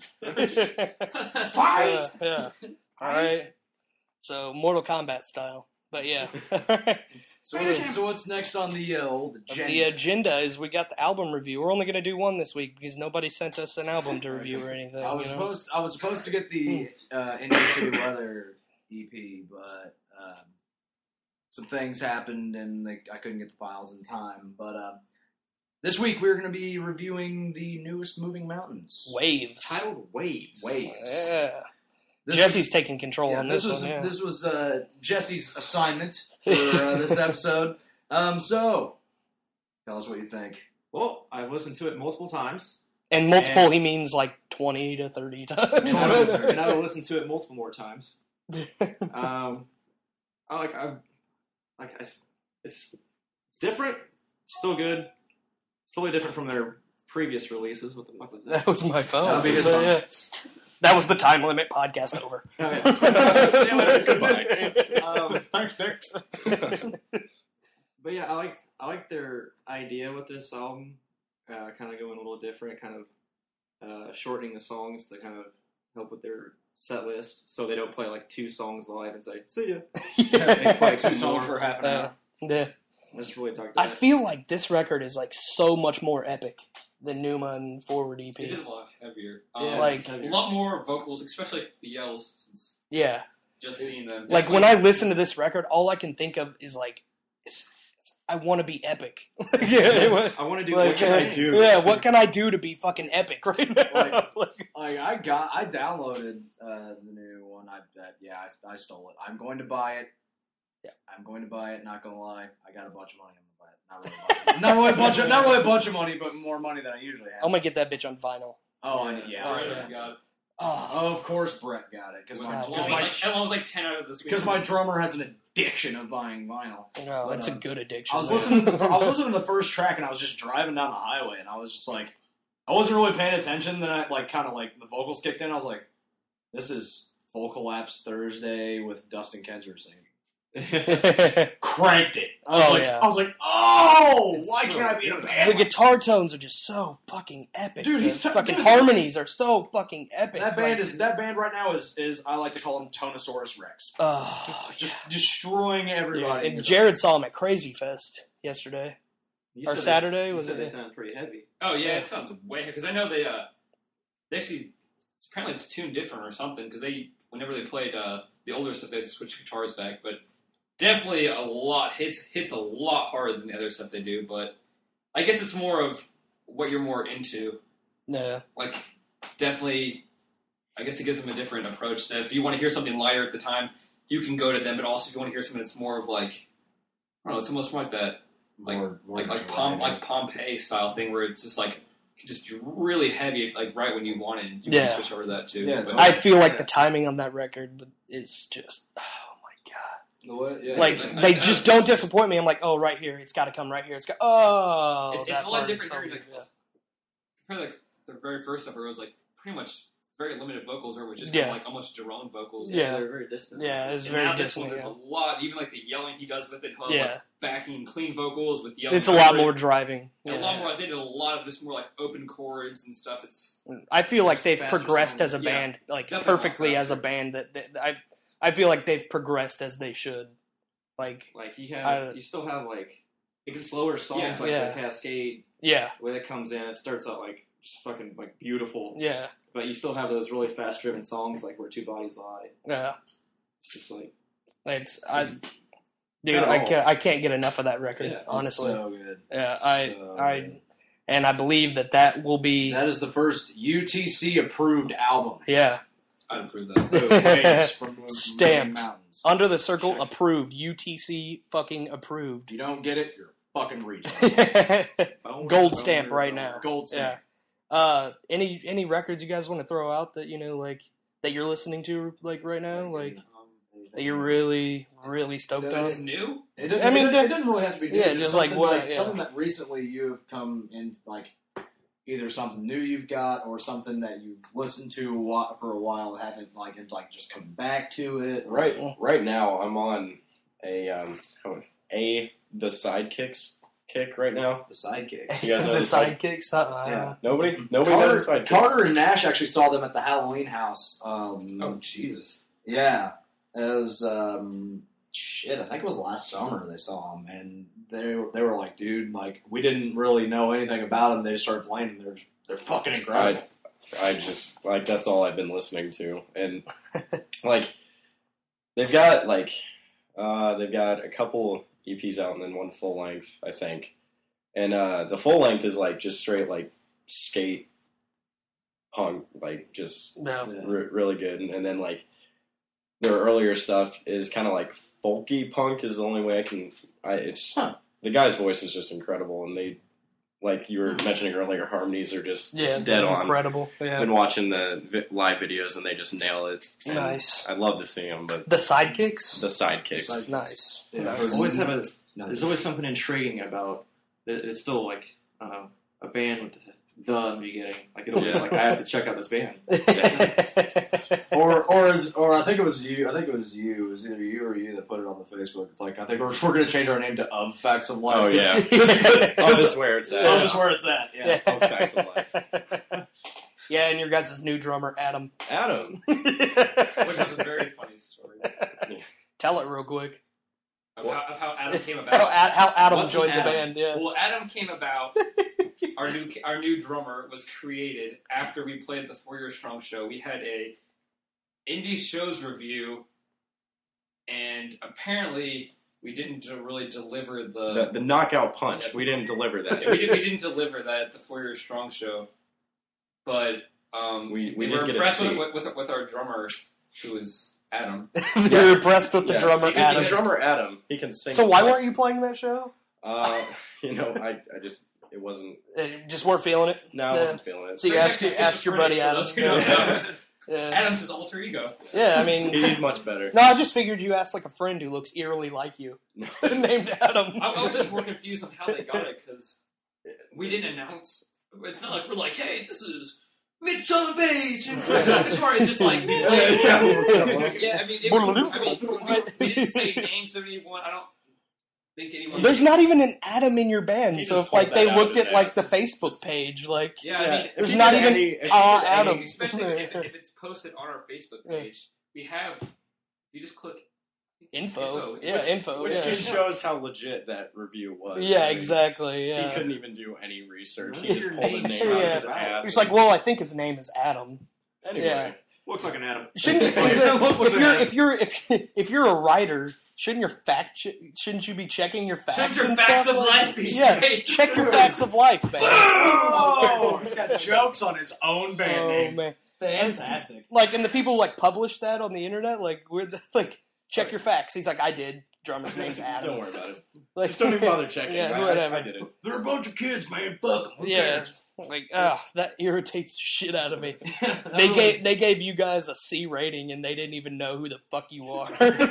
[SPEAKER 1] Fight.
[SPEAKER 2] Yeah, yeah. All right. So Mortal Kombat style, but yeah.
[SPEAKER 1] So, what is, so what's next on the uh, old agenda?
[SPEAKER 2] The agenda is we got the album review. We're only going to do one this week because nobody sent us an album to review or anything.
[SPEAKER 1] I was
[SPEAKER 2] you know?
[SPEAKER 1] supposed I was supposed to get the uh, Indian City Weather E P, but um, some things happened and they, I couldn't get the files in time. But um, this week we're going to be reviewing the newest Moving Mountains.
[SPEAKER 2] Waves.
[SPEAKER 5] Titled Waves.
[SPEAKER 1] Waves.
[SPEAKER 2] Yeah.
[SPEAKER 1] This
[SPEAKER 2] Jesse's
[SPEAKER 1] was,
[SPEAKER 2] taking control
[SPEAKER 1] yeah,
[SPEAKER 2] on
[SPEAKER 1] this
[SPEAKER 2] this,
[SPEAKER 1] was
[SPEAKER 2] one. Yeah.
[SPEAKER 1] this was uh, Jesse's assignment for uh, this episode. Um, so tell us what you think.
[SPEAKER 5] Well, I've listened to it multiple times,
[SPEAKER 2] And multiple, he means like twenty to thirty times.
[SPEAKER 5] and I will, and I will listen to it multiple more times. Um, I like I like I, it's it's different, still good, it's totally different from their previous releases. What the fuck was that?
[SPEAKER 2] That was my phone.
[SPEAKER 1] That'll be his
[SPEAKER 2] But,
[SPEAKER 1] phone.
[SPEAKER 2] yeah. That was the time limit. Podcast over.
[SPEAKER 5] Okay. See you later.
[SPEAKER 2] Goodbye.
[SPEAKER 5] Um,
[SPEAKER 1] Thanks, Nick.
[SPEAKER 5] But yeah, I liked I liked their idea with this album, uh, kind of going a little different, kind of uh, shortening the songs to kind of help with their set list, so they don't play like two songs live and say "see ya."
[SPEAKER 1] They play two
[SPEAKER 5] Two
[SPEAKER 1] songs
[SPEAKER 5] more.
[SPEAKER 1] for half an
[SPEAKER 2] Uh,
[SPEAKER 1] hour.
[SPEAKER 2] yeah.
[SPEAKER 5] I just really dug
[SPEAKER 2] I
[SPEAKER 5] that.
[SPEAKER 2] feel like this record is like so much more epic the Numa and Forward E P.
[SPEAKER 3] It is a lot heavier.
[SPEAKER 5] Yeah,
[SPEAKER 3] Um,
[SPEAKER 2] like-
[SPEAKER 5] it's
[SPEAKER 3] a
[SPEAKER 5] heavier.
[SPEAKER 3] lot more vocals, especially the yells. Since
[SPEAKER 2] Yeah.
[SPEAKER 3] just seeing them,
[SPEAKER 2] Like when I listen to this record, all I can think of is like, it's, I want to be epic. yeah, what,
[SPEAKER 5] I want to do
[SPEAKER 2] like,
[SPEAKER 5] what can I
[SPEAKER 2] uh,
[SPEAKER 5] do?
[SPEAKER 2] Yeah, what can I do to be fucking epic right now?
[SPEAKER 6] Like-
[SPEAKER 2] Like,
[SPEAKER 6] Like I got, I downloaded uh, the new one. I bet, yeah, I, I stole it. I'm going to buy it.
[SPEAKER 2] Yeah.
[SPEAKER 6] I'm going to buy it. Not gonna lie, I got a bunch of money. I'm gonna buy it. Not really a bunch. Of, not really a bunch of, not really a bunch of money, but more money than I usually have.
[SPEAKER 2] I'm gonna get that bitch on vinyl.
[SPEAKER 6] oh, I, yeah.
[SPEAKER 2] Oh,
[SPEAKER 3] Right,
[SPEAKER 2] yeah.
[SPEAKER 3] God.
[SPEAKER 2] Oh,
[SPEAKER 6] Oh, of course, Brett got it because
[SPEAKER 3] With-
[SPEAKER 6] my
[SPEAKER 2] God,
[SPEAKER 6] because
[SPEAKER 3] along,
[SPEAKER 6] my
[SPEAKER 3] with like, along with like ten out of this week.
[SPEAKER 6] because my drummer has an addiction of buying vinyl.
[SPEAKER 2] no,
[SPEAKER 6] But,
[SPEAKER 2] it's a
[SPEAKER 6] uh,
[SPEAKER 2] good addiction.
[SPEAKER 6] I was
[SPEAKER 2] man.
[SPEAKER 6] listening. To the, I was listening to the first track, and I was just driving down the highway, and I was just like, I wasn't really paying attention. Then I like kind of like the vocals kicked in. I was like, this is Full Collapse Thursday with Dustin Kensrue singing. Cranked it. I was
[SPEAKER 2] Oh,
[SPEAKER 6] like,
[SPEAKER 2] yeah.
[SPEAKER 6] I was like, oh,
[SPEAKER 5] It's
[SPEAKER 6] why
[SPEAKER 5] so
[SPEAKER 6] can't I be in a
[SPEAKER 5] good.
[SPEAKER 6] band?
[SPEAKER 2] The guitar tones are just so fucking epic.
[SPEAKER 6] Dude, he's
[SPEAKER 2] the
[SPEAKER 6] t-
[SPEAKER 2] fucking
[SPEAKER 6] dude.
[SPEAKER 2] harmonies are so fucking epic.
[SPEAKER 6] That band
[SPEAKER 2] Like,
[SPEAKER 6] is that band right now is is I like to call him Tonosaurus Rex.
[SPEAKER 2] Oh,
[SPEAKER 6] Just destroying
[SPEAKER 2] yeah.
[SPEAKER 6] everybody.
[SPEAKER 2] And Jared saw him at Crazy Fest yesterday.
[SPEAKER 5] You
[SPEAKER 2] Or
[SPEAKER 5] said
[SPEAKER 2] Saturday,
[SPEAKER 5] they, you
[SPEAKER 2] was
[SPEAKER 5] said
[SPEAKER 2] it?
[SPEAKER 5] They sound pretty heavy.
[SPEAKER 3] Oh yeah, it sounds way because I know they uh they actually it's, apparently it's tuned different or something because they whenever they played uh the older stuff they had to switch guitars back, but definitely a lot hits hits a lot harder than the other stuff they do. But I guess it's more of what you're more into.
[SPEAKER 2] No.
[SPEAKER 3] Like definitely, I guess it gives them a different approach. So if you want to hear something lighter at the time, you can go to them. But also if you want to hear something that's more of like I don't know, it's almost more like that. Like,
[SPEAKER 6] More- more
[SPEAKER 3] like like
[SPEAKER 6] driving.
[SPEAKER 3] Pom like Pompeii style thing where it's just like can just be really heavy like right when you want it. You
[SPEAKER 2] Yeah.
[SPEAKER 3] can switch over to that too.
[SPEAKER 6] Yeah,
[SPEAKER 3] But-
[SPEAKER 2] I feel like the timing on that record is just, oh my god.
[SPEAKER 6] What? Yeah.
[SPEAKER 2] Like,
[SPEAKER 3] I-
[SPEAKER 2] they
[SPEAKER 3] I-
[SPEAKER 2] just don't disappoint me. I'm like, oh, right here. It's got to come right here. It's got, oh.
[SPEAKER 3] it's,
[SPEAKER 2] that
[SPEAKER 3] it's a lot
[SPEAKER 2] part is
[SPEAKER 3] different.
[SPEAKER 2] so
[SPEAKER 3] During,
[SPEAKER 2] good,
[SPEAKER 3] like,
[SPEAKER 2] yeah.
[SPEAKER 3] compared like the very first stuff where it was like pretty much very limited vocals or it was just kind
[SPEAKER 2] Yeah.
[SPEAKER 3] of like almost Jerome vocals.
[SPEAKER 2] Yeah.
[SPEAKER 5] They're very distant.
[SPEAKER 2] Yeah, it's
[SPEAKER 3] And
[SPEAKER 2] very
[SPEAKER 3] now this
[SPEAKER 2] different.
[SPEAKER 3] one is
[SPEAKER 2] Yeah.
[SPEAKER 3] a lot, even like the yelling he does with it, he'll have,
[SPEAKER 2] Yeah.
[SPEAKER 3] like backing clean vocals with yelling.
[SPEAKER 2] It's a lot
[SPEAKER 3] over it.
[SPEAKER 2] more driving.
[SPEAKER 3] And A
[SPEAKER 2] Yeah.
[SPEAKER 3] lot more. They did a lot of this more like open chords and stuff. It's
[SPEAKER 2] I feel like they've
[SPEAKER 5] Faster
[SPEAKER 2] progressed
[SPEAKER 5] songs.
[SPEAKER 2] as a
[SPEAKER 3] Yeah.
[SPEAKER 2] band, like
[SPEAKER 3] Definitely a lot
[SPEAKER 2] perfectly as a
[SPEAKER 3] faster.
[SPEAKER 2] band. That, that I, I feel like they've progressed as they should. Like,
[SPEAKER 5] Like you have,
[SPEAKER 2] I-
[SPEAKER 5] you still have like slower songs
[SPEAKER 3] Yeah.
[SPEAKER 5] like
[SPEAKER 2] Yeah.
[SPEAKER 5] the Cascade
[SPEAKER 2] yeah,
[SPEAKER 5] where it comes in. It starts out like just fucking like beautiful,
[SPEAKER 2] yeah,
[SPEAKER 5] but you still have those really fast driven songs like Where Two Bodies Lie.
[SPEAKER 2] yeah.
[SPEAKER 5] It's just like
[SPEAKER 2] It's I, dude,
[SPEAKER 6] Got it
[SPEAKER 2] I
[SPEAKER 6] all.
[SPEAKER 2] can't, I can't get enough of that record.
[SPEAKER 5] Yeah, it's
[SPEAKER 2] honestly,
[SPEAKER 6] so good.
[SPEAKER 2] yeah, I,
[SPEAKER 6] So
[SPEAKER 2] I,
[SPEAKER 6] good.
[SPEAKER 2] and I believe that that will be,
[SPEAKER 6] That is the first U T C approved album.
[SPEAKER 2] yeah,
[SPEAKER 3] I'd approve that.
[SPEAKER 6] Waves from the
[SPEAKER 2] Stamped.
[SPEAKER 6] mountains.
[SPEAKER 2] Under the Circle
[SPEAKER 3] Check.
[SPEAKER 2] approved, U T C fucking
[SPEAKER 6] If
[SPEAKER 2] approved.
[SPEAKER 6] you don't get it, you're a fucking reject.
[SPEAKER 5] boner,
[SPEAKER 2] Gold
[SPEAKER 5] boner,
[SPEAKER 2] stamp right
[SPEAKER 5] boner.
[SPEAKER 2] now.
[SPEAKER 6] Gold stamp.
[SPEAKER 2] Uh, any any records you guys want to throw out that you know like that you're listening to like right now, like that you're really really stoked
[SPEAKER 6] Yeah,
[SPEAKER 2] on?
[SPEAKER 3] It's new.
[SPEAKER 6] It didn't,
[SPEAKER 2] I mean,
[SPEAKER 6] it, didn't, it didn't really have to be new.
[SPEAKER 2] yeah,
[SPEAKER 6] just,
[SPEAKER 2] just like
[SPEAKER 6] something
[SPEAKER 2] what- yeah.
[SPEAKER 6] something that recently you have come in, like either something new you've got or something that you've listened to a while, for a while and haven't like and, like just come back to it.
[SPEAKER 4] Right, right now I'm on a um, a the sidekicks kick right now.
[SPEAKER 6] The sidekick.
[SPEAKER 4] You guys know
[SPEAKER 2] the
[SPEAKER 4] the side-
[SPEAKER 2] sidekicks. Uh,
[SPEAKER 6] Yeah.
[SPEAKER 4] Nobody, nobody
[SPEAKER 6] Carter,
[SPEAKER 4] knows the sidekicks.
[SPEAKER 6] Carter and Nash actually saw them at the Halloween house. Um,
[SPEAKER 3] Oh Jesus!
[SPEAKER 6] Yeah, it was um, shit. I think it was last summer they saw them, and they they were like, dude, like we didn't really know anything about them. They just started playing, and they're they're fucking incredible.
[SPEAKER 4] I just like that's all I've been listening to, and like they've got like uh, they've got a couple E Ps out and then one full length, I think, and uh, the full length is like just straight like skate punk, like just
[SPEAKER 2] no.
[SPEAKER 6] Yeah.
[SPEAKER 4] re- really good, and, and then like their earlier stuff is kind of like folky punk is the only way I can. I it's
[SPEAKER 6] Huh.
[SPEAKER 4] the guy's voice is just incredible, and they like you were mentioning earlier, harmonies are just
[SPEAKER 2] Yeah,
[SPEAKER 4] dead on.
[SPEAKER 2] incredible. Yeah,
[SPEAKER 4] Been watching the vi- live videos and they just nail it. And
[SPEAKER 2] nice.
[SPEAKER 4] I'd love to see them, but
[SPEAKER 2] The sidekicks.
[SPEAKER 4] the sidekicks.
[SPEAKER 6] Side-
[SPEAKER 2] Nice.
[SPEAKER 6] Yeah,
[SPEAKER 2] Nice.
[SPEAKER 6] it was-
[SPEAKER 5] Always have a.
[SPEAKER 6] No,
[SPEAKER 5] There's always something intriguing about. it- It's still like I don't know, a band with the in the beginning. Like it always
[SPEAKER 4] Yeah.
[SPEAKER 5] like I have to check out this band.
[SPEAKER 6] or or is or I think it was you. I think it was you. It was either you or you that put it on the Facebook. It's like I think we're we're gonna change our name to Of Facts of Life.
[SPEAKER 4] Oh, yeah.
[SPEAKER 6] Cause,
[SPEAKER 4] Oh, this is where it's at.
[SPEAKER 6] Of is where it's at. Yeah.
[SPEAKER 4] Of Facts of Life.
[SPEAKER 2] Yeah, and your guys' new drummer, Adam.
[SPEAKER 4] Adam.
[SPEAKER 3] Which is a very funny story
[SPEAKER 2] Tell it real quick.
[SPEAKER 3] of how, of how Adam came
[SPEAKER 2] How,
[SPEAKER 3] about.
[SPEAKER 2] Ad- how Adam
[SPEAKER 5] What's
[SPEAKER 2] joined
[SPEAKER 5] Adam?
[SPEAKER 2] the band, yeah.
[SPEAKER 3] Well, Adam came about our new our new drummer was created after we played the Four Year Strong show. We had a indie shows review, and apparently we didn't de- really deliver the
[SPEAKER 4] The, the knockout punch. We didn't deliver that.
[SPEAKER 3] yeah, we did we didn't deliver that at the Four Year Strong show, but um,
[SPEAKER 4] We- we
[SPEAKER 3] we,
[SPEAKER 4] did
[SPEAKER 3] were
[SPEAKER 4] get a
[SPEAKER 3] impressed
[SPEAKER 4] seat.
[SPEAKER 3] with, with with our drummer, who was Adam.
[SPEAKER 2] You're impressed with the
[SPEAKER 4] Yeah.
[SPEAKER 2] drummer,
[SPEAKER 3] The
[SPEAKER 2] Adam.
[SPEAKER 4] The drummer Adam, he can sing.
[SPEAKER 2] So
[SPEAKER 4] and
[SPEAKER 2] why
[SPEAKER 4] play.
[SPEAKER 2] weren't you playing that show?
[SPEAKER 4] Uh, you know, I, I just it wasn't.
[SPEAKER 2] Uh, Just weren't feeling it.
[SPEAKER 4] No, I
[SPEAKER 2] Yeah.
[SPEAKER 4] wasn't feeling it.
[SPEAKER 2] So you
[SPEAKER 3] Rich
[SPEAKER 2] asked, you
[SPEAKER 3] actually
[SPEAKER 2] asked your buddy
[SPEAKER 3] schizophrenic,
[SPEAKER 2] Adam.
[SPEAKER 3] for those who don't know.
[SPEAKER 2] Yeah.
[SPEAKER 3] Adam's his alter ego.
[SPEAKER 2] Yeah, I mean,
[SPEAKER 4] He's much better.
[SPEAKER 2] no, I just figured you asked like a friend who looks eerily like you, named Adam.
[SPEAKER 3] I, I was just more confused on how they got it because we didn't announce. It's not like we're like, hey, this is Mitch on bass and Chris on guitar. It's just like we played.
[SPEAKER 4] Yeah, what's up, man?
[SPEAKER 3] Yeah, I mean, it, I mean, we, we didn't say names of anyone. I don't think anyone.
[SPEAKER 2] There's not even an Adam in your band,
[SPEAKER 4] He
[SPEAKER 2] so
[SPEAKER 4] just
[SPEAKER 2] if like
[SPEAKER 4] pulled
[SPEAKER 2] they
[SPEAKER 4] that out
[SPEAKER 2] looked
[SPEAKER 4] of his
[SPEAKER 2] at like
[SPEAKER 4] ass.
[SPEAKER 2] the Facebook page, like
[SPEAKER 3] Yeah,
[SPEAKER 4] Yeah.
[SPEAKER 3] I mean,
[SPEAKER 4] If
[SPEAKER 2] there's
[SPEAKER 4] you
[SPEAKER 2] not
[SPEAKER 4] did
[SPEAKER 2] even
[SPEAKER 4] any- if
[SPEAKER 2] uh,
[SPEAKER 4] you did
[SPEAKER 2] Adam.
[SPEAKER 4] any-
[SPEAKER 3] especially if, if it's posted on our Facebook
[SPEAKER 2] Yeah.
[SPEAKER 3] page, we have. You just click
[SPEAKER 2] info. Yeah,
[SPEAKER 3] Which-
[SPEAKER 2] info.
[SPEAKER 4] Which
[SPEAKER 2] yeah.
[SPEAKER 4] just shows how legit that review was.
[SPEAKER 2] Yeah,
[SPEAKER 4] I mean,
[SPEAKER 2] exactly. Yeah.
[SPEAKER 4] He couldn't even do any research.
[SPEAKER 5] Your
[SPEAKER 4] He just pulled a
[SPEAKER 5] name
[SPEAKER 4] name
[SPEAKER 2] should
[SPEAKER 4] out
[SPEAKER 2] be
[SPEAKER 4] of his
[SPEAKER 5] out.
[SPEAKER 4] ass.
[SPEAKER 2] He's like, well, I think his name is Adam.
[SPEAKER 4] anyway.
[SPEAKER 2] yeah.
[SPEAKER 5] Looks like an Adam.
[SPEAKER 2] Shouldn't you,
[SPEAKER 5] Looks
[SPEAKER 2] is it-
[SPEAKER 5] like
[SPEAKER 2] if
[SPEAKER 5] an
[SPEAKER 2] you're
[SPEAKER 5] Adam.
[SPEAKER 2] if you're if if you're a writer, shouldn't your fact sh- shouldn't you be checking your facts?
[SPEAKER 3] Shouldn't your
[SPEAKER 2] and
[SPEAKER 3] facts
[SPEAKER 2] stuff
[SPEAKER 3] of
[SPEAKER 2] like-
[SPEAKER 3] life be
[SPEAKER 2] Yeah,
[SPEAKER 3] straight?
[SPEAKER 2] check your facts of life, man.
[SPEAKER 6] Oh, he's got jokes on his own band
[SPEAKER 2] Oh
[SPEAKER 6] name.
[SPEAKER 2] man,
[SPEAKER 6] Fantastic.
[SPEAKER 2] like, and the people like publish that on the internet, like, we're the, like, check your facts. He's like, I did. Drummer's name's Adam.
[SPEAKER 4] Don't worry about it.
[SPEAKER 2] Like,
[SPEAKER 4] Just don't even bother checking.
[SPEAKER 2] Yeah,
[SPEAKER 4] I,
[SPEAKER 2] whatever.
[SPEAKER 4] I, I did it.
[SPEAKER 6] They're a bunch of kids, man. Fuck them. Who
[SPEAKER 2] Yeah,
[SPEAKER 6] cares?
[SPEAKER 2] like, ah, that irritates the shit out of me.
[SPEAKER 5] That
[SPEAKER 2] They
[SPEAKER 5] was-
[SPEAKER 2] gave they gave you guys a C rating, and they didn't even know who the fuck you are.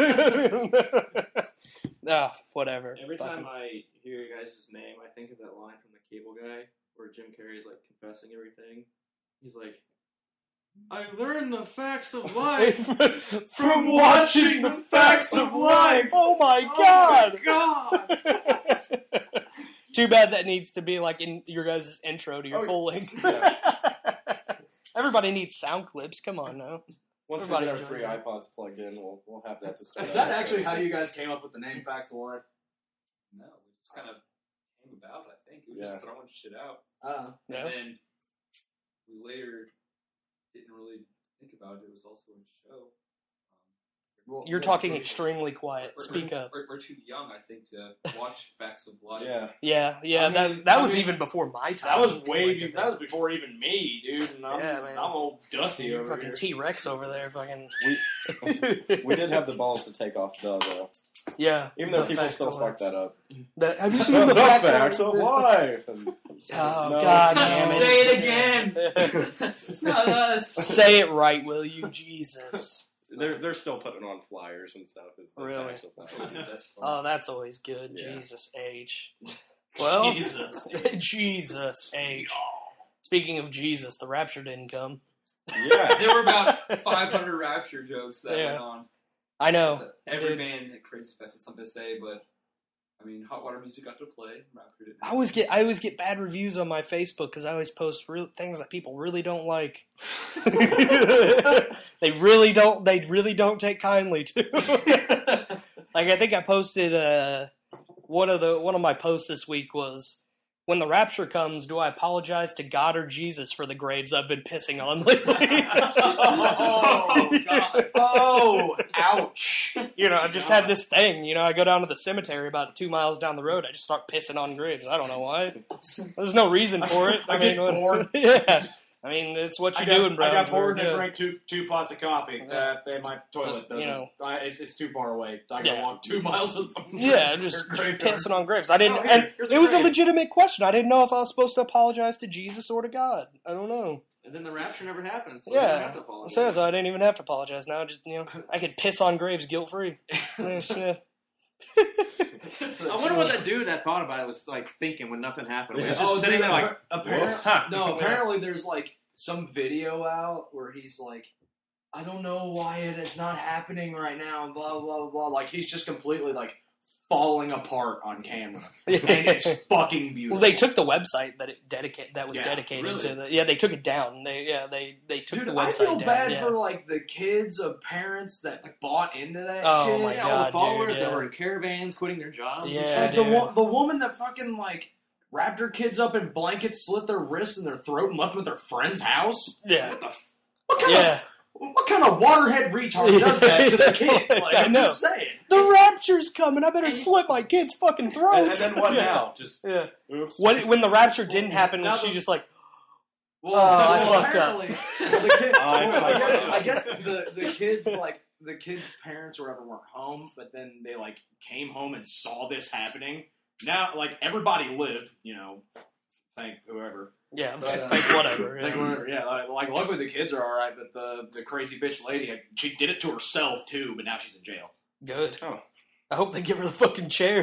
[SPEAKER 2] Ah, whatever.
[SPEAKER 5] Every
[SPEAKER 2] Fucking-
[SPEAKER 5] time I hear your guys' name, I think of that line from the Cable Guy where Jim Carrey's like confessing everything. He's like, I learned the facts of life
[SPEAKER 2] from watching the facts of life. Oh my god!
[SPEAKER 5] God!
[SPEAKER 2] Too bad that needs to be like in your guys' intro to your
[SPEAKER 4] Oh,
[SPEAKER 2] full length.
[SPEAKER 4] yeah.
[SPEAKER 2] Everybody needs sound clips. Come on now.
[SPEAKER 4] Once
[SPEAKER 2] Everybody
[SPEAKER 4] we get our
[SPEAKER 2] enjoys
[SPEAKER 4] three
[SPEAKER 2] it.
[SPEAKER 4] iPods plugged in, we'll we'll have that to start.
[SPEAKER 6] Is that actually how you guys came up with the name Facts of Life?
[SPEAKER 3] No, we just kind of came about. I think we were
[SPEAKER 4] Yeah.
[SPEAKER 3] just throwing shit out,
[SPEAKER 6] Uh,
[SPEAKER 2] Yeah.
[SPEAKER 3] and then we later didn't really think about it. It was also a show.
[SPEAKER 6] well,
[SPEAKER 2] You're
[SPEAKER 6] well,
[SPEAKER 2] talking
[SPEAKER 6] so-
[SPEAKER 2] extremely quiet.
[SPEAKER 3] We're,
[SPEAKER 2] Speak
[SPEAKER 3] we're,
[SPEAKER 2] up.
[SPEAKER 3] We're, we're too young, I think, to watch Facts of Life.
[SPEAKER 4] Yeah.
[SPEAKER 2] Yeah, yeah.
[SPEAKER 6] I mean-
[SPEAKER 2] that that
[SPEAKER 6] I
[SPEAKER 2] was
[SPEAKER 6] mean,
[SPEAKER 2] even before my time.
[SPEAKER 6] That was way.
[SPEAKER 2] Like,
[SPEAKER 6] be- that was before even me, dude. And I'm,
[SPEAKER 2] Yeah, man.
[SPEAKER 6] I'm old dusty over
[SPEAKER 2] fucking
[SPEAKER 6] here.
[SPEAKER 2] T Rex over there. Fucking.
[SPEAKER 4] We did have the balls to take off the though,
[SPEAKER 2] Yeah.
[SPEAKER 4] even though
[SPEAKER 2] the
[SPEAKER 4] people
[SPEAKER 2] facts
[SPEAKER 4] still
[SPEAKER 2] of
[SPEAKER 4] fuck that up.
[SPEAKER 2] The, have you seen
[SPEAKER 4] The
[SPEAKER 2] the, facts,
[SPEAKER 4] facts of life. And-
[SPEAKER 2] Oh
[SPEAKER 4] No.
[SPEAKER 2] god damn it!
[SPEAKER 3] Say it again. It's not us.
[SPEAKER 2] Say it right, will you, Jesus?
[SPEAKER 4] They're they're still putting on flyers and stuff. As the
[SPEAKER 2] Really?
[SPEAKER 4] facts of life.
[SPEAKER 3] That's, that's fun.
[SPEAKER 2] Oh, that's always good.
[SPEAKER 4] Yeah.
[SPEAKER 2] Jesus H. Well,
[SPEAKER 6] Jesus.
[SPEAKER 2] Jesus H. Speaking of Jesus, the rapture didn't come.
[SPEAKER 4] Yeah.
[SPEAKER 3] There were about five hundred Rapture jokes that
[SPEAKER 2] Yeah.
[SPEAKER 3] went on.
[SPEAKER 2] I know.
[SPEAKER 3] Every
[SPEAKER 2] Dude.
[SPEAKER 3] band at Crazy Fest had something to say, but I mean, Hot Water Music got to play. Rapture didn't.
[SPEAKER 2] I always get I always get bad reviews on my Facebook because I always post real things that people really don't like. they really don't. They really don't take kindly to. Like I think I posted uh, one of the one of my posts this week was, when the rapture comes, do I apologize to God or Jesus for the graves I've been pissing on lately?
[SPEAKER 3] Oh, God.
[SPEAKER 6] Oh, ouch.
[SPEAKER 2] You know, I've just had this thing. You know, I go down to the cemetery about two miles down the road. I just start pissing on graves. I don't know why. There's no reason for it. I,
[SPEAKER 6] I
[SPEAKER 2] mean,
[SPEAKER 6] get
[SPEAKER 2] what-
[SPEAKER 6] bored.
[SPEAKER 2] Yeah, I mean, it's what
[SPEAKER 6] I
[SPEAKER 2] you're
[SPEAKER 6] got,
[SPEAKER 2] doing, bro.
[SPEAKER 6] I got bored and I
[SPEAKER 2] yeah.
[SPEAKER 6] drank two two pots of coffee.
[SPEAKER 2] Yeah.
[SPEAKER 6] Uh, my toilet
[SPEAKER 2] Just,
[SPEAKER 6] doesn't.
[SPEAKER 2] you know.
[SPEAKER 6] I, it's, it's too far away. I gotta
[SPEAKER 2] Yeah.
[SPEAKER 6] walk two miles of.
[SPEAKER 2] Yeah, I'm just, just
[SPEAKER 6] graveyard.
[SPEAKER 2] pissing on graves. I didn't,
[SPEAKER 6] Oh, here,
[SPEAKER 2] and
[SPEAKER 6] here's a
[SPEAKER 2] it was a
[SPEAKER 6] grave.
[SPEAKER 2] legitimate question. I didn't know if I was supposed to apologize to Jesus or to God. I don't know.
[SPEAKER 5] And then the rapture never happened, so you don't have
[SPEAKER 2] Yeah,
[SPEAKER 5] to
[SPEAKER 2] it
[SPEAKER 5] apologize.
[SPEAKER 2] says I didn't even have to apologize. Now, just you know, I could piss on graves guilt free.
[SPEAKER 5] I wonder what that dude that thought about it was like thinking when nothing happened. He was just
[SPEAKER 6] Oh,
[SPEAKER 5] sitting there like,
[SPEAKER 6] apparently,
[SPEAKER 5] whoops. Huh.
[SPEAKER 6] no. Apparently, there's like some video out where he's like, I don't know why it is not happening right now, and blah blah blah blah. Like he's just completely like falling apart on camera, and it's fucking beautiful.
[SPEAKER 2] Well, they took the website that it dedicate that was
[SPEAKER 6] Yeah,
[SPEAKER 2] dedicated
[SPEAKER 3] really?
[SPEAKER 2] to the. Yeah, they took it down. They yeah they they took
[SPEAKER 6] Dude,
[SPEAKER 2] the website
[SPEAKER 6] I feel
[SPEAKER 2] down.
[SPEAKER 6] bad
[SPEAKER 2] yeah.
[SPEAKER 6] for like the kids of parents that bought into that
[SPEAKER 2] Oh,
[SPEAKER 6] shit.
[SPEAKER 2] my
[SPEAKER 5] yeah, all
[SPEAKER 2] God,
[SPEAKER 5] the followers
[SPEAKER 2] dude,
[SPEAKER 5] that
[SPEAKER 2] yeah.
[SPEAKER 5] were in caravans quitting their jobs. and
[SPEAKER 2] Yeah,
[SPEAKER 5] shit.
[SPEAKER 6] Like the
[SPEAKER 2] dude.
[SPEAKER 6] wo- the woman that fucking like wrapped her kids up in blankets, slit their wrists and their throat, and left them at their friend's house?
[SPEAKER 2] Yeah.
[SPEAKER 6] What the? F- what kind
[SPEAKER 2] Yeah.
[SPEAKER 6] of? What kind of waterhead retard does that to their kids? Like,
[SPEAKER 2] I
[SPEAKER 6] I'm
[SPEAKER 2] know.
[SPEAKER 6] just saying.
[SPEAKER 2] The rapture's coming. I better slit my kids' fucking throats.
[SPEAKER 4] And, and then what
[SPEAKER 2] yeah.
[SPEAKER 4] now? Just
[SPEAKER 2] Yeah.
[SPEAKER 4] oops.
[SPEAKER 2] When when the rapture didn't happen,
[SPEAKER 6] Now
[SPEAKER 2] was she
[SPEAKER 6] the-
[SPEAKER 2] just like,
[SPEAKER 6] Well,
[SPEAKER 2] Oh, I
[SPEAKER 6] well,
[SPEAKER 2] fucked up.
[SPEAKER 6] apparently, well, the kid,
[SPEAKER 4] I
[SPEAKER 6] well, I
[SPEAKER 4] fucked
[SPEAKER 6] guess,
[SPEAKER 4] up.
[SPEAKER 6] I guess the, the kids, like, the kids' parents or whatever weren't home, but then they, like, came home and saw this happening. Now, like, everybody lived, you know, thank whoever.
[SPEAKER 2] yeah,
[SPEAKER 6] But, uh,
[SPEAKER 2] like whatever.
[SPEAKER 6] Thank
[SPEAKER 2] Yeah.
[SPEAKER 6] whoever, yeah, like, like, luckily the kids are alright, but the, the crazy bitch lady, like, she did it to herself, too, but now she's in jail.
[SPEAKER 2] Good.
[SPEAKER 4] Oh.
[SPEAKER 2] I hope they give her the fucking chair.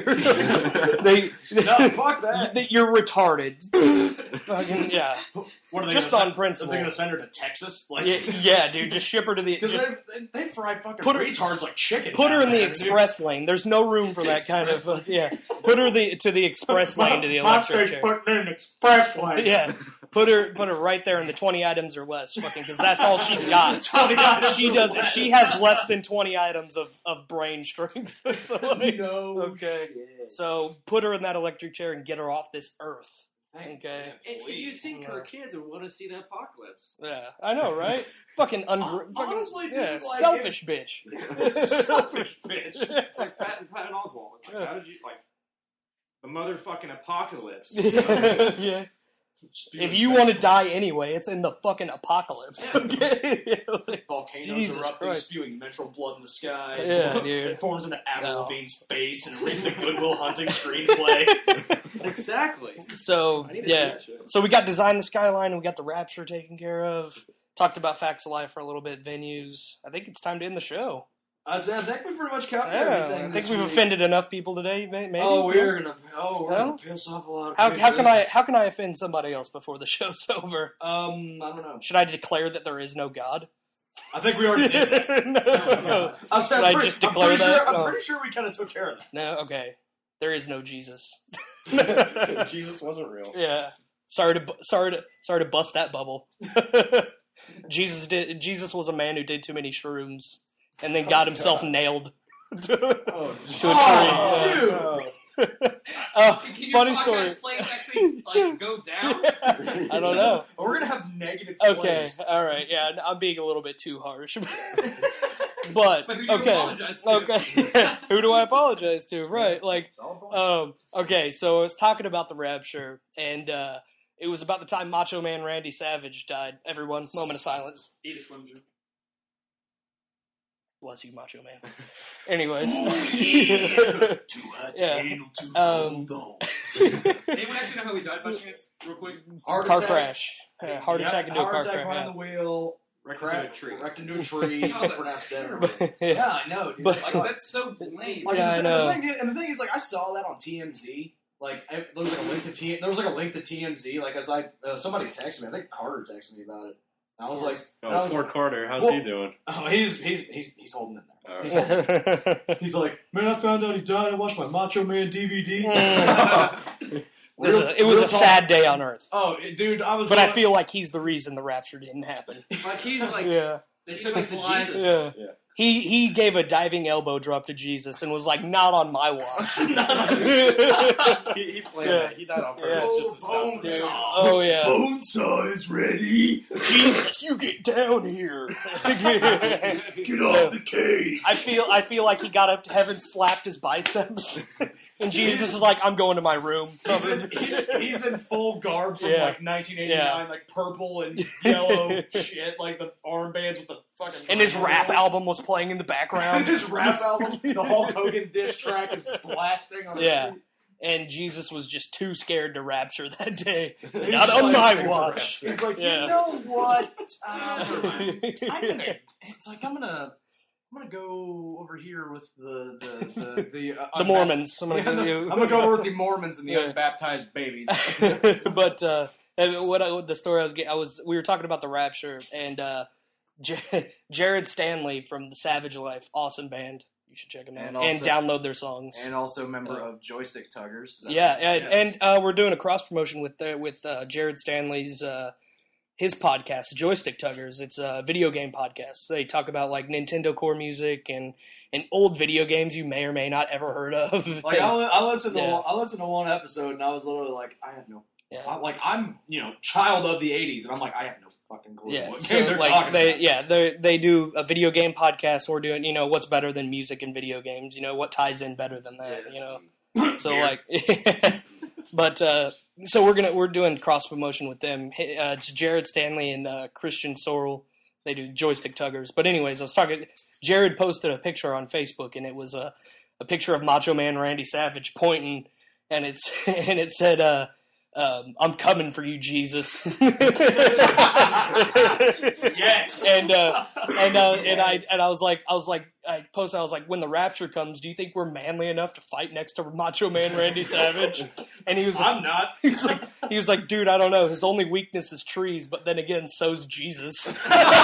[SPEAKER 2] they,
[SPEAKER 6] No, fuck that.
[SPEAKER 2] that you're retarded. Fucking yeah.
[SPEAKER 6] What are they
[SPEAKER 2] Just
[SPEAKER 6] gonna
[SPEAKER 2] on
[SPEAKER 6] send,
[SPEAKER 2] principle.
[SPEAKER 6] Are they going to send her to Texas? Like,
[SPEAKER 2] yeah, yeah, dude. Just ship her to the.
[SPEAKER 6] Because
[SPEAKER 2] just
[SPEAKER 6] they, they, they fry fucking
[SPEAKER 2] Put her-
[SPEAKER 6] retards like chicken.
[SPEAKER 2] Put her in
[SPEAKER 6] down
[SPEAKER 2] the
[SPEAKER 6] there, dude.
[SPEAKER 2] express lane. There's no room for that kind of. Uh, yeah. Put her the to the express lane to the electric chair.
[SPEAKER 6] putting in express lane.
[SPEAKER 2] Yeah. Put her put her right there in the twenty items or less, fucking, because that's all she's got.
[SPEAKER 6] twenty items
[SPEAKER 2] She
[SPEAKER 6] or
[SPEAKER 2] does.
[SPEAKER 6] less.
[SPEAKER 2] She has less than twenty items of, of brain strength. So, like,
[SPEAKER 6] No.
[SPEAKER 2] okay. So put her in that electric chair and get her off this earth. Okay.
[SPEAKER 5] And you think her kids would want to see the apocalypse?
[SPEAKER 2] Yeah, I know, right? Fucking ungr-
[SPEAKER 6] Hon-
[SPEAKER 2] fucking
[SPEAKER 6] honestly, dude,
[SPEAKER 2] yeah,
[SPEAKER 6] like,
[SPEAKER 2] selfish bitch.
[SPEAKER 6] Selfish bitch.
[SPEAKER 5] It's like Patton, Patton Oswalt. It's like, how did you, like, the motherfucking apocalypse?
[SPEAKER 2] Yeah. If you want to die anyway, it's in the fucking apocalypse. Okay. Like,
[SPEAKER 6] Volcanoes
[SPEAKER 2] Jesus
[SPEAKER 6] erupting,
[SPEAKER 2] Christ.
[SPEAKER 6] spewing menstrual blood in the sky.
[SPEAKER 2] Yeah, dude.
[SPEAKER 6] It forms into Avril
[SPEAKER 2] No.
[SPEAKER 6] Lavigne's face and reads the Goodwill Hunting screenplay.
[SPEAKER 5] Exactly.
[SPEAKER 2] So
[SPEAKER 5] I need to see
[SPEAKER 2] yeah.
[SPEAKER 5] that shit.
[SPEAKER 2] So we got Design the Skyline and we got the Rapture taken care of. Talked about Facts of Life for a little bit, venues. I think it's time to end the show.
[SPEAKER 6] I said, I think we pretty much covered
[SPEAKER 2] Yeah,
[SPEAKER 6] everything.
[SPEAKER 2] I think
[SPEAKER 6] this
[SPEAKER 2] we've
[SPEAKER 6] week.
[SPEAKER 2] offended enough people today. may- Maybe.
[SPEAKER 6] Oh, we're gonna. Oh, we're
[SPEAKER 2] No?
[SPEAKER 6] gonna piss off a lot of
[SPEAKER 2] How,
[SPEAKER 6] people.
[SPEAKER 2] how can I how can I offend somebody else before the show's over?
[SPEAKER 6] Um, I don't know.
[SPEAKER 2] Should I declare that there is no God?
[SPEAKER 6] I think we already did that.
[SPEAKER 2] no, no,
[SPEAKER 6] I was
[SPEAKER 2] Should I
[SPEAKER 6] pretty,
[SPEAKER 2] just
[SPEAKER 6] I'm
[SPEAKER 2] declare
[SPEAKER 6] pretty
[SPEAKER 2] that?
[SPEAKER 6] Sure, I'm
[SPEAKER 2] No.
[SPEAKER 6] pretty sure we kind of took care of that.
[SPEAKER 2] no. Okay, there is no Jesus.
[SPEAKER 4] Jesus wasn't real.
[SPEAKER 2] Yeah. Sorry to bu- sorry to sorry to bust that bubble. Jesus did. Jesus was a man who did too many shrooms and then got himself nailed to
[SPEAKER 4] Oh,
[SPEAKER 2] a tree.
[SPEAKER 6] Oh,
[SPEAKER 2] Yeah.
[SPEAKER 6] dude.
[SPEAKER 2] Oh,
[SPEAKER 3] Can, can your
[SPEAKER 2] funny
[SPEAKER 3] podcast
[SPEAKER 2] story.
[SPEAKER 3] plays actually like go down?
[SPEAKER 2] I don't know.
[SPEAKER 6] We're gonna have negative.
[SPEAKER 2] Okay,
[SPEAKER 6] plays.
[SPEAKER 2] all right. Yeah, I'm being a little bit too harsh. But
[SPEAKER 3] But who do you
[SPEAKER 2] okay,
[SPEAKER 3] apologize to?
[SPEAKER 2] okay. Who do I apologize to? Right, like
[SPEAKER 6] It's all point.
[SPEAKER 2] Um, okay, so I was talking about the Rapture, and uh, it was about the time Macho Man Randy Savage died. Everyone, moment of silence.
[SPEAKER 3] Eat a Slim Jim.
[SPEAKER 2] Bless you, Macho Man. Anyways.
[SPEAKER 6] Too hot to
[SPEAKER 2] Yeah.
[SPEAKER 6] handle, too
[SPEAKER 2] Um,
[SPEAKER 6] cold.
[SPEAKER 3] Anyone actually know how he died by chance? Real quick.
[SPEAKER 6] Heart
[SPEAKER 2] Car
[SPEAKER 6] attack.
[SPEAKER 2] crash. Uh, heart
[SPEAKER 6] Yep,
[SPEAKER 2] attack into a
[SPEAKER 6] heart
[SPEAKER 2] car
[SPEAKER 6] attack
[SPEAKER 2] crash.
[SPEAKER 6] behind the wheel.
[SPEAKER 5] Wrecked
[SPEAKER 6] Cra-
[SPEAKER 5] into a tree.
[SPEAKER 6] Wrecked into a tree.
[SPEAKER 3] Oh, that's
[SPEAKER 6] pronounced dead.
[SPEAKER 2] Yeah.
[SPEAKER 6] Yeah,
[SPEAKER 2] yeah.
[SPEAKER 6] I know, dude.
[SPEAKER 2] But-
[SPEAKER 6] Like,
[SPEAKER 3] Like, that's so lame.
[SPEAKER 6] like,
[SPEAKER 2] Yeah, I
[SPEAKER 6] and,
[SPEAKER 2] know.
[SPEAKER 6] The thing is, and the thing is, like, I saw that on T M Z. Like, I, there was like a link to T. There was like a link to T M Z. Like, as I uh, somebody texted me. I think Carter texted me about it. I was like,
[SPEAKER 4] Oh,
[SPEAKER 6] and I was,
[SPEAKER 4] poor Carter. How's
[SPEAKER 6] Well-
[SPEAKER 4] he doing?
[SPEAKER 6] oh, he's he's he's he's holding in there.
[SPEAKER 4] All
[SPEAKER 6] He's,
[SPEAKER 4] right.
[SPEAKER 6] he's like, man, I found out he died. I watched my Macho Man D V D.
[SPEAKER 2] it was
[SPEAKER 6] Real-
[SPEAKER 2] a, it was
[SPEAKER 6] real
[SPEAKER 2] a
[SPEAKER 6] talk.
[SPEAKER 2] sad day on Earth.
[SPEAKER 6] Oh, dude, I was.
[SPEAKER 2] But I
[SPEAKER 6] like-
[SPEAKER 2] feel like he's the reason the Rapture didn't happen.
[SPEAKER 5] Like, he's like,
[SPEAKER 2] Yeah.
[SPEAKER 3] They
[SPEAKER 5] he's
[SPEAKER 3] took
[SPEAKER 5] like
[SPEAKER 3] his
[SPEAKER 5] the
[SPEAKER 3] life.
[SPEAKER 5] Jesus.
[SPEAKER 2] Yeah.
[SPEAKER 4] Yeah.
[SPEAKER 2] He he gave a diving elbow drop to Jesus and was like, not on my watch.
[SPEAKER 4] he, he planned
[SPEAKER 2] Yeah.
[SPEAKER 4] that. He died on purpose
[SPEAKER 2] Yeah.
[SPEAKER 4] just to stop
[SPEAKER 6] Bones.
[SPEAKER 4] us.
[SPEAKER 2] Oh, yeah.
[SPEAKER 6] Bonesaw is ready.
[SPEAKER 2] Jesus, you get down here.
[SPEAKER 6] Get off the cage.
[SPEAKER 2] I feel I feel like he got up to heaven, slapped his biceps, and Jesus is like, "I'm going to my room."
[SPEAKER 6] He's in, he- he's in full garb from
[SPEAKER 2] Yeah.
[SPEAKER 6] like nineteen eighty-nine, like purple and yellow shit, like the armbands with the fucking.
[SPEAKER 2] And his rap album was playing in the
[SPEAKER 6] And
[SPEAKER 2] background.
[SPEAKER 6] his rap album, the Hulk Hogan diss track is blasting on.
[SPEAKER 2] Yeah.
[SPEAKER 6] the
[SPEAKER 2] And Jesus was just too scared to rapture that day.
[SPEAKER 6] He's
[SPEAKER 2] Not
[SPEAKER 6] just
[SPEAKER 2] on
[SPEAKER 6] like-
[SPEAKER 2] my watch.
[SPEAKER 6] He's like,
[SPEAKER 2] Yeah.
[SPEAKER 6] you know what? Um, I'm gonna. It's like I'm gonna. I'm gonna go over here with the the the the, uh,
[SPEAKER 2] The Mormons. I'm gonna
[SPEAKER 6] Yeah,
[SPEAKER 2] give
[SPEAKER 6] the-
[SPEAKER 2] you.
[SPEAKER 6] I'm gonna go over with the Mormons and the
[SPEAKER 2] Yeah.
[SPEAKER 6] unbaptized babies.
[SPEAKER 2] But uh, and what, I, what the story I was getting, I was we were talking about the rapture and uh, J- Jared Stanley from the Savage Life, awesome band. You should check them out
[SPEAKER 6] And
[SPEAKER 2] and,
[SPEAKER 6] also-
[SPEAKER 2] download their songs.
[SPEAKER 6] And also a member
[SPEAKER 2] Uh,
[SPEAKER 6] of Joystick Tuggers. Is that
[SPEAKER 2] Yeah,
[SPEAKER 6] right?
[SPEAKER 2] and,
[SPEAKER 6] Yes.
[SPEAKER 2] and uh, we're doing a cross promotion with uh, with uh, Jared Stanley's uh, his podcast, Joystick Tuggers. It's a video game podcast. They talk about like Nintendo core music and, and old video games you may or may not ever heard of.
[SPEAKER 6] Like I, li- I listened to
[SPEAKER 2] Yeah.
[SPEAKER 6] one, I listened to one episode and I was literally like, I have no.
[SPEAKER 2] Yeah.
[SPEAKER 6] I'm, like I'm you know child of the eighties and I'm like I have no fucking clue
[SPEAKER 2] Yeah,
[SPEAKER 6] what
[SPEAKER 2] so
[SPEAKER 6] game they're
[SPEAKER 2] like
[SPEAKER 6] talking
[SPEAKER 2] they
[SPEAKER 6] about.
[SPEAKER 2] yeah they they do a video game podcast. We're doing you know what's better than music and video games. You know what ties in better than that. You know, so like, but uh, so we're gonna we're doing cross promotion with them. Uh, it's Jared Stanley and uh, Christian Sorrell. They do Joystick Tuggers. But anyways, I was talking. Jared posted a picture on Facebook, and it was a a picture of Macho Man Randy Savage pointing, and it's and it said. Uh, Um, I'm coming for you, Jesus.
[SPEAKER 6] Yes.
[SPEAKER 2] And uh, and uh, and I
[SPEAKER 6] Yes.
[SPEAKER 2] and I was like, I was like, I posted, I was like, when the rapture comes, do you think we're manly enough to fight next to Macho Man Randy Savage? And he was like,
[SPEAKER 6] I'm not.
[SPEAKER 2] he was like, he was like, dude, I don't know. His only weakness is trees, but then again, so's Jesus.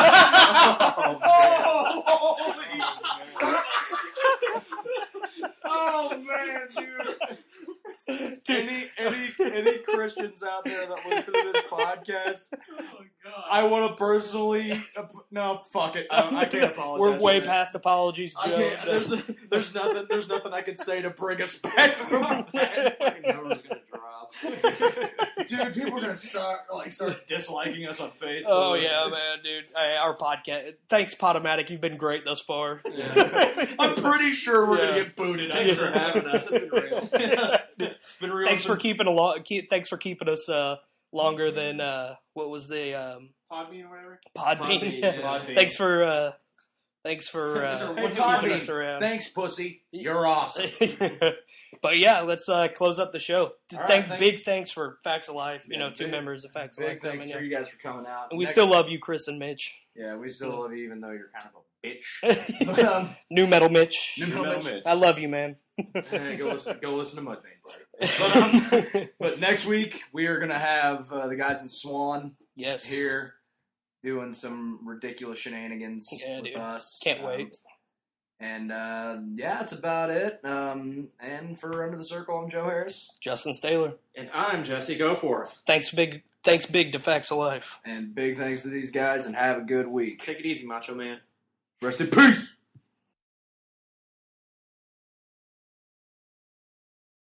[SPEAKER 6] Oh man, dude. Any any any Christians out there that listen to this podcast,
[SPEAKER 3] Oh god.
[SPEAKER 6] I want to personally no fuck it. I, don't, I can't apologize.
[SPEAKER 2] We're way
[SPEAKER 6] for that.
[SPEAKER 2] past apologies,
[SPEAKER 6] I
[SPEAKER 2] Joe.
[SPEAKER 6] can't. There's, there's nothing. There's nothing I can say to bring us back from that.
[SPEAKER 5] Number's gonna drop.
[SPEAKER 6] Dude, people are gonna start like start disliking us on Facebook.
[SPEAKER 2] Oh yeah, man, dude. Hey, our podcast. Thanks, Podomatic. You've been great thus far.
[SPEAKER 6] I'm pretty sure we're
[SPEAKER 2] Yeah.
[SPEAKER 6] gonna get booted.
[SPEAKER 5] Thanks
[SPEAKER 6] after
[SPEAKER 5] for having us. It's been real.
[SPEAKER 6] It's been real.
[SPEAKER 2] Thanks for
[SPEAKER 6] since-
[SPEAKER 2] keeping a lo- keep, Thanks for keeping us uh, longer than uh, what was the um,
[SPEAKER 3] Podbean or whatever.
[SPEAKER 2] Podbean.
[SPEAKER 5] Podbean, yeah.
[SPEAKER 6] Podbean.
[SPEAKER 2] Thanks for uh, thanks for uh,
[SPEAKER 3] These are
[SPEAKER 6] Hey,
[SPEAKER 3] one
[SPEAKER 2] keeping
[SPEAKER 6] Podbean.
[SPEAKER 2] us around.
[SPEAKER 6] Thanks, pussy. You're awesome.
[SPEAKER 2] But yeah, let's uh, close up the show.
[SPEAKER 6] All right,
[SPEAKER 2] Thank,
[SPEAKER 6] thank-
[SPEAKER 2] big thanks for Facts of Life. You
[SPEAKER 6] Yeah,
[SPEAKER 2] know, two
[SPEAKER 6] big-
[SPEAKER 2] members of Facts of Life
[SPEAKER 6] Big thanks
[SPEAKER 2] coming
[SPEAKER 6] for
[SPEAKER 2] in.
[SPEAKER 6] you guys for coming out.
[SPEAKER 2] And we
[SPEAKER 6] Next-
[SPEAKER 2] still love you, Chris and Mitch.
[SPEAKER 6] yeah, we still love you, even though you're kind of a bitch. But, um,
[SPEAKER 2] New Metal Mitch.
[SPEAKER 6] New
[SPEAKER 4] Metal
[SPEAKER 6] Metal
[SPEAKER 4] Mitch.
[SPEAKER 2] I love you, man.
[SPEAKER 6] hey, go listen, go listen to Mudvayne, buddy. But, um, but next week we are gonna have uh, the guys in Swan
[SPEAKER 2] yes.
[SPEAKER 6] here doing some ridiculous shenanigans
[SPEAKER 2] Yeah,
[SPEAKER 6] with
[SPEAKER 2] dude.
[SPEAKER 6] us.
[SPEAKER 2] Can't
[SPEAKER 6] Um,
[SPEAKER 2] wait.
[SPEAKER 6] And uh, yeah, that's about it. Um, and for Under the Circle, I'm Joe Harris.
[SPEAKER 2] Justin Staler.
[SPEAKER 5] And I'm Jesse Goforth.
[SPEAKER 2] Thanks, big. Thanks, big to Facts of Life.
[SPEAKER 6] And big thanks to these guys, and have a good week.
[SPEAKER 5] Take it easy, Macho Man.
[SPEAKER 6] Rest in peace.